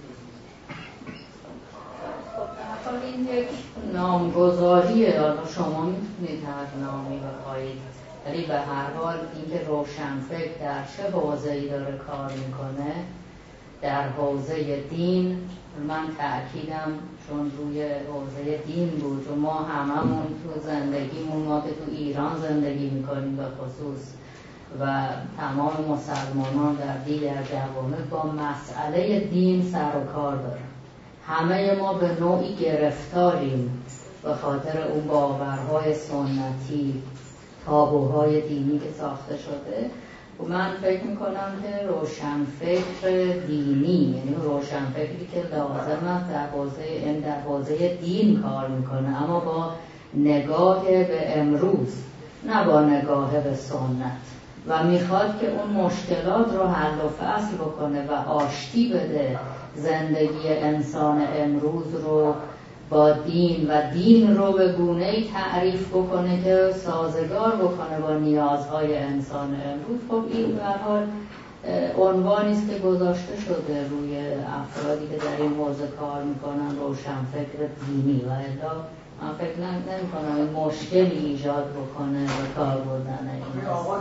خب این یک نامگذاریه، حالا شما میتونید هر نامی بخواهید، ولی به هر حال اینکه روشنفکر در چه حوزه‌ای داره کار میکنه، در حوزه دین من تأکیدم چون روی حوزه دین بود و ما هممون تو زندگیمون، ما که تو ایران زندگی میکنیم به خصوص و تمام مسلمانان در دیگر جوامع با مسئله دین سر و کار دارن. همه ما به نوعی گرفتاریم به خاطر اون باورهای سنتی، تابوهای دینی که ساخته شده و من فکر میکنم که روشنفکر دینی، یعنی روشنفکری که لازم است در حوزه دین کار میکنه، اما با نگاه به امروز نه با نگاه به سنت، و میخواد که اون مشکلات رو حل و فصل بکنه و آشتی بده زندگی انسان امروز رو با دین و دین رو به گونه‌ای تعریف بکنه که سازگار بکنه با نیازهای انسان امروز. خب این به هر حال عنوانی است که گذاشته شده روی افرادی که در این حوزه کار میکنن روشنفکر دینی، و الا من فکر نمی‌کنم این مشکلی ایجاد بکنه به کار بردن این. آغاز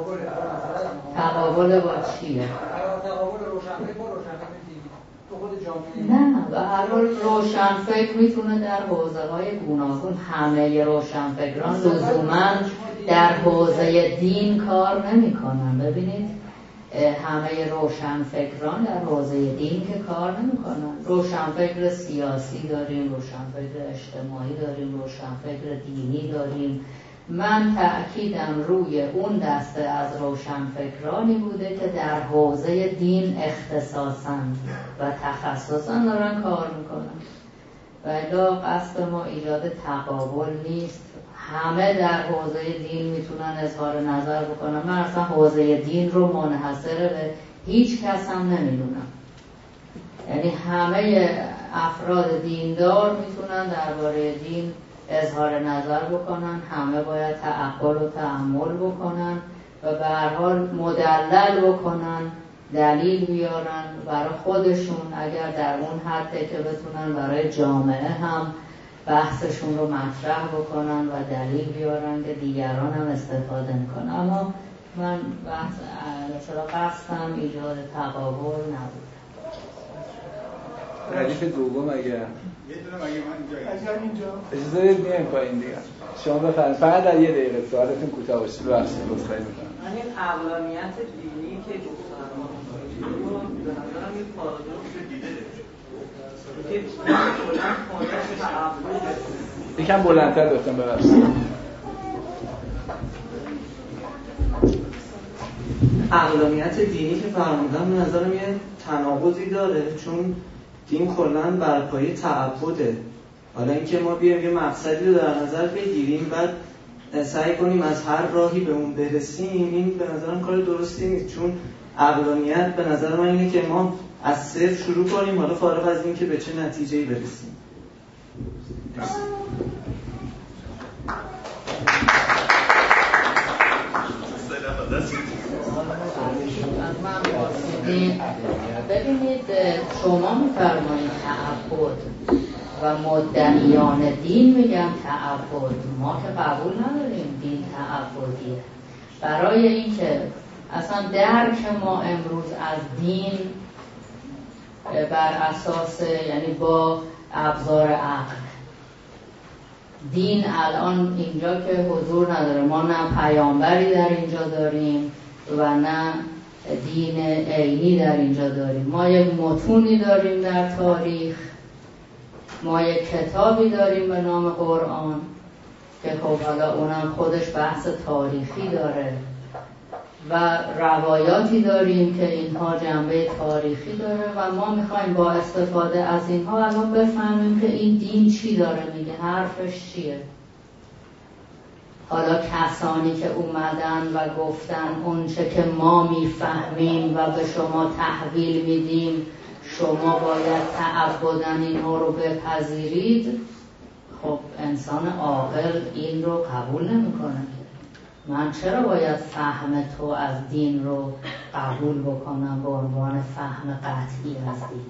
تقابل با چیه؟ تقابل روشنفکر با روشنفکر دینی تو خود جامعه. نه، به هر حال روشنفکر میتونه در حوزه‌های گوناگون، همه روشنفکران لزوماً در حوزه دین کار نمی‌کنن. ببینید همه روشنفکران در حوزه دین که کار نمی‌کنن. روشنفکر سیاسی داریم، روشنفکر اجتماعی داریم، روشنفکر دینی داریم. من تأکیدم روی اون دسته از روشنفکرانی بوده که در حوزه دین اختصاصاً و تخصصاً دارن کار میکنن، و الا قصد ما ایجاد تقابل نیست. همه در حوزه دین میتونن اظهار نظر بکنن. من اصلا حوزه دین رو منحصر به هیچ کس هم نمیدونم، یعنی همه افراد دیندار میتونن درباره دین اظهار نظر بکنن، همه باید تعقل و تأمل بکنن و به هر حال مدلل بکنن، دلیل بیارن برای خودشون، اگر در اون حد که بتونن برای جامعه هم بحثشون رو مطرح بکنن و دلیل بیارن که دیگران هم استفاده میکنن. اما من مثلا قصدم ایجاد تقابل نبود. ردیف دوم اگر یه دونه مگه من اینجا اجازه بدید میایم پایین دیگه. شما بفرمایید فقط در یه دقیقه سوالتون کوتاه باشه. ببخشید عذرخواهی می‌کنم. این اقلانیت دینی که گفتن ما به نظرم این پارادوکس دیده که کلا پایش تعبد یکم بلندتر لطفاً ببخشید. اقلانیت دینی که فرمودن به نظرم یه تناقضی داره، چون دین کلا بر پایه تعبده. حالا اینکه ما بیایم یه مقصدی رو در نظر بگیریم بعد سعی کنیم از هر راهی به اون برسیم، این به نظرم کار درستی نیست، چون عقلانیت به نظر من اینه که ما از صفر شروع کنیم، حالا فارغ از این که به چه نتیجه‌ای برسیم. ببینید شما میفرمایید تعبد، و مدعیان دین میگن تعبد. ما که قبول نداریم دین تعبدیه. برای اینکه اصلا درک ما امروز از دین بر اساس یعنی با ابزار عقل، دین الان اینجا که حضور نداره، ما نه پیامبری در اینجا داریم و نه دین عینی در اینجا داریم. ما یک متونی داریم در تاریخ، ما یک کتابی داریم به نام قرآن که خب حالا اونم خودش بحث تاریخی داره و روایاتی داریم که اینها جنبه تاریخی داره و ما میخوایم با استفاده از اینها الان بفهمیم که این دین چی داره میگه، حرفش چیه. حالا کسانی که اومدن و گفتن اون چه که ما میفهمیم و به شما تحویل میدیم شما باید تعبداً اینها رو بپذیرید، خب انسان عاقل این رو قبول نمیکنه. من چرا باید فهم تو از دین رو قبول بکنم به عنوان فهم قطعی از دین؟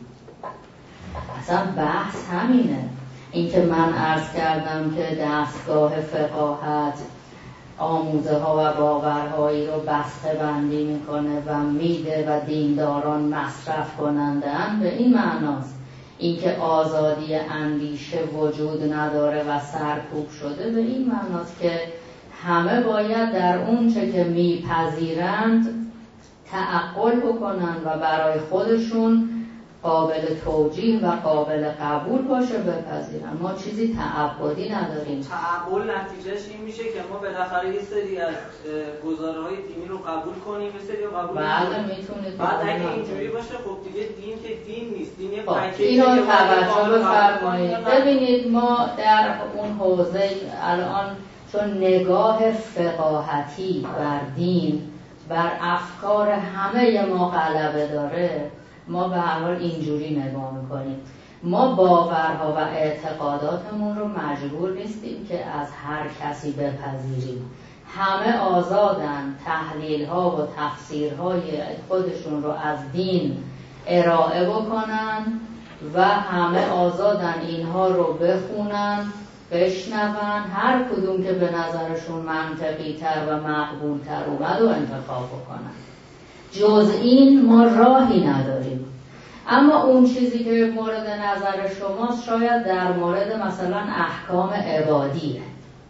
اصلا بحث همینه. اینکه من عرض کردم که دستگاه فقاهت آموزه ها و باورهایی رو بسته بندی میکنه و میده و دینداران مصرف کنندن، به این معناست. اینکه آزادی اندیشه وجود نداره و سرکوب شده، به این معناست که همه باید در اون چه که میپذیرند تعقل بکنن و برای خودشون قابل توجیه و قابل قبول باشه بپذیرن. ما چیزی تعبدی نداریم. تعقل نتیجهش این میشه که ما بالاخره یه سری از گزاره‌های دینی رو قبول کنیم، یه سری رو قبول بله میتونید. بعد اگه اینجوری باشه خب دیگه دین که دین نیست، دین یه پکیجه. اینو توجه بفرمایید. ببینید ما در اون حوزه الان چون نگاه فقاهتی بر دین بر افکار همه ما غلبه داره، ما به هر حال اینجوری نگاه میکنیم. ما باورها و اعتقاداتمون رو مجبور نیستیم که از هر کسی بپذیریم. همه آزادن تحلیل‌ها و تفسیرهای خودشون رو از دین ارائه بکنن و همه آزادن اینها رو بخونن، بشنون، هر کدوم که به نظرشون منطقی تر و مقبول تر اومد و انتخاب بکنن. جز این ما راهی نداریم. اما اون چیزی که مورد نظر شماست شاید در مورد مثلا احکام عبادیه،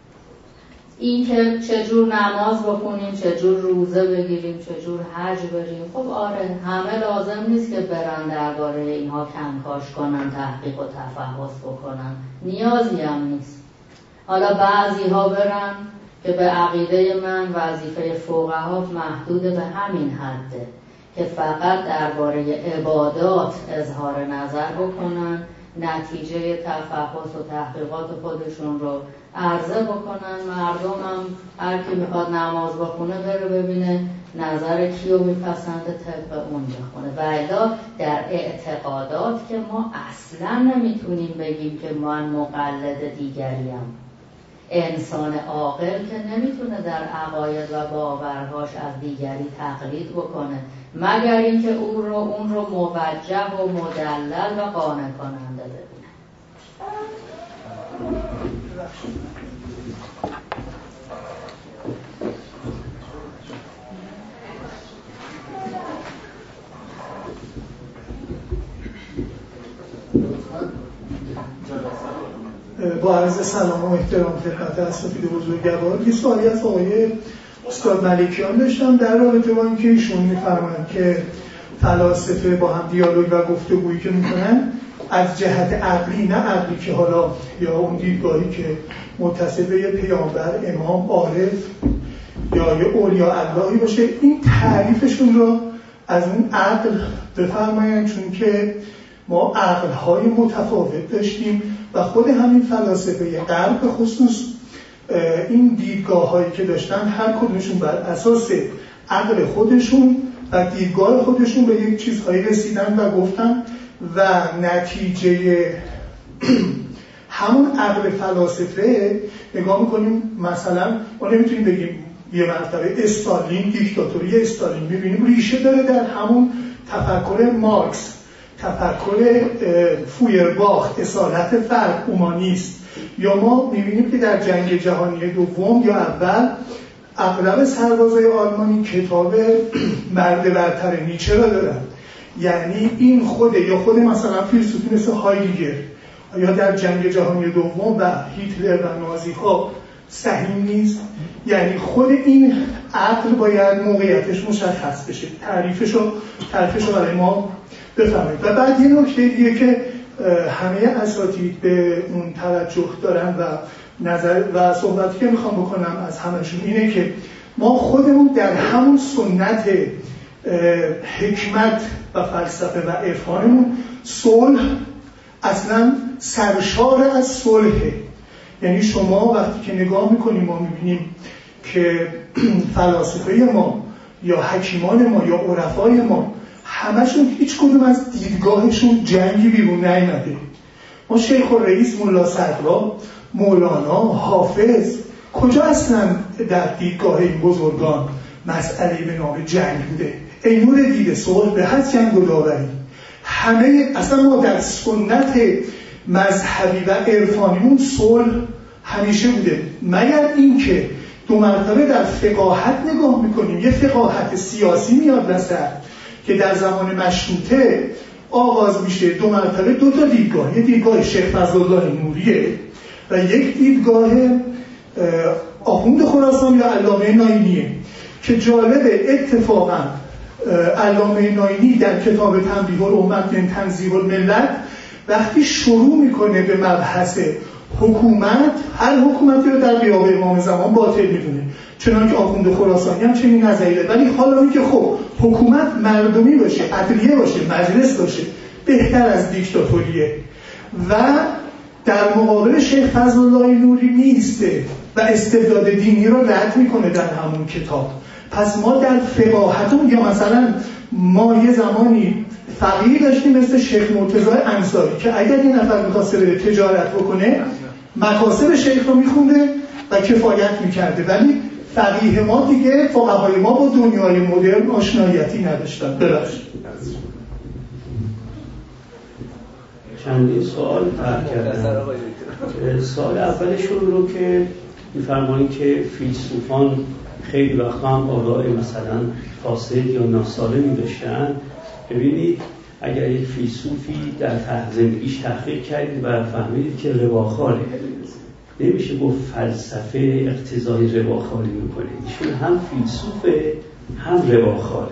این که چجور نماز بخونیم، چجور روزه بگیریم، چجور حج بریم. خب آره، همه لازم نیست که برن درباره اینها کنکاش کنن، تحقیق و تفحص بکنن، نیازی هم نیست. حالا بعضی ها برن که به عقیده من وظیفه فقها محدود به همین حده که فقط درباره عبادات اظهار نظر بکنن، نتیجه تفحص و تحقیقات خودشون رو عرضه بکنن. مردم هم هر کی میخواد نماز بخونه بره ببینه نظر کیو میپسنده طبق اون بخونه. و الا در اعتقادات که ما اصلا نمیتونیم بگیم که من مقلد دیگریم. انسان عاقل که نمیتونه در عقاید و باورهاش از دیگری تقلید بکنه مگر اینکه اون رو موجه و مدلل و قانع کننده ببینه. با عرض سلام و احترام خدمت اساتید بزرگوار، یه سوالی از آقای استاد ملکیان داشتم در رابطه با اینکه ایشون می‌فرمایند که فلاسفه با هم دیالوگ و گفتگویی که میکنن از جهت عقلی، نه عقلی که حالا یا اون دیدگاهی که متصل به یه پیامبر، امام، عارف یا یه اولیاء اللهی باشه، این تعریفشون رو از اون عقل بفرمایند، چون که ما عقل‌های متفاوت داشتیم و خود همین فلاسفه غرب به خصوص این دیدگاه‌هایی که داشتن هر کدومشون بر اساس عقل خودشون و دیدگاه خودشون به یک چیزهایی رسیدن و گفتن و نتیجه همون عقل فلاسفه نگاه میکنیم. مثلا ما نمیتونیم بگیم یه مرتبه استالین، دیکتاتوری استالین میبینیم ریشه داره در همون تفکر مارکس. تفکر فویرباخ اصالت فرد اومانیست، یا ما می‌بینیم که در جنگ جهانی دوم یا اول اغلب سربازای آلمانی کتاب مرد برتر نیچه را دارن. یعنی این خود مثلا فیلسوفی مثل هایدگر یا در جنگ جهانی دوم و هیتلر و نازی ها صحیح نیست. یعنی خود این عقل باید موقعیتش مشخص بشه، تعریفش رو برای ما بفهمید. و بعد یه نکته دیگه که همه اساتید به اون توجه دارن و نظر و صحبتی که میخوام بکنم از همشون اینه که ما خودمون در همون سنت حکمت و فلسفه و عرفانمون صلح اصلا سرشار از صلحه. یعنی شما وقتی که نگاه میکنیم ما میبینیم که فلاسفه ما یا حکیمان ما یا عرفای ما همشون هیچ کدوم از دیدگاهشون جنگی بیرون نیامده. ما شیخ الرئیس، ملا صدرا، مولانا، حافظ کجا اصلا در دیدگاه این بزرگان مسئله به نام جنگ بوده؟ ای نور دیده صلح به هست جنگ و داوری. همه اصلا ما در سنت مذهبی و عرفانیمون صلح همیشه بوده، مگر اینکه دو مرتبه در فقاهت نگاه میکنیم. یه فقاهت سیاسی میاد وسط که در زمان مشروطه آغاز میشه، دو مرتبه دو تا دیدگاه، یه دیدگاه شیخ فضلالله نوریه و یک دیدگاه آخوند خراسان یا علامه ناینیه که جالبه. اتفاقا علامه ناینی در کتاب تنبیه الامت من تنزیه الملت وقتی شروع میکنه به مبحث حکومت، هر حکومتی رو در غیاب امام زمان باطل میدونه، چنانکه آخوند خراسانی هم چنین نظریه. ولی حالا اینکه خب حکومت مردمی باشه، عدلیه باشه، مجلس باشه، بهتر از دیکتاتوریه و در مقابل شیخ فضلالله نوری میسته و استبداد دینی رو رد میکنه در همون کتاب. پس ما در فقاهتون یا مثلا ما یه زمانی فقیه داشتیم مثل شیخ مرتضی انصاری که اگر یه نفر می‌خواسته به تجارت بکنه مکاسب شیخ رو میخونده و کفایت میکرده، ولی فقیه ما دیگه، فقهای ما با دنیای مدرن آشناییتی نداشتن. ببخشید چندین سوال طرح کردن. سوال اولشون رو که می‌فرمایید که فیلسوفان خیلی وقتا هم آراء مثلا فاسد یا ناسالمی داشتن. ببینید اگر یک فیلسوفی در زندگیش تحقیق کردید و فهمیدید که رواخاره، نمیشه گفت فلسفه اقتضای رواخاری میکنه. ایشون هم فیلسوفه هم رواخاره.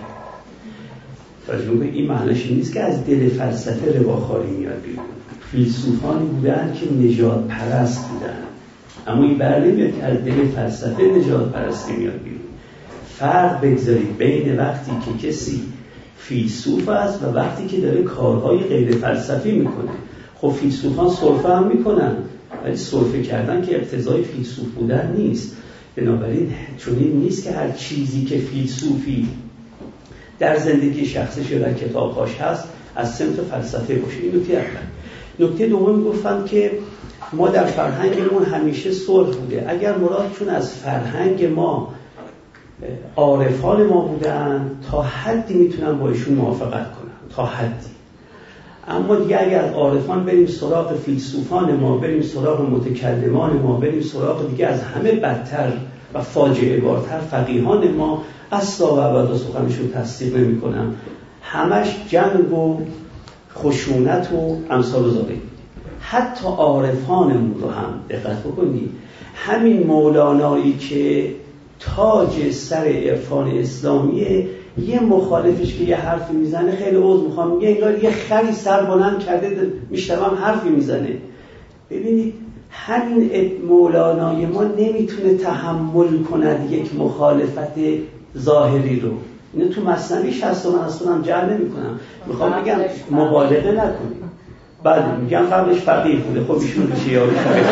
تجربه این معنیش نیست که از دل فلسفه رواخاری میاد بیرون. فیلسوفانی بودن که نژاد پرست بودن، اما این بر نمیاد که از دل فلسفه نژاد پرستی میاد بیرون. فرق بگذارید بین وقتی که کسی فیلسوف است و وقتی که داره کارهای غیر فلسفی میکنه. خب فیلسوفان سرفه هم میکنن، ولی سرفه کردن که اقتضای فیلسوف بودن نیست. بنابراین چنین نیست که هر چیزی که فیلسوفی در زندگی شخصش یا در کتابهاش هست از سمت فلسفه باشه. این نکته اول. نکته دوم گفتم که ما در فرهنگمون همیشه صلح بوده. اگر مرادشون از فرهنگ ما عارفان ما بودن تا حدی میتونن با ایشون موافقت کنن، تا حدی. اما دیگه اگر از عارفان بریم سراغ فیلسوفان ما، بریم سراغ متکلمان ما، بریم سراغ دیگه از همه بدتر و فاجعه بارتر فقیهان ما، اصلا و ابدا سخنشون تصدیق نمی‌کنم. همش جنگ و خشونت و امثال ذالک. حتی عارفانمون رو هم دقت بکنید، همین مولانایی که تاج سر عرفان اسلامیه، یه مخالفش که یه حرفی میزنه خیلی عذر میخوام میگه انگار یه خری سر بلند کرده میشتم حرفی میزنه. ببینید همین مولانای ما نمیتونه تحمل کند یک مخالفت ظاهری رو. اینو تو مثنویش هست و من اصلا هم جعل نمی کنم، میخوام بگم مبالغه نکنید. بعد میگم قبلش فقیه بوده، خب ایشون بشه یارو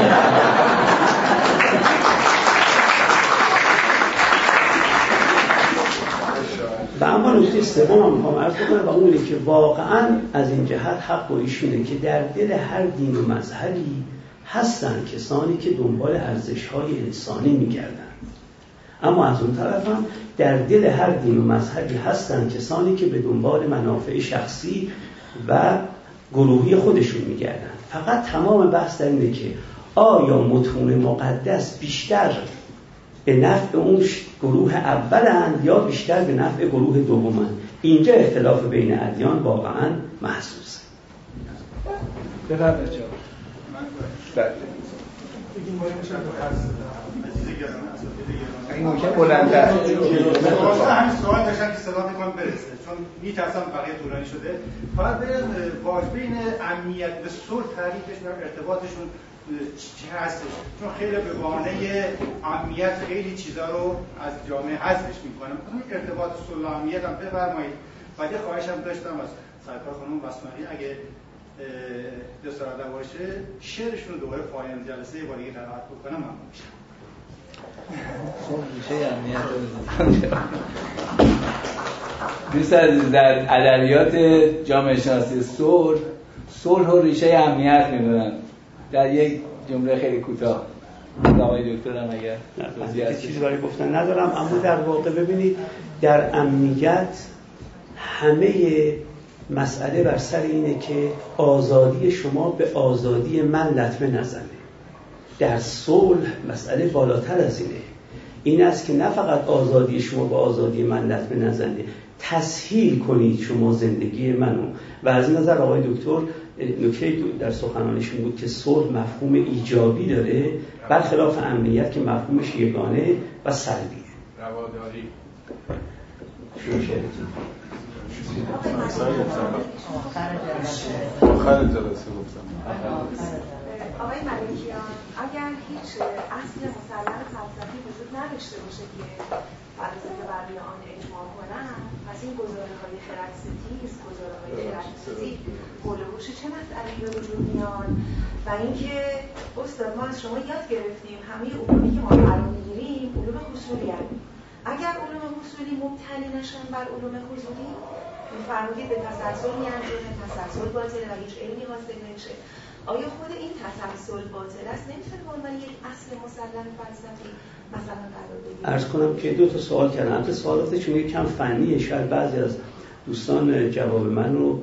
و اما نکته سوم هم میخوام عرض بکنم و اونه که واقعا از این جهت حق با ایشونه که در دل هر دین و مذهبی هستن کسانی که دنبال ارزش‌های انسانی میگردن، اما از اون طرف هم در دل هر دین و مذهبی هستن کسانی که به دنبال منافع شخصی و گروهی خودشون میگردن. فقط تمام بحث در اینه که آیا متون مقدس بیشتر به نفع اون گروه اولند یا بیشتر به نفع گروه دومند؟ اینجا اختلاف بین ادیان واقعا محسوسه. بفرمایید. این ممکن بلندتر همین سوال داشتم که صدا میکنم برسه چون میترسم بقیه طولانی شده. فقط بریم واژه بین امنیت به صلح تعریفش و ارتباطشون چی هستش، چون خیلی به بهانه امنیت خیلی چیزا رو از جامعه حذفش میکنم. اون ارتباط صلح و امنیت هم بفرمایید. بعد خواهش هم داشتم از سرکار خانم بسمانی اگه دستور باشه شعرشون رو دوباره پایان جلسه یه بار دیگه قرائت بکنم ممنون میشم. دوست عزیز، در ادبیات جامعه شناسی صلح و ریشه امنیت میدونن. در یک جمله خیلی کوتاه آقای دکتر هم اگر چیزی برای گفتن ندارم، اما در واقع ببینید در امنیت همه مسئله بر سر اینه که آزادی شما به آزادی من لطمه نزنه. در صلح مسئله بالاتر از اینه. این است که نه فقط آزادی شما به آزادی من لطمه نزنه، تسهیل کنید شما زندگی منو. و از این نظر آقای دکتر نکته در سخنانشون بود که صلح مفهوم ایجابی داره برخلاف امنیت که مفهومش یگانه و سلبیه. رواداری آخر جلسه گفتم. آقای ملکیان، اگر هیچ اصل مسلم فلسفی وجود نداشته باشه که فلسفه بر آن اجماع کنن، پس این گزاره‌های خردستیز، گزاره‌های خردستیزی حول و حوش چه مسئله‌ای به وجود میان؟ و اینکه استاد ما از شما یاد گرفتیم همه علومی که ما قرار می‌گیریم علوم حصولی هستند. اگر علوم حصولی مبتنی نشن بر علوم حضوری، می‌فرمایید به تسلسل می‌انجامه، تسلسل باطله و هیچ علمی حاصل نمیشه. آیا خود این تسلسل باطل است؟ نمی‌تونه به عنوان یک اصل مسلم فلسفی مثلا قرار بگیره؟ عرض کنم که دو تا سوال کردم. البته سوالاتشون یکم فنیه، شاید بعضی از دوستان جواب منو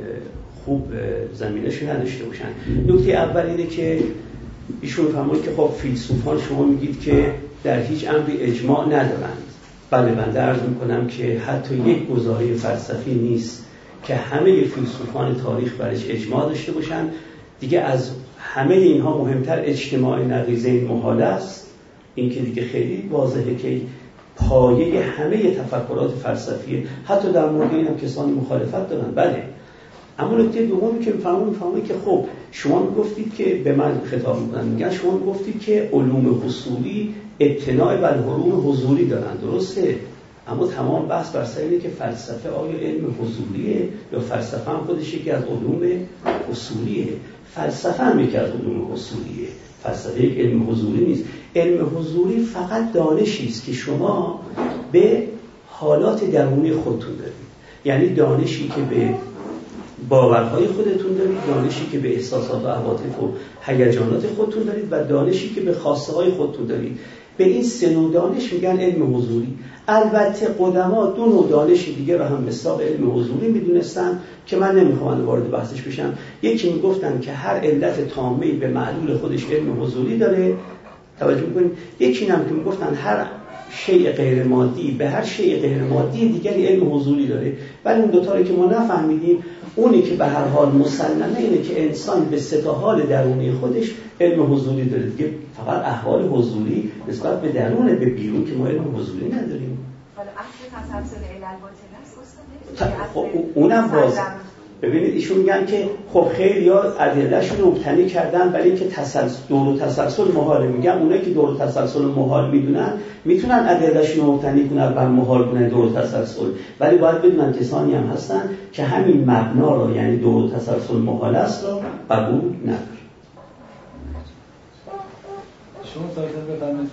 خوب زمینه‌شو نداشته باشن. نکته اول اینه که ایشون فرمودن که خب فیلسوفان شما میگید که در هیچ امری اجماع ندارند. بله، بنده عرض میکنم که حتی یک گزاره فلسفی نیست که همه فیلسوفان تاریخ برش اجماع داشته باشند. دیگه از همه اینها مهمتر اجتماع نقیضین محال است. این که دیگه خیلی واضحه که پایه همه تفکرات فلسفی حتی در مورد این هم کسانی مخالفت دارن. بله، اما نکته دومی که میفهمه که خب شما میگفتید که به من خطاب میکنن، میگن شما میگفتید که علوم حصولی ابتناء بر علوم حضوری دارن. درسته، اما تمام بحث بر سر اینه که فلسفه آیا علم حضوریه یا فلسفه هم خودش یکی از علوم اصولیه. فلسفه هم یکی از علوم اصولیه، فلسفه یک علم حضوری نیست. علم حضوری فقط دانشی است که شما به حالات درونی خودتون دارید، یعنی دانشی که به باورهای خودتون دارید، دانشی که به احساسات و عواطف و هیجانات خودتون دارید و دانشی که به خواسته های خودتون دارید. به این سه نوع دانش میگن علم حضوری. البته قدما دو نوع دانش دیگه رو هم مصداق علم حضوری میدونستن که من نمیخوام وارد بحثش بشم. یکی میگفتن که هر علت تامه‌ای به معلول خودش علم حضوری داره، توجه میکنید. یکی هم که میگفتن هر شیء غیر مادی به هر شیء غیر مادی دیگری علم حضوری داره. ولی اون دوتا رو که ما نفهمیدیم، اونی که به هر حال مسلمه اینه که انسان به سه تا حال درونی خودش علم حضوری داره. دیگه فقط احوال حضوری نسبت به درون، به بیرون که ما علم حضوری نداریم. حالا اصل تسلسل علل باطل است خب اونم باز ببینید ایشون میگن که خب خیلی ها ادله‌شون رو مبتنی کردن برای اینکه دور و تسلسل محاله. میگن اونایی که دور و تسلسل محال میدونن میتونن ادله‌شون رو مبتنی کنن بر محال کنن دور و تسلسل، ولی باید بدونن کسانی هم هستن که همین مبنا رو، یعنی دور و تسلسل محال است، رو قبول ندارن. شما سازن بفرمایید.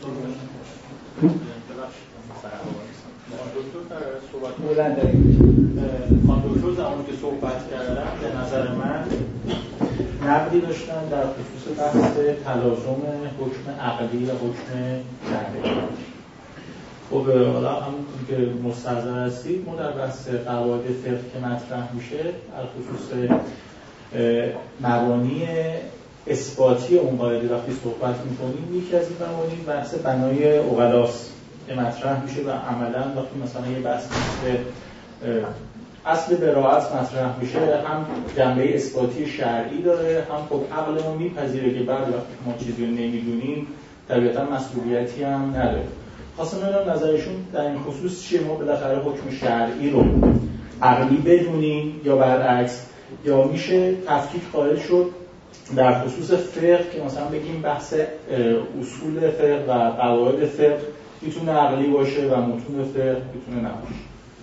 خانم دکتر زمانی که صحبت کردن به نظر من نقدی داشتن در خصوص بحث تلازم حکم عقلی و حکم شرعی. خب حالا همونطور که مستحضر هستید ما در بحث قواعد فقه که مطرح میشه در خصوص مبانی اثباتی اون قاعده وقتی صحبت میکنیم، یکی از این مبانی بحث بنای عقلاست که مطرح میشه و عملا وقتی مثلا یه بحث مثل اصل براءت مطرح میشه هم جنبه اثباتی شرعی داره، هم خب عقلمون میپذیره که بعد وقتی ما چیزی رو نمیدونیم طبیعتا مسئولیتی هم نداره. خواستم بدونم نظرشون در این خصوص چیه؟ ما بالاخره حکم شرعی رو عقلی بدونیم یا برعکس، یا میشه تفکیک قائل شد در خصوص فقه که مثلا بگیم بحث اصول فقه و قواعد فقه میتونه عقلی باشه و متون فقه میتونه نباشه.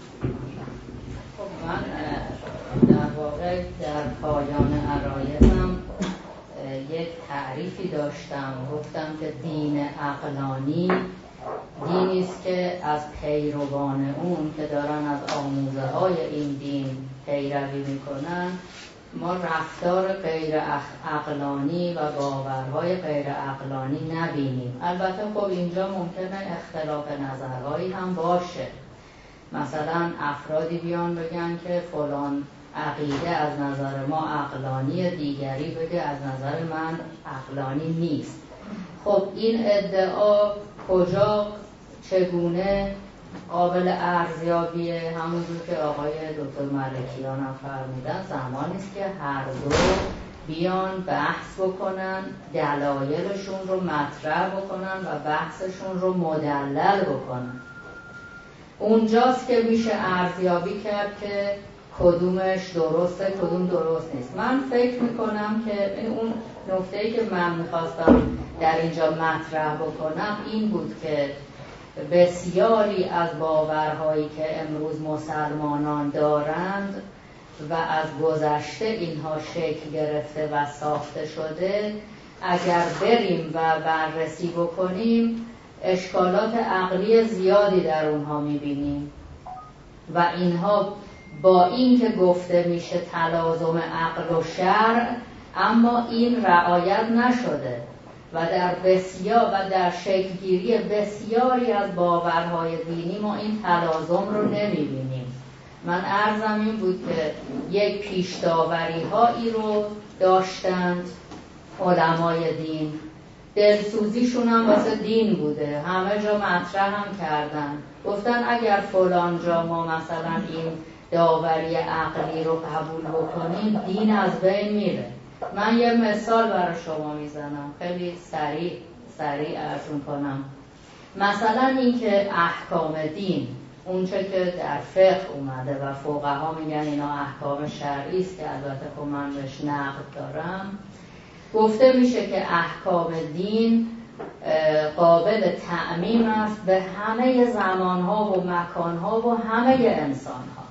خب من در واقع در پایان عرایضم یک تعریفی داشتم، گفتم که دین عقلانی دینی است که از پیروان اون که دارن از آموزه های این دین پیروی میکنن ما رفتار غیر عقلانی و باورهای غیر عقلانی نبینیم. البته خب اینجا ممکنه اختلاف نظرهایی هم باشه، مثلا افرادی بیان بگن که فلان عقیده از نظر ما عقلانی، دیگری بگه از نظر من عقلانی نیست. خب این ادعا کجا چگونه قابل ارزیابیه؟ همونجور که آقای دکتر ملکیان هم فرمودن زمانی است که هر دو بیان بحث بکنن، دلایلشون رو مطرح بکنن و بحثشون رو مدلل بکنن. اونجاست که میشه ارزیابی کرد که کدومش درسته کدوم درست نیست. من فکر میکنم که اون نکته‌ای که من میخواستم در اینجا مطرح بکنم این بود که بسیاری از باورهایی که امروز مسلمانان دارند و از گذشته اینها شکل گرفته و ساخته شده، اگر بریم و بررسی بکنیم اشکالات عقلی زیادی در اونها میبینیم و اینها با این که گفته میشه تلازم عقل و شرع، اما این رعایت نشده و در شکلگیری بسیاری از باورهای دینی ما این تلازم رو نمیبینیم. من عرضم این بود که یک پیش‌داوری هایی رو داشتند علمای دین، دلسوزیشون هم واسه دین بوده، همه جا مطرح هم کردن، گفتن اگر فلان جا ما مثلا این داوری عقلی رو قبول بکنیم دین از بین میره. من یه مثال برای شما میزنم، خیلی سریع عرض کنم. مثلا این که احکام دین اونچه که در فقه اومده و فقها میگن اینا احکام شرعی است که البته خب من بهش نقد دارم، گفته میشه که احکام دین قابل تعمیم است به همه زمانها و مکانها و همه انسانها.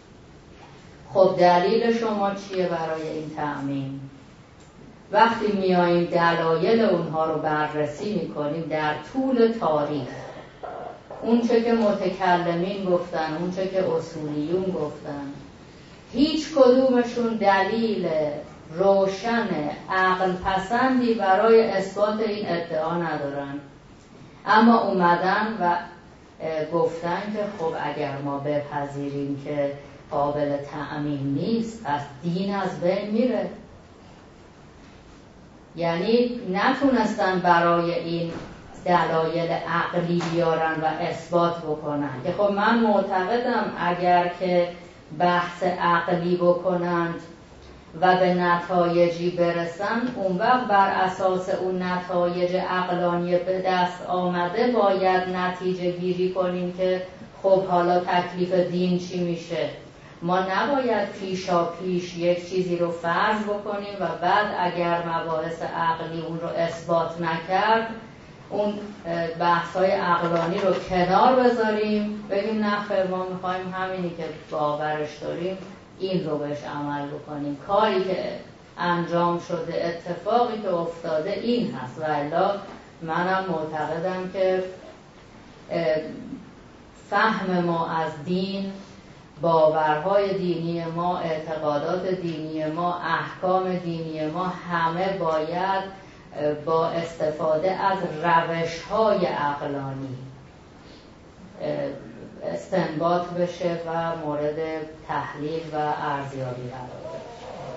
خب دلیل شما چیه برای این تعمیم؟ وقتی میاییم دلایل اونها رو بررسی میکنیم در طول تاریخ، اونچه که متکلمین گفتن، اونچه که اصولیون گفتن، هیچ کدومشون دلیل روشن عقل پسندی برای اثبات این ادعا ندارن، اما اومدن و گفتن که خب اگر ما بپذیریم که قابل تعمیم نیست پس دین از بین میره. یعنی نتونستن برای این دلایل عقلی بیارن و اثبات بکنن که خب من معتقدم اگر که بحث عقلی بکنند و به نتایجی برسن، اون وقت بر اساس اون نتایج عقلانی به دست آمده باید نتیجه گیری کنیم که خب حالا تکلیف دین چی میشه. ما نباید پیشا پیش یک چیزی رو فرض بکنیم و بعد اگر مباحث عقلی اون رو اثبات نکرد اون بحث‌های عقلانی رو کنار بذاریم، بگیم نه خیر ما می‌خوایم همینی که باورش داریم این رو بهش عمل بکنیم. کاری که انجام شده، اتفاقی که افتاده این هست. و الا منم معتقدم که فهم ما از دین، باورهای دینی ما، اعتقادات دینی ما، احکام دینی ما همه باید با استفاده از روش‌های عقلانی استنباط بشه و مورد تحلیل و ارزیابی قرار بگیره.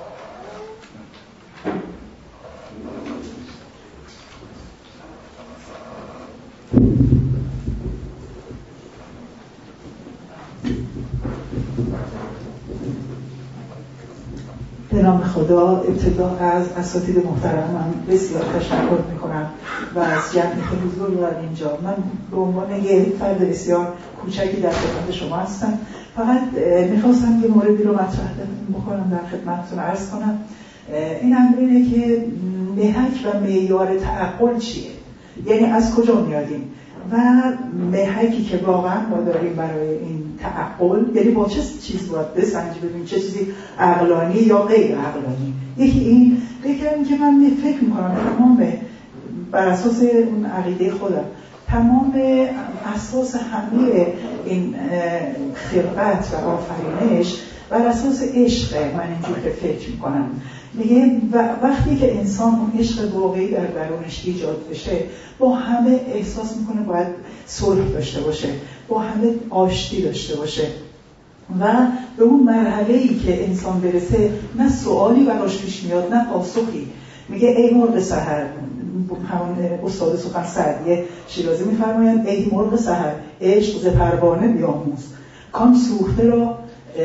به نام خدا ابتدا از اساتید محترمم بسیار تشکر میکنم و از جمعی که حضور دارن اینجا. من به عنوان یک فرد بسیار کوچکی در خدمت شما هستم. فقط میخواستم یه موردی رو مطرح بکنم، در خدمتتون عرض کنم. این امر اینه که محک و معیار تعقل چیه، یعنی از کجا میادیم و محکی که واقعا ما داریم برای این تعقل، یعنی با چه چیز باید بسنجیم ببینیم چه چیزی عقلانی یا غیر عقلانی. یکی این بگم که من فکر میکنم تمام بر اساس اون عقیده خودم تمام اساس همه این خلقت و آفرینش بر اساس عشق. من اینجور که فکر میکنم میگه وقتی که انسان اون عشق واقعی در درونش ایجاد بشه با همه احساس میکنه باید صلح داشته باشه، با همه آشتی داشته باشه و به اون مرحله‌ای که انسان برسه نه سوالی براش پیش میاد نه پاسخی. میگه ای مرغ سحر، همون استاد سخن سعدی شیرازی میفرمایند ای مرغ سحر عشق ز پروانه بیاموز، کان سوخته را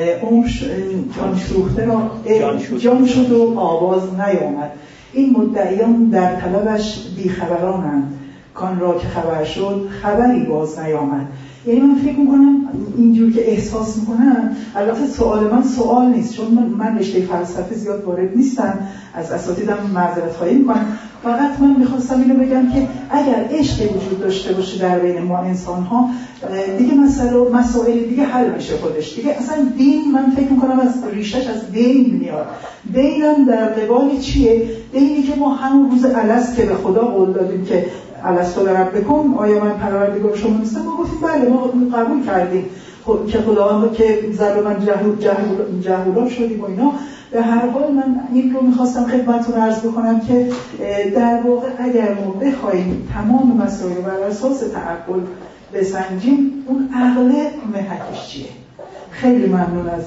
جان شد و آواز نیامد. این مدعیان در طلبش بیخبرانند، کان را که خبر شد خبری باز نیامد. یعنی من فکر میکنم اینجور که احساس میکنم، البته سوال من سوال نیست چون من رشته فلسفه زیاد وارد نیستم، از اساتیدم معذرت خواهی میکنم، فقط من میخواستم اینو بگم که اگر عشقی وجود داشته باشه در بین ما انسان ها دیگه مسائل دیگه حل میشه خودش دیگه. اصلا دین من فکر میکنم از ریشش از دین میاد. دینم در قبال چیه؟ دینی که ما همون روز الست که به خدا قول دادیم که الست ربکم، آیا من پروردگار شما نیستم؟ ما گفتیم بله، ما قبول کردیم که خداوند که ظلما جهولا شدیم و اینا. به هر حال من این رو میخواستم خدمتتون عرض بکنم که در واقع اگر ما بخوایم تمام مسائل بر اساس تعقل بسنجیم، اون عقل محکش چیه؟ خیلی ممنون از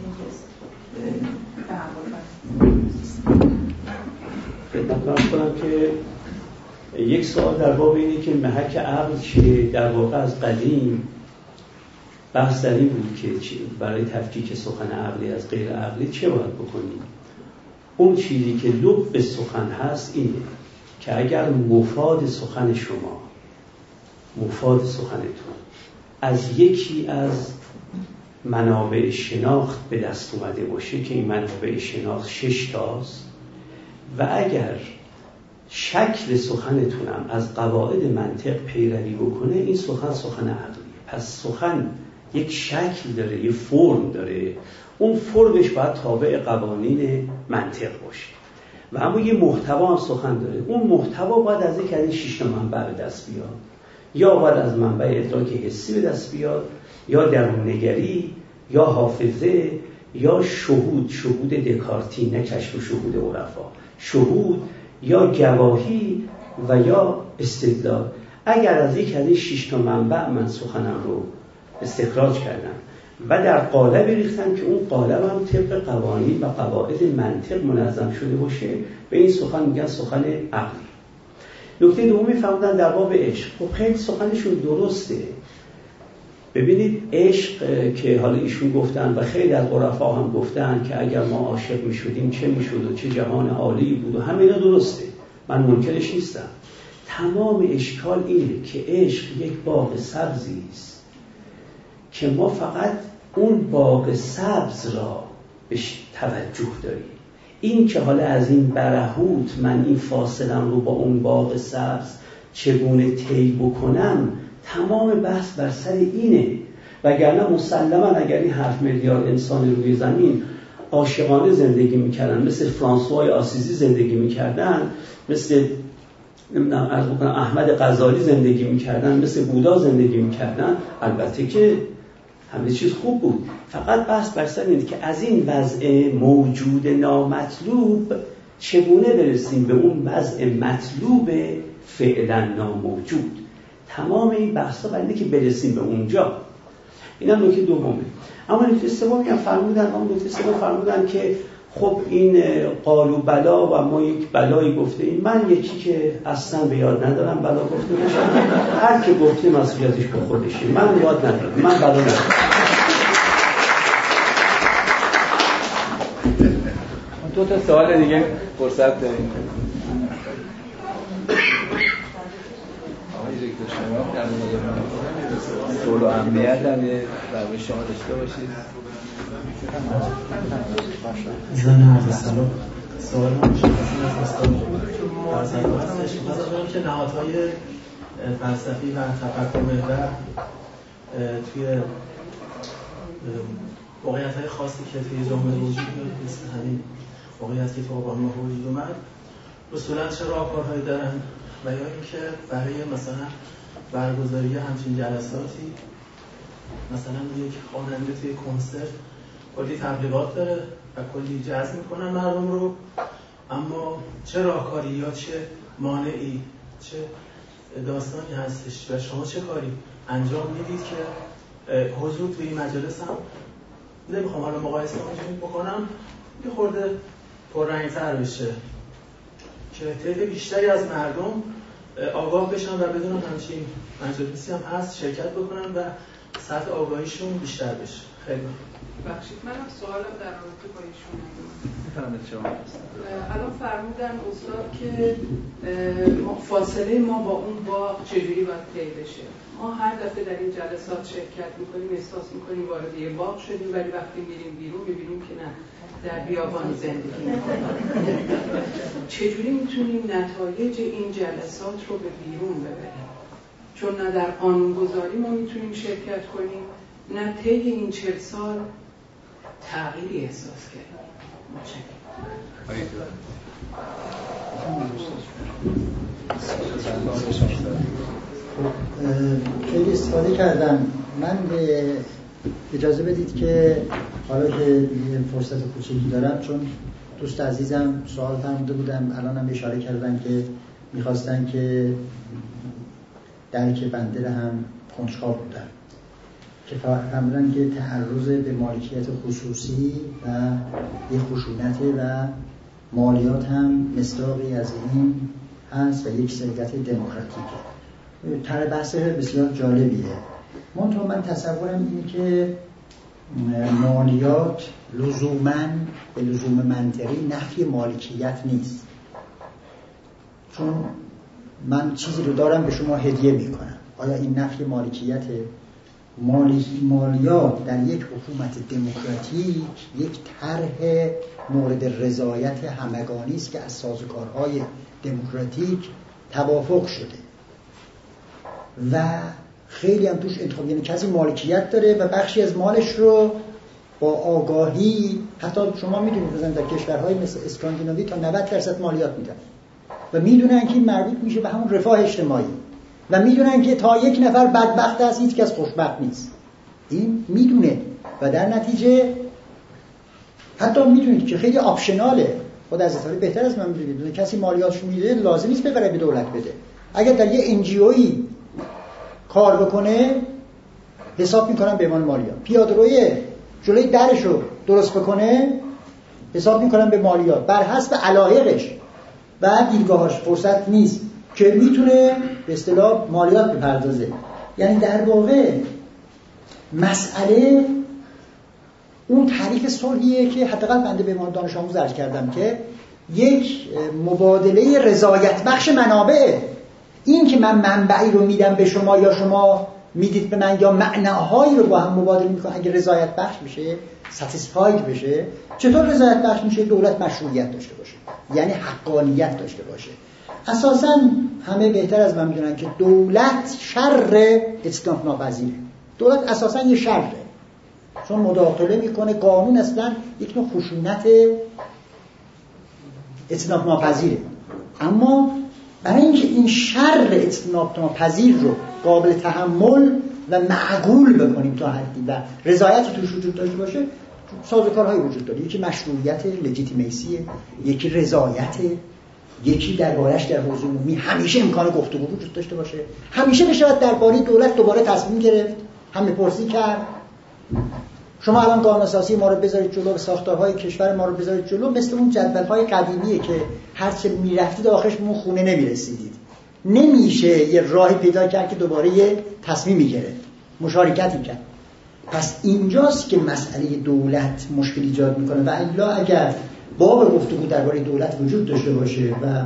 خدمتتون کنم که یک سوال در باب اینه که محک عقل چیه. در واقع از قدیم بحث در این بود که برای تفکیک سخن عقلی از غیر عقلی چه باید بکنیم. اون چیزی که لب سخن هست اینه که اگر مفاد سخن شما، مفاد سخنتون از یکی از منابع شناخت به دست اومده باشه که این منابع شناخت 6 تاست و اگر شکل سخنتونم از قواعد منطق پیروی بکنه، این سخن عقلیه. پس سخن یک شکل داره، یک فرم داره، اون فرمش باید تابع قوانین منطق باشه و اما یه محتوا هم سخن داره. اون محتوا باید از یک از این 6 منبع به دست بیاد، یا باید از منبع ادراک حسی به دست بیاد، یا درون‌نگری، یا حافظه، یا شهود دکارتی، نه کشف و شهود عرفا، شهود یا گواهی و یا استدلال. اگر از یک از این 6 منبع من سخنم رو استخراج کردم و در قالب ریختم که اون قالب هم طبق قوانین و قواعد منطق منظم شده باشه، به این سخن میگن سخن عقلی. نکته دومی فرمودن در باب عشق. خب خیلی سخنشون درسته. ببینید عشق که حالا ایشون گفتن و خیلی از عرفا هم گفتن که اگر ما عاشق میشدیم چه میشد و چه جهان عالی بود و همه اینا درسته، من منکرش نیستم. تمام اشکال اینه که عشق یک باغ سبزی است که ما فقط اون باغ سبز را بهش توجه داریم. این که حالا از این برهوت من این فاصلم رو با اون باغ سبز چگونه طی بکنم، تمام بحث بر سر اینه. وگرنه مسلما اگر این 7 میلیارد انسان روی زمین عاشقانه زندگی میکردن، مثل فرانسوای آسیزی زندگی میکردن، مثل احمد غزالی زندگی میکردن، مثل بودا زندگی میکردن، البته که همه چیز خوب بود. فقط بحث بر سر اینه که از این وضع موجود نامطلوب چگونه برسیم به اون وضع مطلوب فعلا ناموجود. تمام این بحثا برای اینه که برسیم به اونجا. اینم نکته دومه. اما نکته سومی هم فرمودن که خب این قالو بلا و ما یک بلایی گفتیم. من یکی که اصلا به یاد ندارم بلا گفته باشم. هر که گفته مسئولیتش به خودشه. من یاد ندارم. من بلا ندارم. دو تا سوال دیگه فرصت داریم. آقای دکتر شما در مورد صلح و امنیت هم در شما داشته باشید. زن عرض سلام. سوال مشخصی از استاد ارزنده هستش. می‌خواستم که نهادهای فلسفی و تفکر محور توی موقعیت‌های خاصی که توی جامعه وجود داره، مثل همین موقعیت که تو آبان ماه وجود اومد، اصولاً چه راهکارهایی دارن و یا اینکه برای مثلا برگزاری همچین جلساتی، مثلا یک خواننده توی کنسرت کلی تبلیغات داره و کلی جذب میکنن مردم رو، اما چه راهکاری یا چه مانعی، چه داستانی هستش و شما چه کاری انجام میدید که حضور توی این مجلس هم نمیخوام حالا مقایسه بکنم یه خورده پررنگ‌تر بشه که تعداد بیشتری از مردم آگاه بشن و بدونن همچین مجلسی هم هست، شرکت بکنن و سطح آگاهیشون بیشتر بشه. خیلی بخشید منم سوالم در رابطه با ایشون میفهمید شما الان فرمودن استاد که فاصله ما با اون باغ چجوری باید طی بشه. ما هر دفعه در این جلسات شرکت میکنیم، احساس میکنیم وارد یه باغ شدیم، ولی وقتی میریم بیرون میبینیم که نه، در بیابان زندگی میکنیم. چجوری میتونیم نتایج این جلسات رو به بیرون ببریم؟ چون نه در قانونگذاری ما میتونیم شرکت کنیم، نه طی این 40 سال تغییری احساس کردیم. خیلی استفاده کردم. من اجازه بدید که حالا که فرصت کوچیکی دارم، چون دوست عزیزم سوال فرموده بودم، الان هم اشاره کردن که میخواستن که درک بنده هم کنجکاو بودن که فرمودن که تعرض به مالکیت خصوصی و یه خشونت و مالیات هم مصداقی از این هست و یک سیادت دموکراتیکه. بحث بسیار جالبیه. من تصورم اینه که مالیات لزوماً به لزوم منطقی نفی مالکیت نیست، چون من چیزی رو دارم به شما هدیه میکنم. آیا این نفی مالکیت؟ مالیات در یک حکومت دموکراتیک یک طرح مورد رضایت همگانی است که از سازوکارهای دموکراتیک توافق شده و خیلی هم توش انتخاب، یعنی کسی مالکیت داره و بخشی از مالش رو با آگاهی، حتی شما میدونید مثلا در کشورهای مثل اسکاندیناوی تا 90% مالیات میدن و میدونن که این مربوط میشه به همون رفاه اجتماعی و میدونن که تا یک نفر بدبخت هست هیچ کس خوشبخت نیست. این میدونه و در نتیجه حتی میدونید که خیلی آپشناله. خود از اطلاعی بهتر از من میدونید کسی مالیاتش میده لازم نیست ببره به دولت بده. اگر در یه انجیویی کار بکنه حساب میکنن به عنوان مالیات. پیاده‌روی جلوی درشو درست بکنه حساب میکنن به مالیات بر حسب علایقش و دیدگاهاش. فرصت نیست که میتونه به اصطلاح مالیات بپردازه. یعنی در واقع مسئله اون تعریف صلحیه که حداقل بنده به عنوان دانش آموز عرض کردم که یک مبادله رضایت بخش منابع. این که من منبعی رو میدم به شما یا شما میدید به من یا معناهایی رو با هم مبادله میکنم، اگه رضایت بخش بشه، ساتیسفاید بشه، چطور رضایت بخش میشه؟ دولت مشروعیت داشته باشه، یعنی حقانیت داشته باشه. اساساً همه بهتر از من میدونن که دولت شر اجتناب ناپذیره. دولت اساساً یه شره، چون مداخله میکنه. قانون اصلا یک نوع خشونت اجتناب ناپذیره. اما برای اینکه این شر اجتناب ناپذیر رو قابل تحمل و معقول بکنیم تا حدی و رضایت توش وجود داشته باشه، سازوکارهای وجود داره. یکی مشروعیت، لجیتیمیسیه، یکی رضایت، یکی دربارش در حوزه عمومی همیشه امکان گفتگو وجود داشته باشه، همیشه بشه درباره دولت دوباره تصمیم گرفت، همه پرسی کرد. شما الان قانون اساسی ما رو بذارید جلو، ساختارهای کشور ما رو بذارید جلو، مثل اون جدول‌های قدیمیه که هر چه می‌رفتید آخرش به اون خونه نمی‌رسیدید. نمیشه یه راهی پیدا کرد که دوباره یه تصمیمی گرفت، مشارکتی کرد. پس اینجاست که مسئله دولت مشکل ایجاد میکنه و الا اگر باب گفتگو درباره دولت وجود داشته باشه و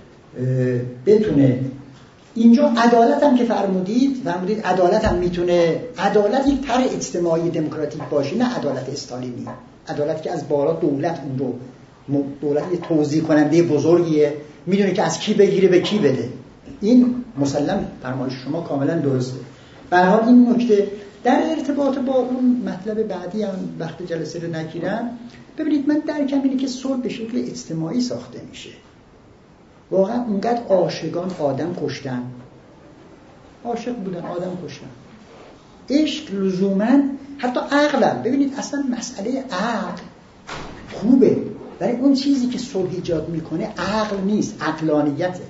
بتونه اینجا عدالت هم که فرمودید عدالت هم میتونه، عدالت یک طرح اجتماعی دموکراتیک باشه، نه عدالت استالینی، عدالت که از بالا دولت اون رو دولت یه توزیع کننده بزرگیه، میدونه که از کی بگیره به کی بده. این مسلم فرمایش شما کاملا درسته. به هر حال این نکته در ارتباط با اون مطلب بعدی هم وقت جلسه رو نگیرم. ببینید من درکم اینه که صلح به شکل اجتماعی ساخته میشه. واقعا اونقدر عاشقان آدم کشتن، عاشق بودن آدم کشتن. عشق لزوما حتی عقلم، ببینید اصلا مسئله عقل خوبه، ولی اون چیزی که صلح ایجاد میکنه عقل نیست، عقلانیته.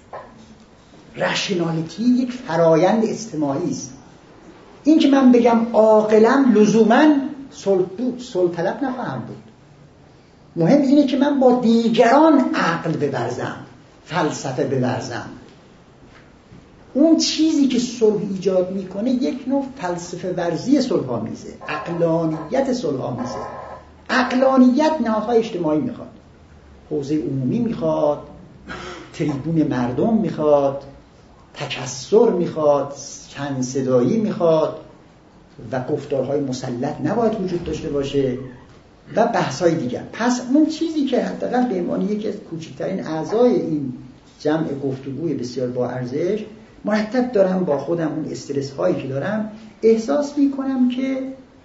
رشنالیتی یک فرایند اجتماعی است. این که من بگم عاقلم لزوما صلح طلب نخواهم بود. مهم اینه که من با دیگران عقل بورزم، فلسفه بورزم. اون چیزی که صلح ایجاد میکنه یک نوع فلسفه ورزی صلح‌آمیزه، عقلانیت صلح‌آمیزه. عقلانیت نهادهای اجتماعی میخواد، حوزه عمومی میخواد، تریبون مردم میخواد، تکثر میخواد، چند صدایی میخواد و گفتارهای مسلط نباید وجود داشته باشه و بحث‌های دیگر. پس اون چیزی که حداقل به عنوان یکی از کوچکترین اعضای این جمع گفتگوی بسیار با ارزش مرتب دارم با خودم اون استرس هایی که دارم احساس میکنم که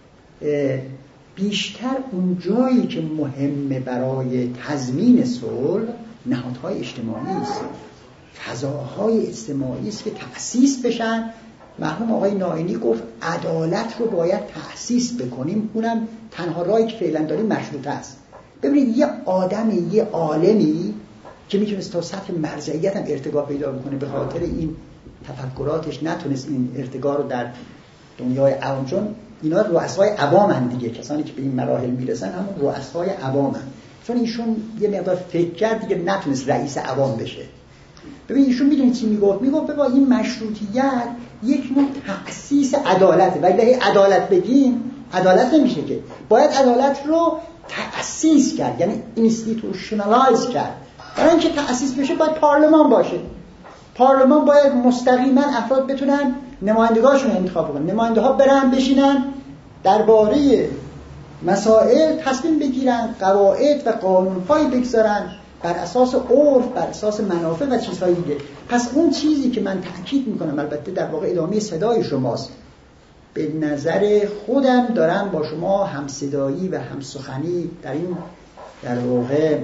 بیشتر اون جایی که مهمه برای تضمین صلح نهادهای اجتماعی است، فضاهای اجتماعی است که تأسیس بشن. مرحوم آقای نائینی گفت عدالت رو باید تأسیس بکنیم، اونم تنها راهی که فعلا داریم مشروطه است. ببینید یه آدمی، یه عالمی که میتونست تا سطح مرجعیت هم ارتقا پیدا بکنه، به خاطر این تفکراتش نتونست این ارتقا رو در دنیای عوام، چون اینا رؤسای عوامن دیگه، کسانی که به این مراحل میرسن همون رؤسای عوامن، چون ایشون یه مقدار فکر کرد دیگه نتونست رئیس عوام بشه. ببین ایشون میدونید چی میگفت؟ میگفت بابا این مشروطیت یک نوع تأسیس عدالته، ولی اگه عدالت بگیم عدالت نمیشه که، باید عدالت رو تأسیس کرد، یعنی اینستیتوشنالایز کرد. برای اینکه تأسیس بشه باید پارلمان باشه. پارلمان باید مستقیما افراد بتونن نمایندگانشون انتخاب کنن، نماینده ها برن بشینن درباره مسائل تصمیم بگیرن، قواعد و قانون‌هایی بگذارن بر اساس عرف، بر اساس منافع و چیزهای دیگه. پس اون چیزی که من تأکید میکنم، البته در واقع ادامه صدای شماست، به نظر خودم دارم با شما همصدایی و همسخنی در این در واقع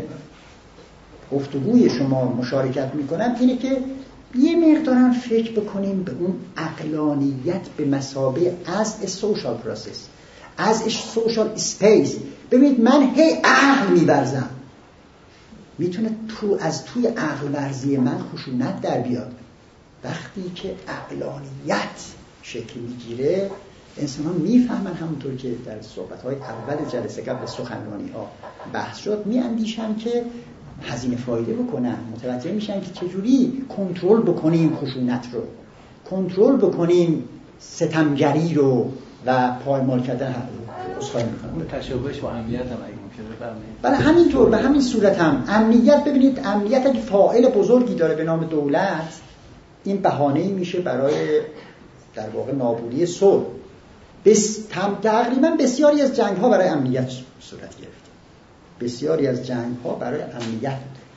گفتگوی شما مشارکت میکنم، اینه که یه مقدارم فکر بکنیم به اون عقلانیت به مثابه از سوشال پروسس، از سوشال اسپیس. ببینید من هی عقل می‌ورزم، میتونه از توی عقل ورزی من خشونت در بیاد. وقتی که عقلانیت شکل میگیره انسان ها میفهمن، همونطور که در صحبت‌های اول جلسه قبل سخنرانی‌ها بحث شد، میاندیشن که هزینه فایده بکنن، متوجه میشن که چجوری کنترل بکنیم خشونت رو، کنترل بکنیم ستمگری رو و پایمال کردن حق رو. اصخایی میکنم تشابهش با امنیت هم اگه ممکنه برمیاد. بله همینطور، به همین صورت هم امنیت. ببینید امنیت اگه فاعل بزرگی داره به نام دولت، این بهانه‌ای میشه برای در واقع نابودی صلح. تقریبا بسیاری از جنگ‌ها برای امنیت صورت گرفت، بسیاری از جنگ‌ها برای امنیت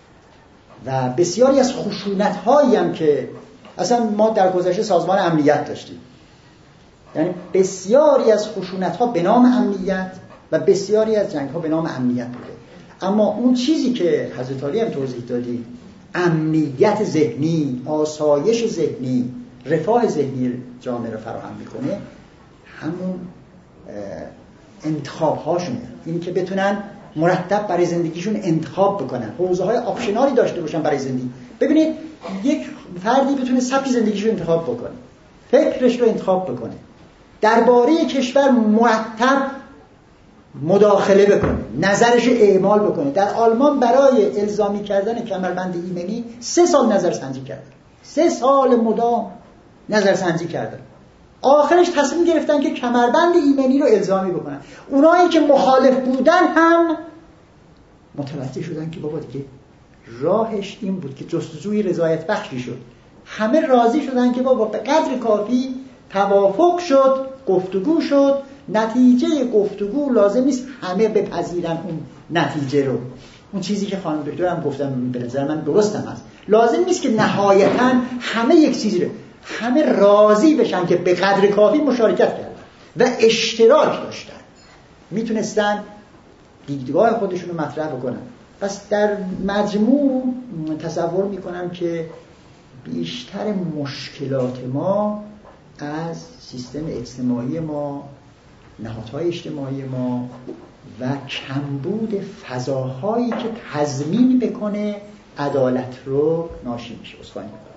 و بسیاری از خشونت‌هایی هم که اصلا ما در گذشته سازمان امنیت داشتیم، یعنی بسیاری از خشونت‌ها به نام امنیت و بسیاری از جنگ‌ها به نام امنیت بوده. اما اون چیزی که حضرت علی هم توضیح دادی، امنیت ذهنی، آسایش ذهنی، رفاه ذهنی جامعه رو فراهم میکنه، همون انتخاب‌هاشونه، این که بتونن مرتب برای زندگیشون انتخاب بکنن، حوزه‌های آپشنالی داشته باشن برای زندگی. ببینید یک فردی بتونه سبک زندگیشو انتخاب بکنه، فکرش رو انتخاب بکنه، درباره کشور مرتب مداخله بکنه، نظرش اعمال بکنه. در آلمان برای الزامی کردن کمربند ایمنی 3 سال نظرسنجی کردن، 3 سال مدام نظرسنجی کردن. آخرش تصمیم گرفتن که کمربند ایمنی رو الزامی بکنن. اونایی که مخالف بودن هم متوجه شدن که بابا دیگه راهش این بود که جستجوی رضایت بخشی شد. همه راضی شدن که بابا به قدر کافی توافق شد، گفتگو شد. نتیجه گفتگو لازم نیست همه بپذیرن اون نتیجه رو. اون چیزی که خانم دکتر هم گفتم به نظر من درست هم هست. لازم نیست که نهایتاً همه یک چیزی رو، همه راضی بشن که به قدر کافی مشارکت کردن و اشتراک داشتن، میتونستن دیدگاه خودشون رو مطرح بکنن. پس در مجموع تصور میکنم که بیشتر مشکلات ما از سیستم اجتماعی ما، نهادهای اجتماعی ما و کمبود فضاهایی که تضمین بکنه عدالت رو ناشی میشه. عذرخواهی میکنم.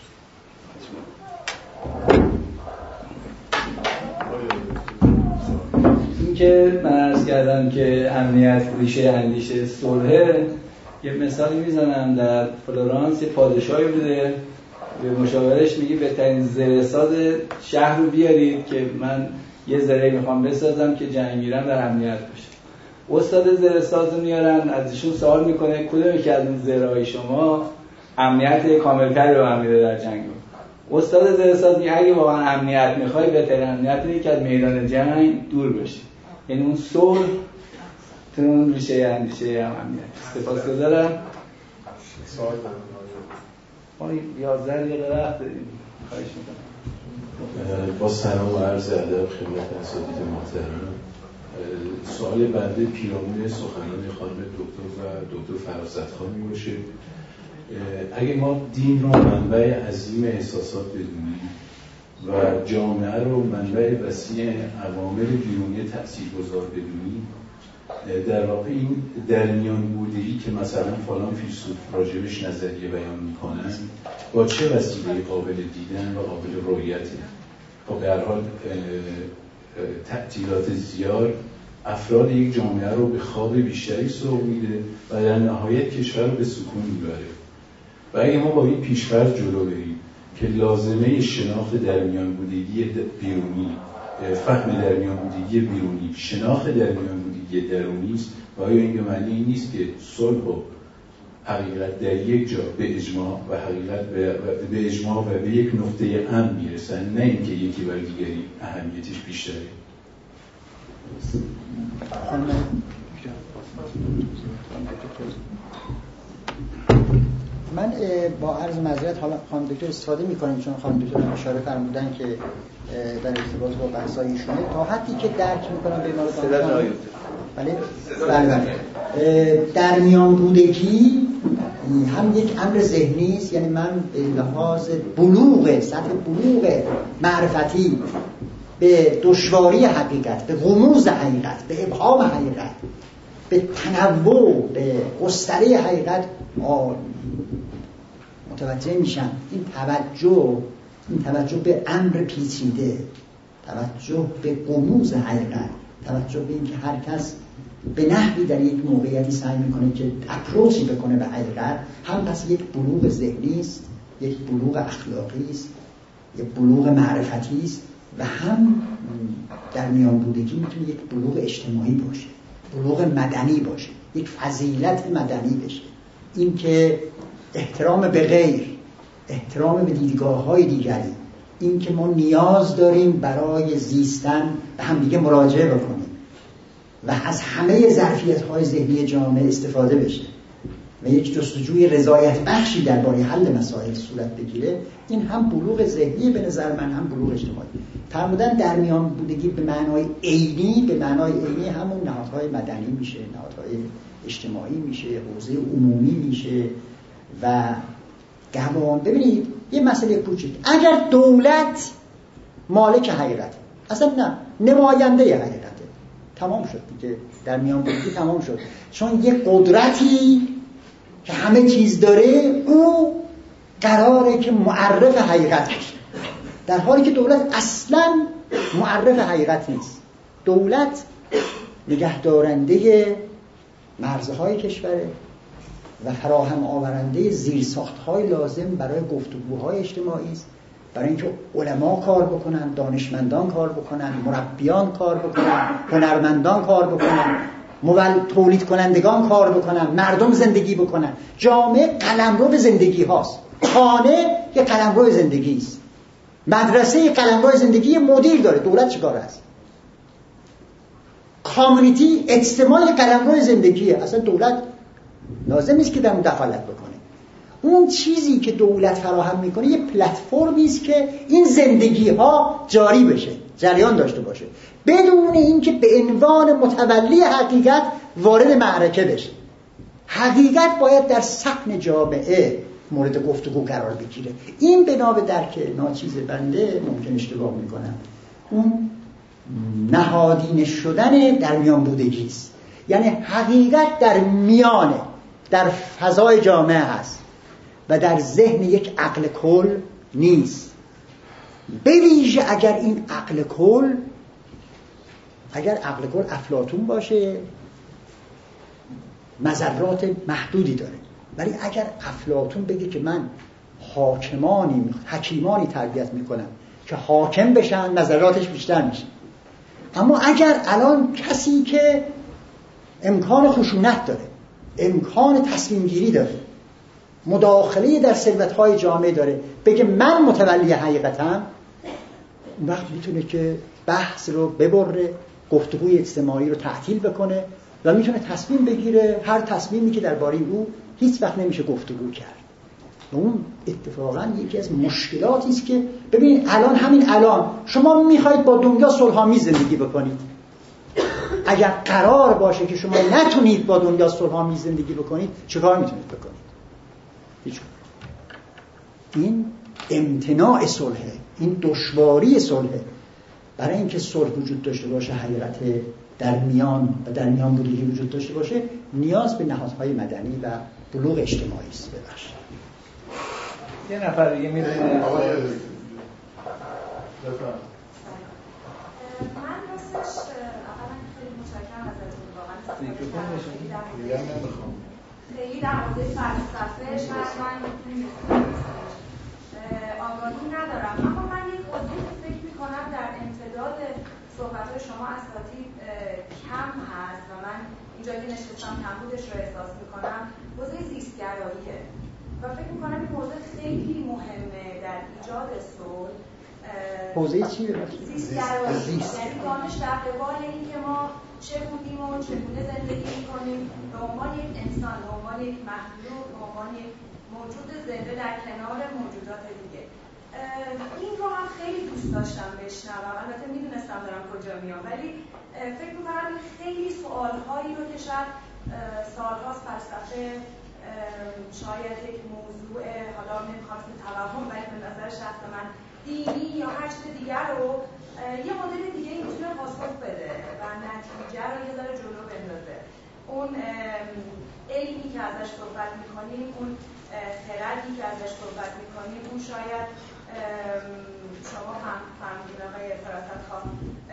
این که من عرض کردم که امنیت ریشه اندیشه صلحه، یه مثالی میزنم. در فلورانس یه پادشاهی بوده، به مشاورش میگه بهترین زره‌ساز شهر رو بیارید که من یه زره میخوام بسازم که جنگیران در امنیت باشه. استاد زره‌ساز رو میارن، از ایشون سوال میکنه کدومی که از این زره‌های شما امنیت کاملتری رو هم میده در جنگ. استاد زره‌ساز میگه اگه واقعا امنیت میخوای بهترین امنیت اینه که از میدان جنگ دور بشی. یعنی اون صلح تو اون ریشه اندیشه امنیت. سپاسگزارم. سوال ما 11 دقیقه وقت داریم. خواهش میکنم. با سلام و عرض ادب خدمت اساتید محترم. سوال بنده پیرامون سخنان خانم دکتر و دکتر فراستخانی باشه. اگه ما دین رو منبع عظیم احساسات بدونیم و جامعه رو منبع وسیع عوامل بیرونی تاثیرگذار بدونیم، در واقع این در میان بودگی که مثلا فلان فیلسوف راجبش نظریه بیان میکنن با چه وسیله قابل دیدن و قابل رؤیته؟ خب به هر حال تعطیلات زیاد افراد یک جامعه رو به خواب بیشتری سوق میده و در نهایت کشور رو به سکون میبره. و اگه ما با این پیش‌فرض جلو بریم که لازمه شناخت در میان بودگی بیرونی، فهم در میان بودگی بیرونی، شناخت در میان بودگی درونی است، و آیا این به معنی این نیست که صلح و حقیقت در یک جا به اجماع و حقیقت به اجماع و به یک نقطه امن میرسن، نه اینکه یکی بر دیگری اهمیتش بیشتره؟ من با عرض معذرت حالا خانم دکتر استفاده می‌کنیم، چون خانم دکتر هم اشاره فرمودن که در ارتباط با بحث‌های ایشونه تا حدی که درک می‌کنم به ما بله در میان بودگی هم یک امر ذهنی است. یعنی من به لحاظ بلوغ، سطح بلوغ معرفتی به دشواری حقیقت، به غموض حقیقت، به ابهام حقیقت، به تنوع، به گستره حقیقت متوجه میشم. این توجه به امر پیچیده، توجه به غموض حقیقت، توجه به اینکه هر کس به نحوی در یک موقعیتی سعی میکنه که اپروچی بکنه به حقیقت، هم پس یک بلوغ ذهنی است، یک بلوغ اخلاقی است، یک بلوغ معرفتی است، و هم در میان بودگی میتونه یک بلوغ اجتماعی باشه، بلوغ مدنی باشه، یک فضیلت مدنی بشه. این که احترام به غیر، احترام به دیدگاه‌های دیگری، این که ما نیاز داریم برای زیستن به هم دیگه مراجعه بکنیم و از همه ظرفیت‌های ذهنی جامعه استفاده بشه و یک جستجوی رضایت بخشی درباره حل مسائل صورت بگیره، این هم بلوغ ذهنی به نظر من، هم بلوغ اجتماعی. فرمودن در میان بودگی به معنای عینی، به معنای عینی همون نهادهای مدنی میشه، نهادهای اجتماعی میشه، حوزه عمومی میشه و گمان. ببینید یه مسئله کوچیک، اگر دولت مالک حقیقت، اصلا نه نماینده حقیقته، تمام شد دیگه، در میان بودگی تمام شد. چون یه قدرتی که همه چیز داره او قراره که معرف حقیقت بشه، در حالی که دولت اصلا معرف حقیقت نیست. دولت نگهدارنده مرزهای کشوره و فراهم آورنده زیرساخت‌های لازم برای گفتگوهای اجتماعی است، برای اینکه علما کار بکنن، دانشمندان کار بکنن، مربیان کار بکنن، هنرمندان کار بکنن، تولید کنندگان کار بکنن، مردم زندگی بکنن. جامعه قلمرو زندگی هاست. خانه یه قلمرو زندگی است. مدرسه یه قلمرو زندگی مدیر داره. دولت چیکار است؟ کامیونیتی، اجتماع قلمرو زندگیه. اصلا دولت لازم نیست که در اون دخالت بکنه. اون چیزی که دولت فراهم میکنه یه پلتفرمی است که این زندگی ها جاری بشه، جریان داشته باشه، بدون اینکه به عنوان متولی حقیقت وارد معرکه بشه. حقیقت باید در صحن جامعه مورد گفتگو قرار بگیره. این بنا به درک ناچیز بنده ممکن اشتباه میکنم. اون نهادینه شدن در میان بودگی است. یعنی حقیقت در میانه، در فضای جامعه هست و در ذهن یک عقل کل نیست. به ویژه اگر عقل کل افلاطون باشه مضرات محدودی داره، ولی اگر افلاطون بگه که من حکیمانی تربیت میکنم که حاکم بشن، مضراتش بیشتر میشه. اما اگر الان کسی که امکان خشونت داره، امکان تصمیم گیری داره، مداخله در ثروت‌های جامعه داره، بگه من متولی حقیقتم، اون وقت میتونه که بحث رو ببره، گفتگوی اجتماعی رو تعطیل بکنه و میتونه تصمیم بگیره. هر تصمیمی که درباره او هیچ وقت نمیشه گفتگو کرد. اون اتفاقا یکی از مشکلاتی است که ببینید همین الان شما میخواید با دنیا صلح‌آمیز زندگی بکنید. اگر قرار باشه که شما نتونید با دنیا صلح‌آمیز زندگی بکنید، چیکار میتونید بکنید؟ هیچ. این امتناع صلحه، این دشواری صلحه. برای اینکه صلح وجود داشته باشه، حقیقت در میان و در میان بودگی وجود داشته باشه، نیاز به نهادهای مدنی و بلوغ اجتماعی است. ببخشید یه نفر دیگه میدونه. من راستش اولا خیلی متشکرم ازتون، واقعا خیلی در مورد فلسفه شاید من آگاهی ندارم، اما من یک موضوعی فکر میکنم در امتداد صحبت‌های شما اساتید کم هست و من اینجا که نشستم کمبودش رو احساس میکنم، موضوع زیستگراییه و فکر میکنم این موضوع خیلی مهمه در ایجاد صلح. حوزه چیه؟ زیستگرایی، یعنی دانش در قبال این که ما چه بودیم و چگونه زندگی میکنیم به عنوان یک انسان، به عنوان یک مخلوق، به عنوان یک موجود زنده در کنار موجودات دیگه. این رو هم خیلی دوست داشتم بشنوم. البته میدونستم دارم کجا میام، ولی فکر میکنم این خیلی سوالهایی رو که شاید سالهاست فلسفه شاید یک موضوع حالا نمیخواست توهم، ولی به نظر شخص من دینی یا هر چیز دیگر رو یه مدل دیگه این میتونه پاسخ بده و نتیجه رو یه ذره جلو بندازه. اون علمی که ازش صحبت میکنیم، اون خردی که ازش صحبت میکنیم، اون شاید شما فهمیدین آقای فراست خان،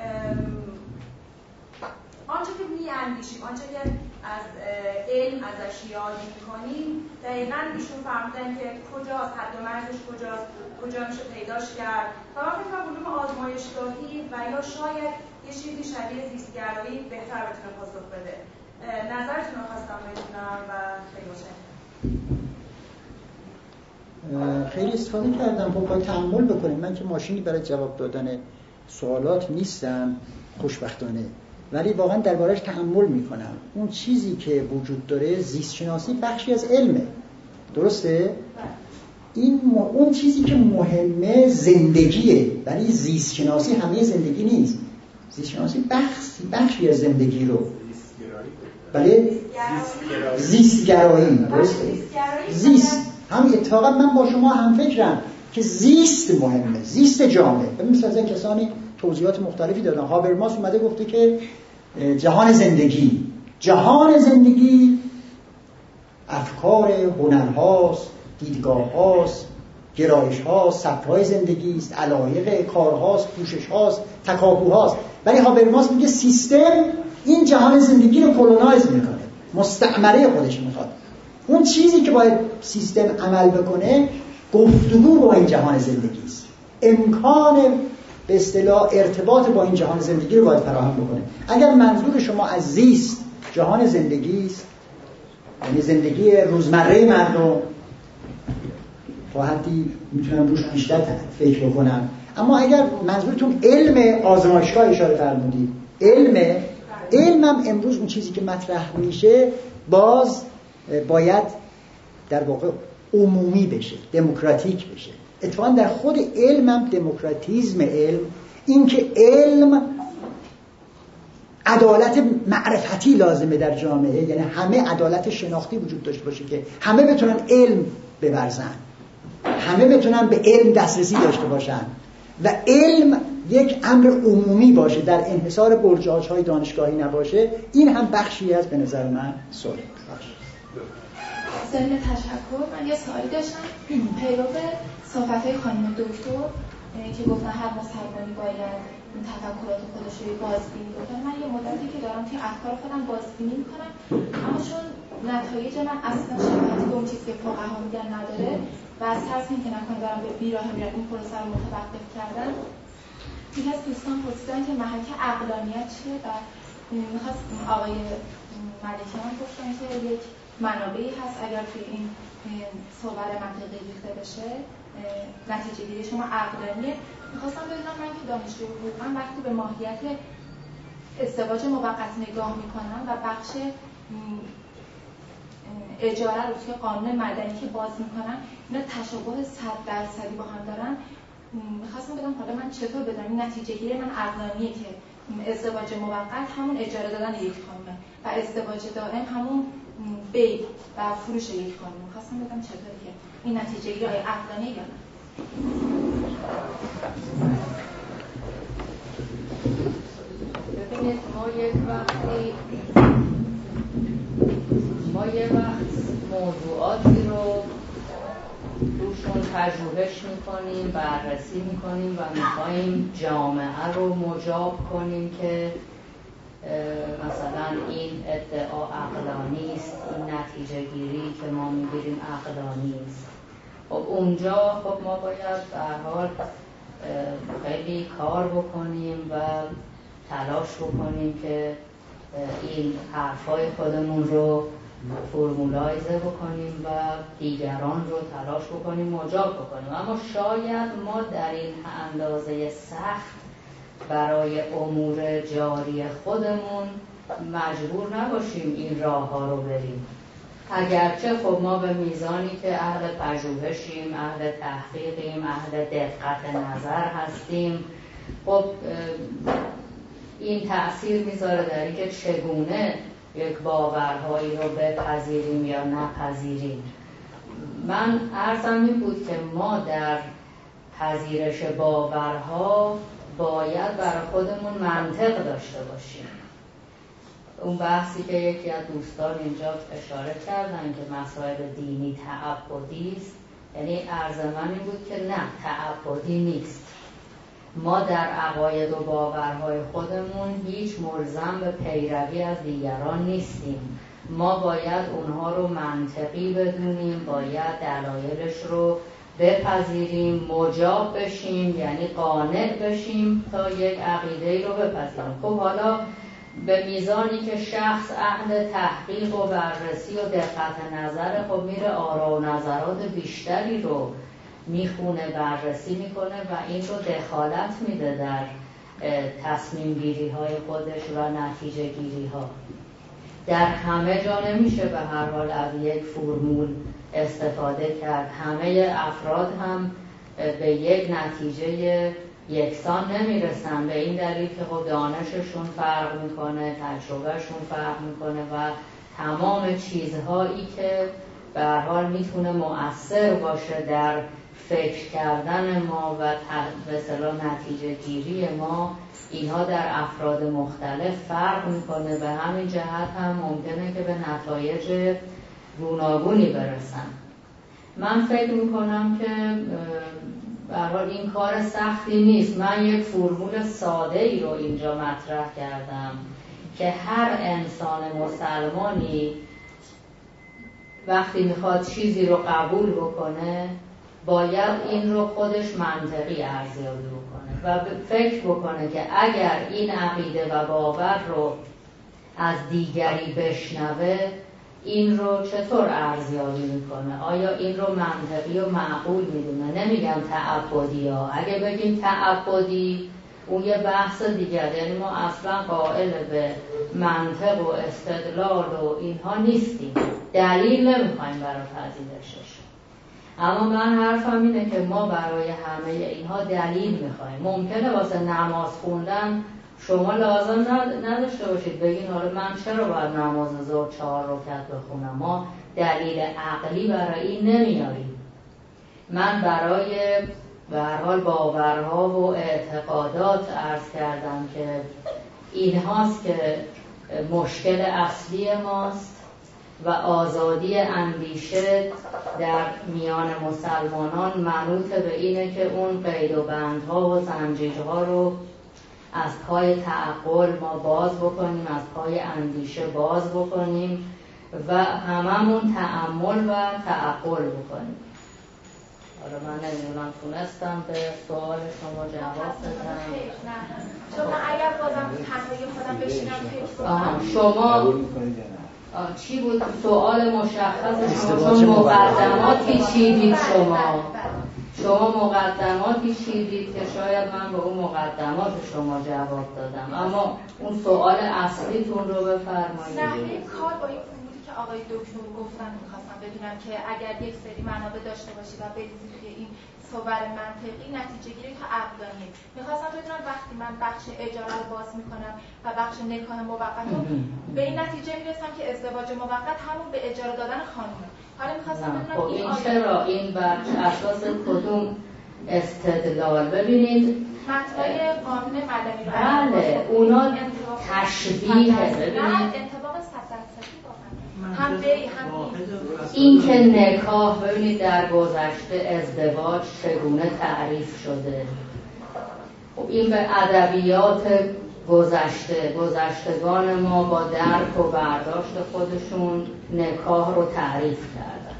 آنچه که میاندیشیم، آنچه که از علم ازش یاد میکنیم، دقیقاً ایشون فهمیدن که کجاست، حد و مرزش کجاست، کجا میشه پیداش کرد. و من فکر کنم علوم آزمایشگاهی و یا شاید یه چیزی شبیه زیستگرایی بهتر بتونه پاسخ بده. نظرتون رو خواستم بدونم و خیلی متشکرم. خیلی استفاده کردم. خب باید تحمل بکنیم. من که ماشینی برای جواب دادن سوالات نیستم خوشبختانه، ولی واقعا درباره‌اش تحمل میکنم. اون چیزی که وجود داره، زیست شناسی بخشی از علمه، درسته؟ اون چیزی که مهمه زندگیه، ولی زیست شناسی همه زندگی نیست. زیست شناسی بخشی از زندگی رو، بله، زیستگرایی، درسته؟ زیست هم اتفاقا من با شما هم فکرم که زیست مهمه، زیست جامعه. مثلا کسانی توضیحات مختلفی دادن. هابرماس اومده گفته که جهان زندگی افکار، هنرهاست، دیدگاه‌هاست، گرایش‌هاست، سبک‌های زندگی است، علایق، کارهاست، کوشش‌هاست، تکاپوهاست. ولی هابرماس میگه سیستم این جهان زندگی رو کلونایز میکنه، مستعمره خودش میخواد. اون چیزی که باید سیستم عمل بکنه گفتگو با این جهان زندگی است، امکان به اصطلاح ارتباط با این جهان زندگی رو باید فراهم بکنه. اگر منظور شما از زیست جهان زندگی است، یعنی زندگی روزمره مردم، تا حدی میتونم روش بیشتر فکر بکنم. اما اگر منظورتون علم آزمایشگاه اشاره فرمودید، علمم امروز اون چیزی که مطرح میشه باز باید در واقع عمومی بشه، دموکراتیک بشه. اتفاقا در خود علمم دموکراتیزم علم، این که علم عدالت معرفتی لازمه در جامعه، یعنی همه عدالت شناختی وجود داشته باشه که همه بتونن علم بورزن، همه بتونن به علم دسترسی داشته باشن و علم یک امر عمومی باشه، در انحصار برج‌های دانشگاهی نباشه. این هم بخشی از به نظر من صلح. ضمن تشکر من یه سوالی داشتم پیرو صحبت‌های خانم دکتر که گفتن هر مسلمانی باید این تفکرات خودش رو بازبینی بکنه. من یه مدتی که دارم توی افکار خودم بازبینی میکنم، اما چون نتایج من اصلا شباهتی به اون چیزی که فقها میگن نداره و از ترس اینکه نکنه دارم به بیراه میرم این پروسه رو متوقف کردن، یکی از دوستان پرسیدن که محک عقلانیت چیه و میخواست آقای ملکیان گفتن که یک منابعی هست اگر توی این صور منطقی ریخته بشه نتیجه گیری شما عقلانیه. میخواستم بدونم من که دانشجوی حقوقم وقتی به ماهیت ازدواج موقت نگاه میکنم و بخش اجاره رو توی قانون مدنی که باز میکنم اینا تشابه 100% با هم دارن، میخواستم بدونم حالا من چطور بدونم این نتیجه گیری من عقلانیه که ازدواج موقت همون اجاره دادن یک خانمه و ازدواج دائم همون بی و فروش یک خانم. میخواستم بدونم چطور که این نتیجه گیری آیا عقلانیه یا نه. ببینید ما یک وقت موضوعاتی رو روشون پژوهش میکنیم، بررسی میکنیم و میخواییم جامعه رو مجاب کنیم که مثلا این ادعا عقلانی است، این نتیجه گیری که ما میگیریم عقلانی است. خب اونجا خب ما باید به هر حال خیلی کار بکنیم و تلاش بکنیم که این حرفای خودمون رو فرمولایزه بکنیم و دیگران رو تلاش بکنیم مجاب بکنیم. اما شاید ما در این اندازه سخت برای امور جاری خودمون مجبور نباشیم این راه ها رو بریم، اگرچه خب ما به میزانی که اهل پژوهشیم، اهل تحقیقیم، اهل دقت نظر هستیم، خب این تأثیر میذاره در اینکه چگونه یک باورهایی رو بپذیریم یا نپذیریم. من عرضم این بود که ما در پذیرش باورها باید برای خودمون منطق داشته باشیم. اون بحثی که یکی از دوستان اینجا اشاره کردن که مسائل دینی تعبدی است، یعنی عرض من این بود که نه، تعبدی نیست. ما در عقاید و باورهای خودمون هیچ ملزم به پیروی از دیگران نیستیم. ما باید اونها رو منطقی بدونیم، باید دلایلش رو بپذیریم، مجاب بشیم، یعنی قانع بشیم تا یک عقیده‌ای رو بپذیریم. خب حالا به میزانی که شخص اهل تحقیق و بررسی و دقت نظر، خب میره آرا و نظرات بیشتری رو میخونه، بررسی میکنه و این رو دخالت میده در تصمیم گیری های خودش و نتیجه گیری ها. در همه جا نمیشه به هر حال از یک فرمول استفاده کرد. همه افراد هم به یک نتیجه یکسان نمیرسن، به این دلیل که خب دانششون فرق میکنه، تجربهشون فرق میکنه و تمام چیزهایی که به هر حال میتونه مؤثر باشه در فکر کردن ما و به اصطلاح نتیجه گیری ما، اینها در افراد مختلف فرق میکنه. به همین جهت هم ممکنه که به نتایج گوناگونی برسن. من فکر میکنم که به هر حال این کار سختی نیست. من یک فرمول ساده ای رو اینجا مطرح کردم که هر انسان مسلمانی وقتی میخواد چیزی رو قبول بکنه باید این رو خودش منطقی ارزیابی بکنه و فکر بکنه که اگر این عقیده و باور رو از دیگری بشنوه این رو چطور ارزیابی میکنه، آیا این رو منطقی و معقول میدونه. نمیگم تعبدی ها، اگه بگیم تعبدی اون یه بحث دیگر، یعنی ما اصلا قائل به منطق و استدلال و اینها نیستیم، دلیل نمیخوایم برای پذیرشش. اما من حرفم اینه که ما برای همه اینها دلیل میخوایم. ممکنه واسه نماز خوندن شما لازم نداشته باشید بگین حالا من چرا باید نماز ظهر 4 رکعت بخونم. ما دلیل عقلی برای این نمیاریم. من برای به هر حال باورها و اعتقادات عرض کردم که اینهاست که مشکل اصلی ماست و آزادی اندیشه در میان مسلمانان منوط به اینه که اون قید و بندها و زنجیرها رو از پای تعقل ما باز بکنیم، از پای اندیشه باز بکنیم و هممون تأمل و تعقل بکنیم. حالا من نمیدونم تونستم به سوال شما جواب بدم. چون من اگر بازم تنهایی خودم بشینم فکر کنم. شما چی بود سوال مشخص شما؟ چون مقدماتی چیدید شما مقدماتی چیدید که شاید من به اون مقدمات شما جواب دادم، اما اون سوال اصلیتون رو بفرمایید. نحوه کار با این فرمولی که آقای دکتر گفتن میخواستم ببینم که اگر یک سری منابع داشته باشید و بریزید که این صور منطقی نتیجه گیری تا عقلانیه. میخواستم بدونم وقتی من بخش اجاره رو باز میکنم و بخش نکاح موقت رو به این نتیجه میرسم که ازدواج موقت همون به اجاره دادن خانومه. حالا میخواستم بدونم این چرا این بخش اساس کدوم استدلال؟ ببینید متنای قانون مدنی رو بله اونا تشبیه. ببینید انطباق 100% این که نکاح ببینید در گذشته ازدواج چگونه تعریف شده. خب این به ادبیات گذشتگان ما با درک و برداشت خودشون نکاح رو تعریف کردن.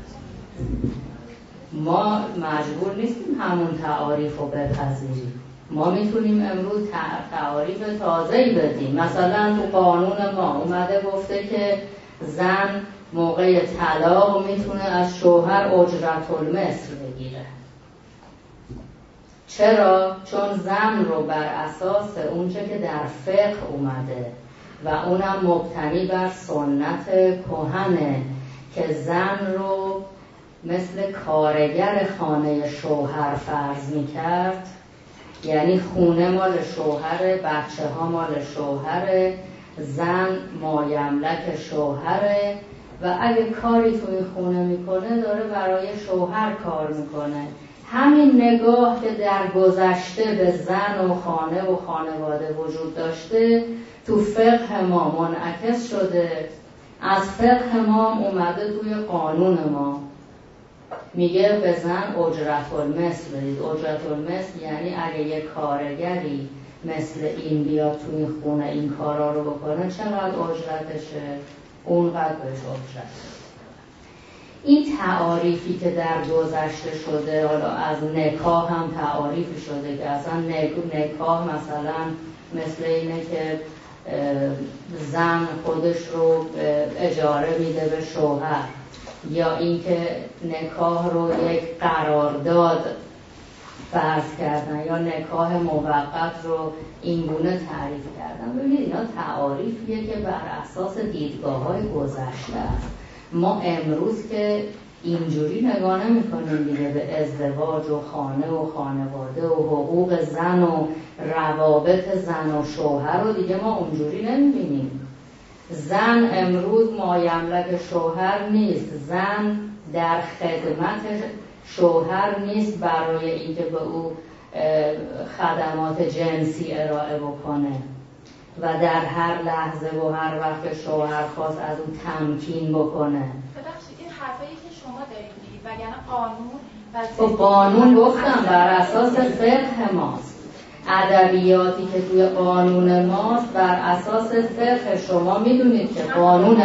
ما مجبور نیستیم همون تعاریف رو بپذیریم. ما میتونیم امروز تعاریف تازه‌ای بدیم. مثلا تو قانون ما اومده گفته که زن موقع طلاق میتونه از شوهر اجرت المثل بگیره. چرا؟ چون زن رو بر اساس اونچه که در فقه اومده و اونم مبتنی بر سنت کهنه که زن رو مثل کارگر خانه شوهر فرض میکرد، یعنی خونه مال شوهر، بچه ها مال شوهر، زن مایملک شوهره و اگه کاری توی خونه میکنه داره برای شوهر کار میکنه. همین نگاه که در گذشته به زن و خانه و خانواده وجود داشته تو فقه ما منعکس شده، از فقه ما اومده توی قانون ما. میگه به زن اجرت المثل بدید. اجرت المثل یعنی اگه یک کارگری مثل این بیاد توی خونه این کارا رو بکنه چقدر اجرتشه؟ اونقدر بهش اجرت. این تعاریفی که در گذشته شده، حالا از نکاح هم تعاریفی شده که اصلا نکاح مثلا مثل اینه که زن خودش رو اجاره میده به شوهر، یا اینکه نکاح رو یک قرارداد فرض کردن، یا نکاح موقت رو اینگونه تعریف کردن. ببینید اینا تعاریفیه که بر اساس دیدگاه‌های گذشته است. ما امروز که اینجوری نگاه نمی‌کنیم دیگه به ازدواج و خانه و خانواده و حقوق زن و روابط زن و شوهر رو دیگه ما اونجوری نمی‌بینیم. زن امروز مایملک شوهر نیست، زن در خدمت شوهر نیست برای اینکه به او خدمات جنسی ارائه بکنه و در هر لحظه و هر وقت شوهر خواست از اون تمکین بکنه. ببخشید این حرفایی که شما دارید میگید وگرنه قانون گفتم بر اساس فقه ماست. ادبیاتی که توی قانون ماست بر اساس فقه. شما میدونید که قانون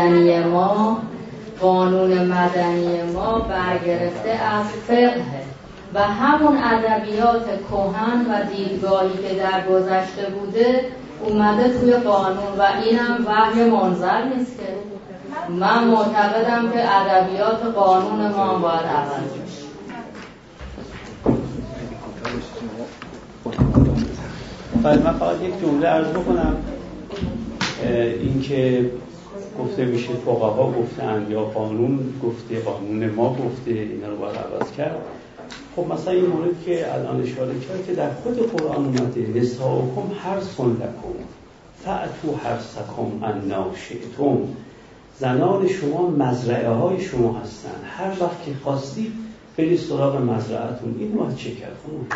مدنی ما برگرفته از فقه و همون ادبیات کهن و دیدگاهی که در گذشته بوده اومده توی قانون و اینم وحی منزل نیست که من معتقدم که ادبیات قانون ما باید عوض بشه. من فقط یک جمله عرض بکنم. این که گفته میشه فقها گفتن یا قانون گفته، قانون ما گفته، اینا رو باید عوض کرد. خب مثلا این مورد که الان اشاره کرد که در خود قرآن اومده نساؤکم حرث لکم فأتوا حرثکم انا شئتم. زنان شما مزرعه های شما هستن، هر وقت که خواستید برید سراغ مزرعتون. این باید چه کرد؟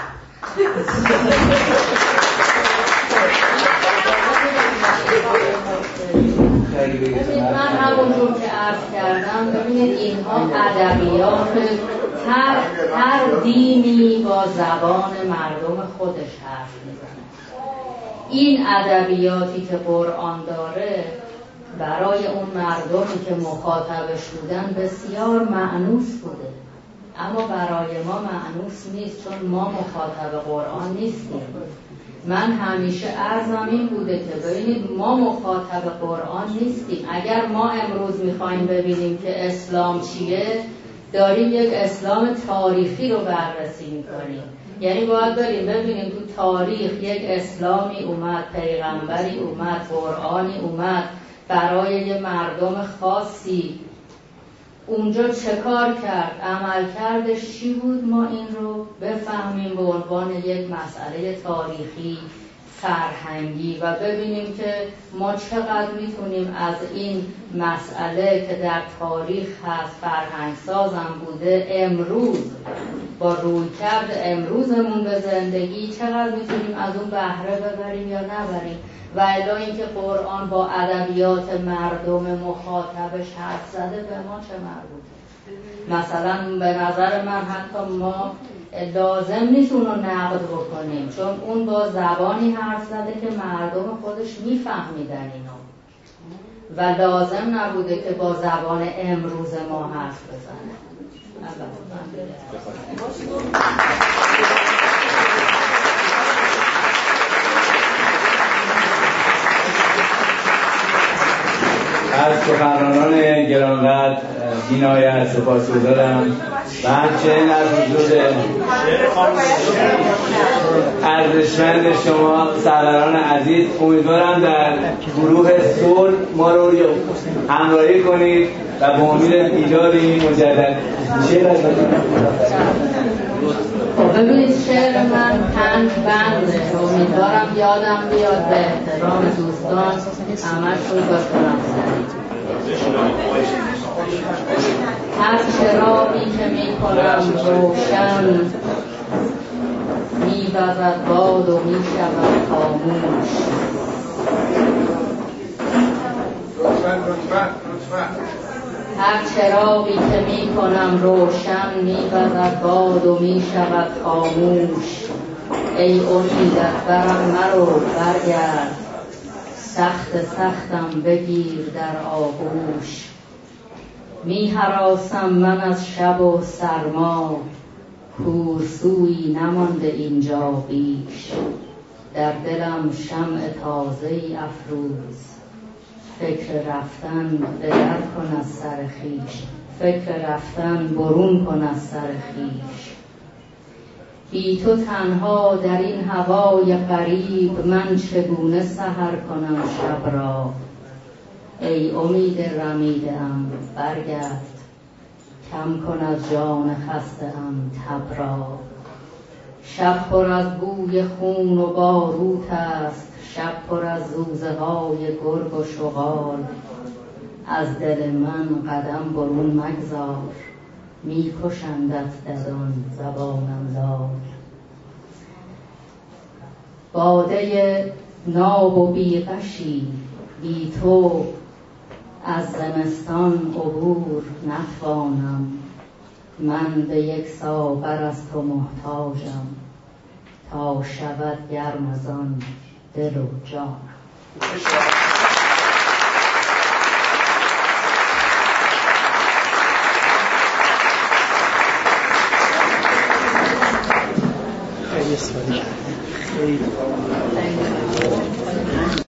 من همونجور که عرض کردم ببینید اینها ادبیات هر دینی با زبان مردم خودش حرف میزنه. این ادبیاتی که قرآن داره برای اون مردمی که مخاطبش بودن بسیار مأنوس بوده، اما برای ما مأنوس نیست چون ما مخاطب قرآن نیستیم. من همیشه عرضم این بوده که ببینید ما مخاطب قرآن نیستیم. اگر ما امروز میخوایم ببینیم که اسلام چیه، داریم یک اسلام تاریخی رو بررسی میکنیم. یعنی باید بریم ببینیم تو تاریخ یک اسلامی اومد، پیغمبری اومد، قرآنی اومد برای یه مردم خاصی، اونجا چه کار کرد، عملکردش چی بود، ما این رو بفهمیم به عنوان یک مسئله تاریخی فرهنگی و ببینیم که ما چقدر میتونیم از این مسئله که در تاریخ هست، فرهنگ سازم بوده، امروز با رویکرد امروزمون به زندگی چقدر میتونیم از اون بهره ببریم یا نبریم. و الا اینکه قرآن با ادبیات مردم مخاطبش حرف زده به ما چه مربوطه؟ مثلا به نظر من حتی ما لازم نیست اون رو نقد بکنیم چون اون با زبانی حرف زده که مردم خودش میفهمیدن اینو و لازم نبوده که با زبان امروز ما حرف بزنه. از سخنرانان گرانقدر بی‌نهایت سپاسگزارم و همچنین از حضور ارزشمند شما سروران عزیز. امیدوارم در گروه صلح ما رو همراهی کنید و به امید ایجاد این مجدد ببینید شعر من 5 بنده، امیدوارم یادم بیاد به احترام دوستان همشون بکنم. هر چراغی که می کنم روشن می وزد باد و می شود خاموش. هر چراغی که می کنم روشن می وزد باد و می شود خاموش. ای امیدت برم مرو برگرد، سخت سختم بگیر در آغوش. می هراسم من از شب و سرما، کورسویی نمانده اینجا بیش. در دلم شمع تازه‌ای افروز، فکر رفتن به در کن از سر خویش. فکر رفتن برون کن از سر خویش. بی تو تنها در این هوای غریب، من چگونه سحر کنم شب را. ای امید رمیده‌ام برگرد، کم کن از جان خسته‌ام تب را. شب پر از بوی خون و باروت است، شب پر از زوزه های گرگ و شغال. از دل من قدم برون مگذار، میکشندت در آن زبانم زار. باده ناب و بیغشی بی تو از زمستان عبور نتوانم. من به یک ساغر از تو محتاجم تا شود گرم از آن دل و جانم. خیلی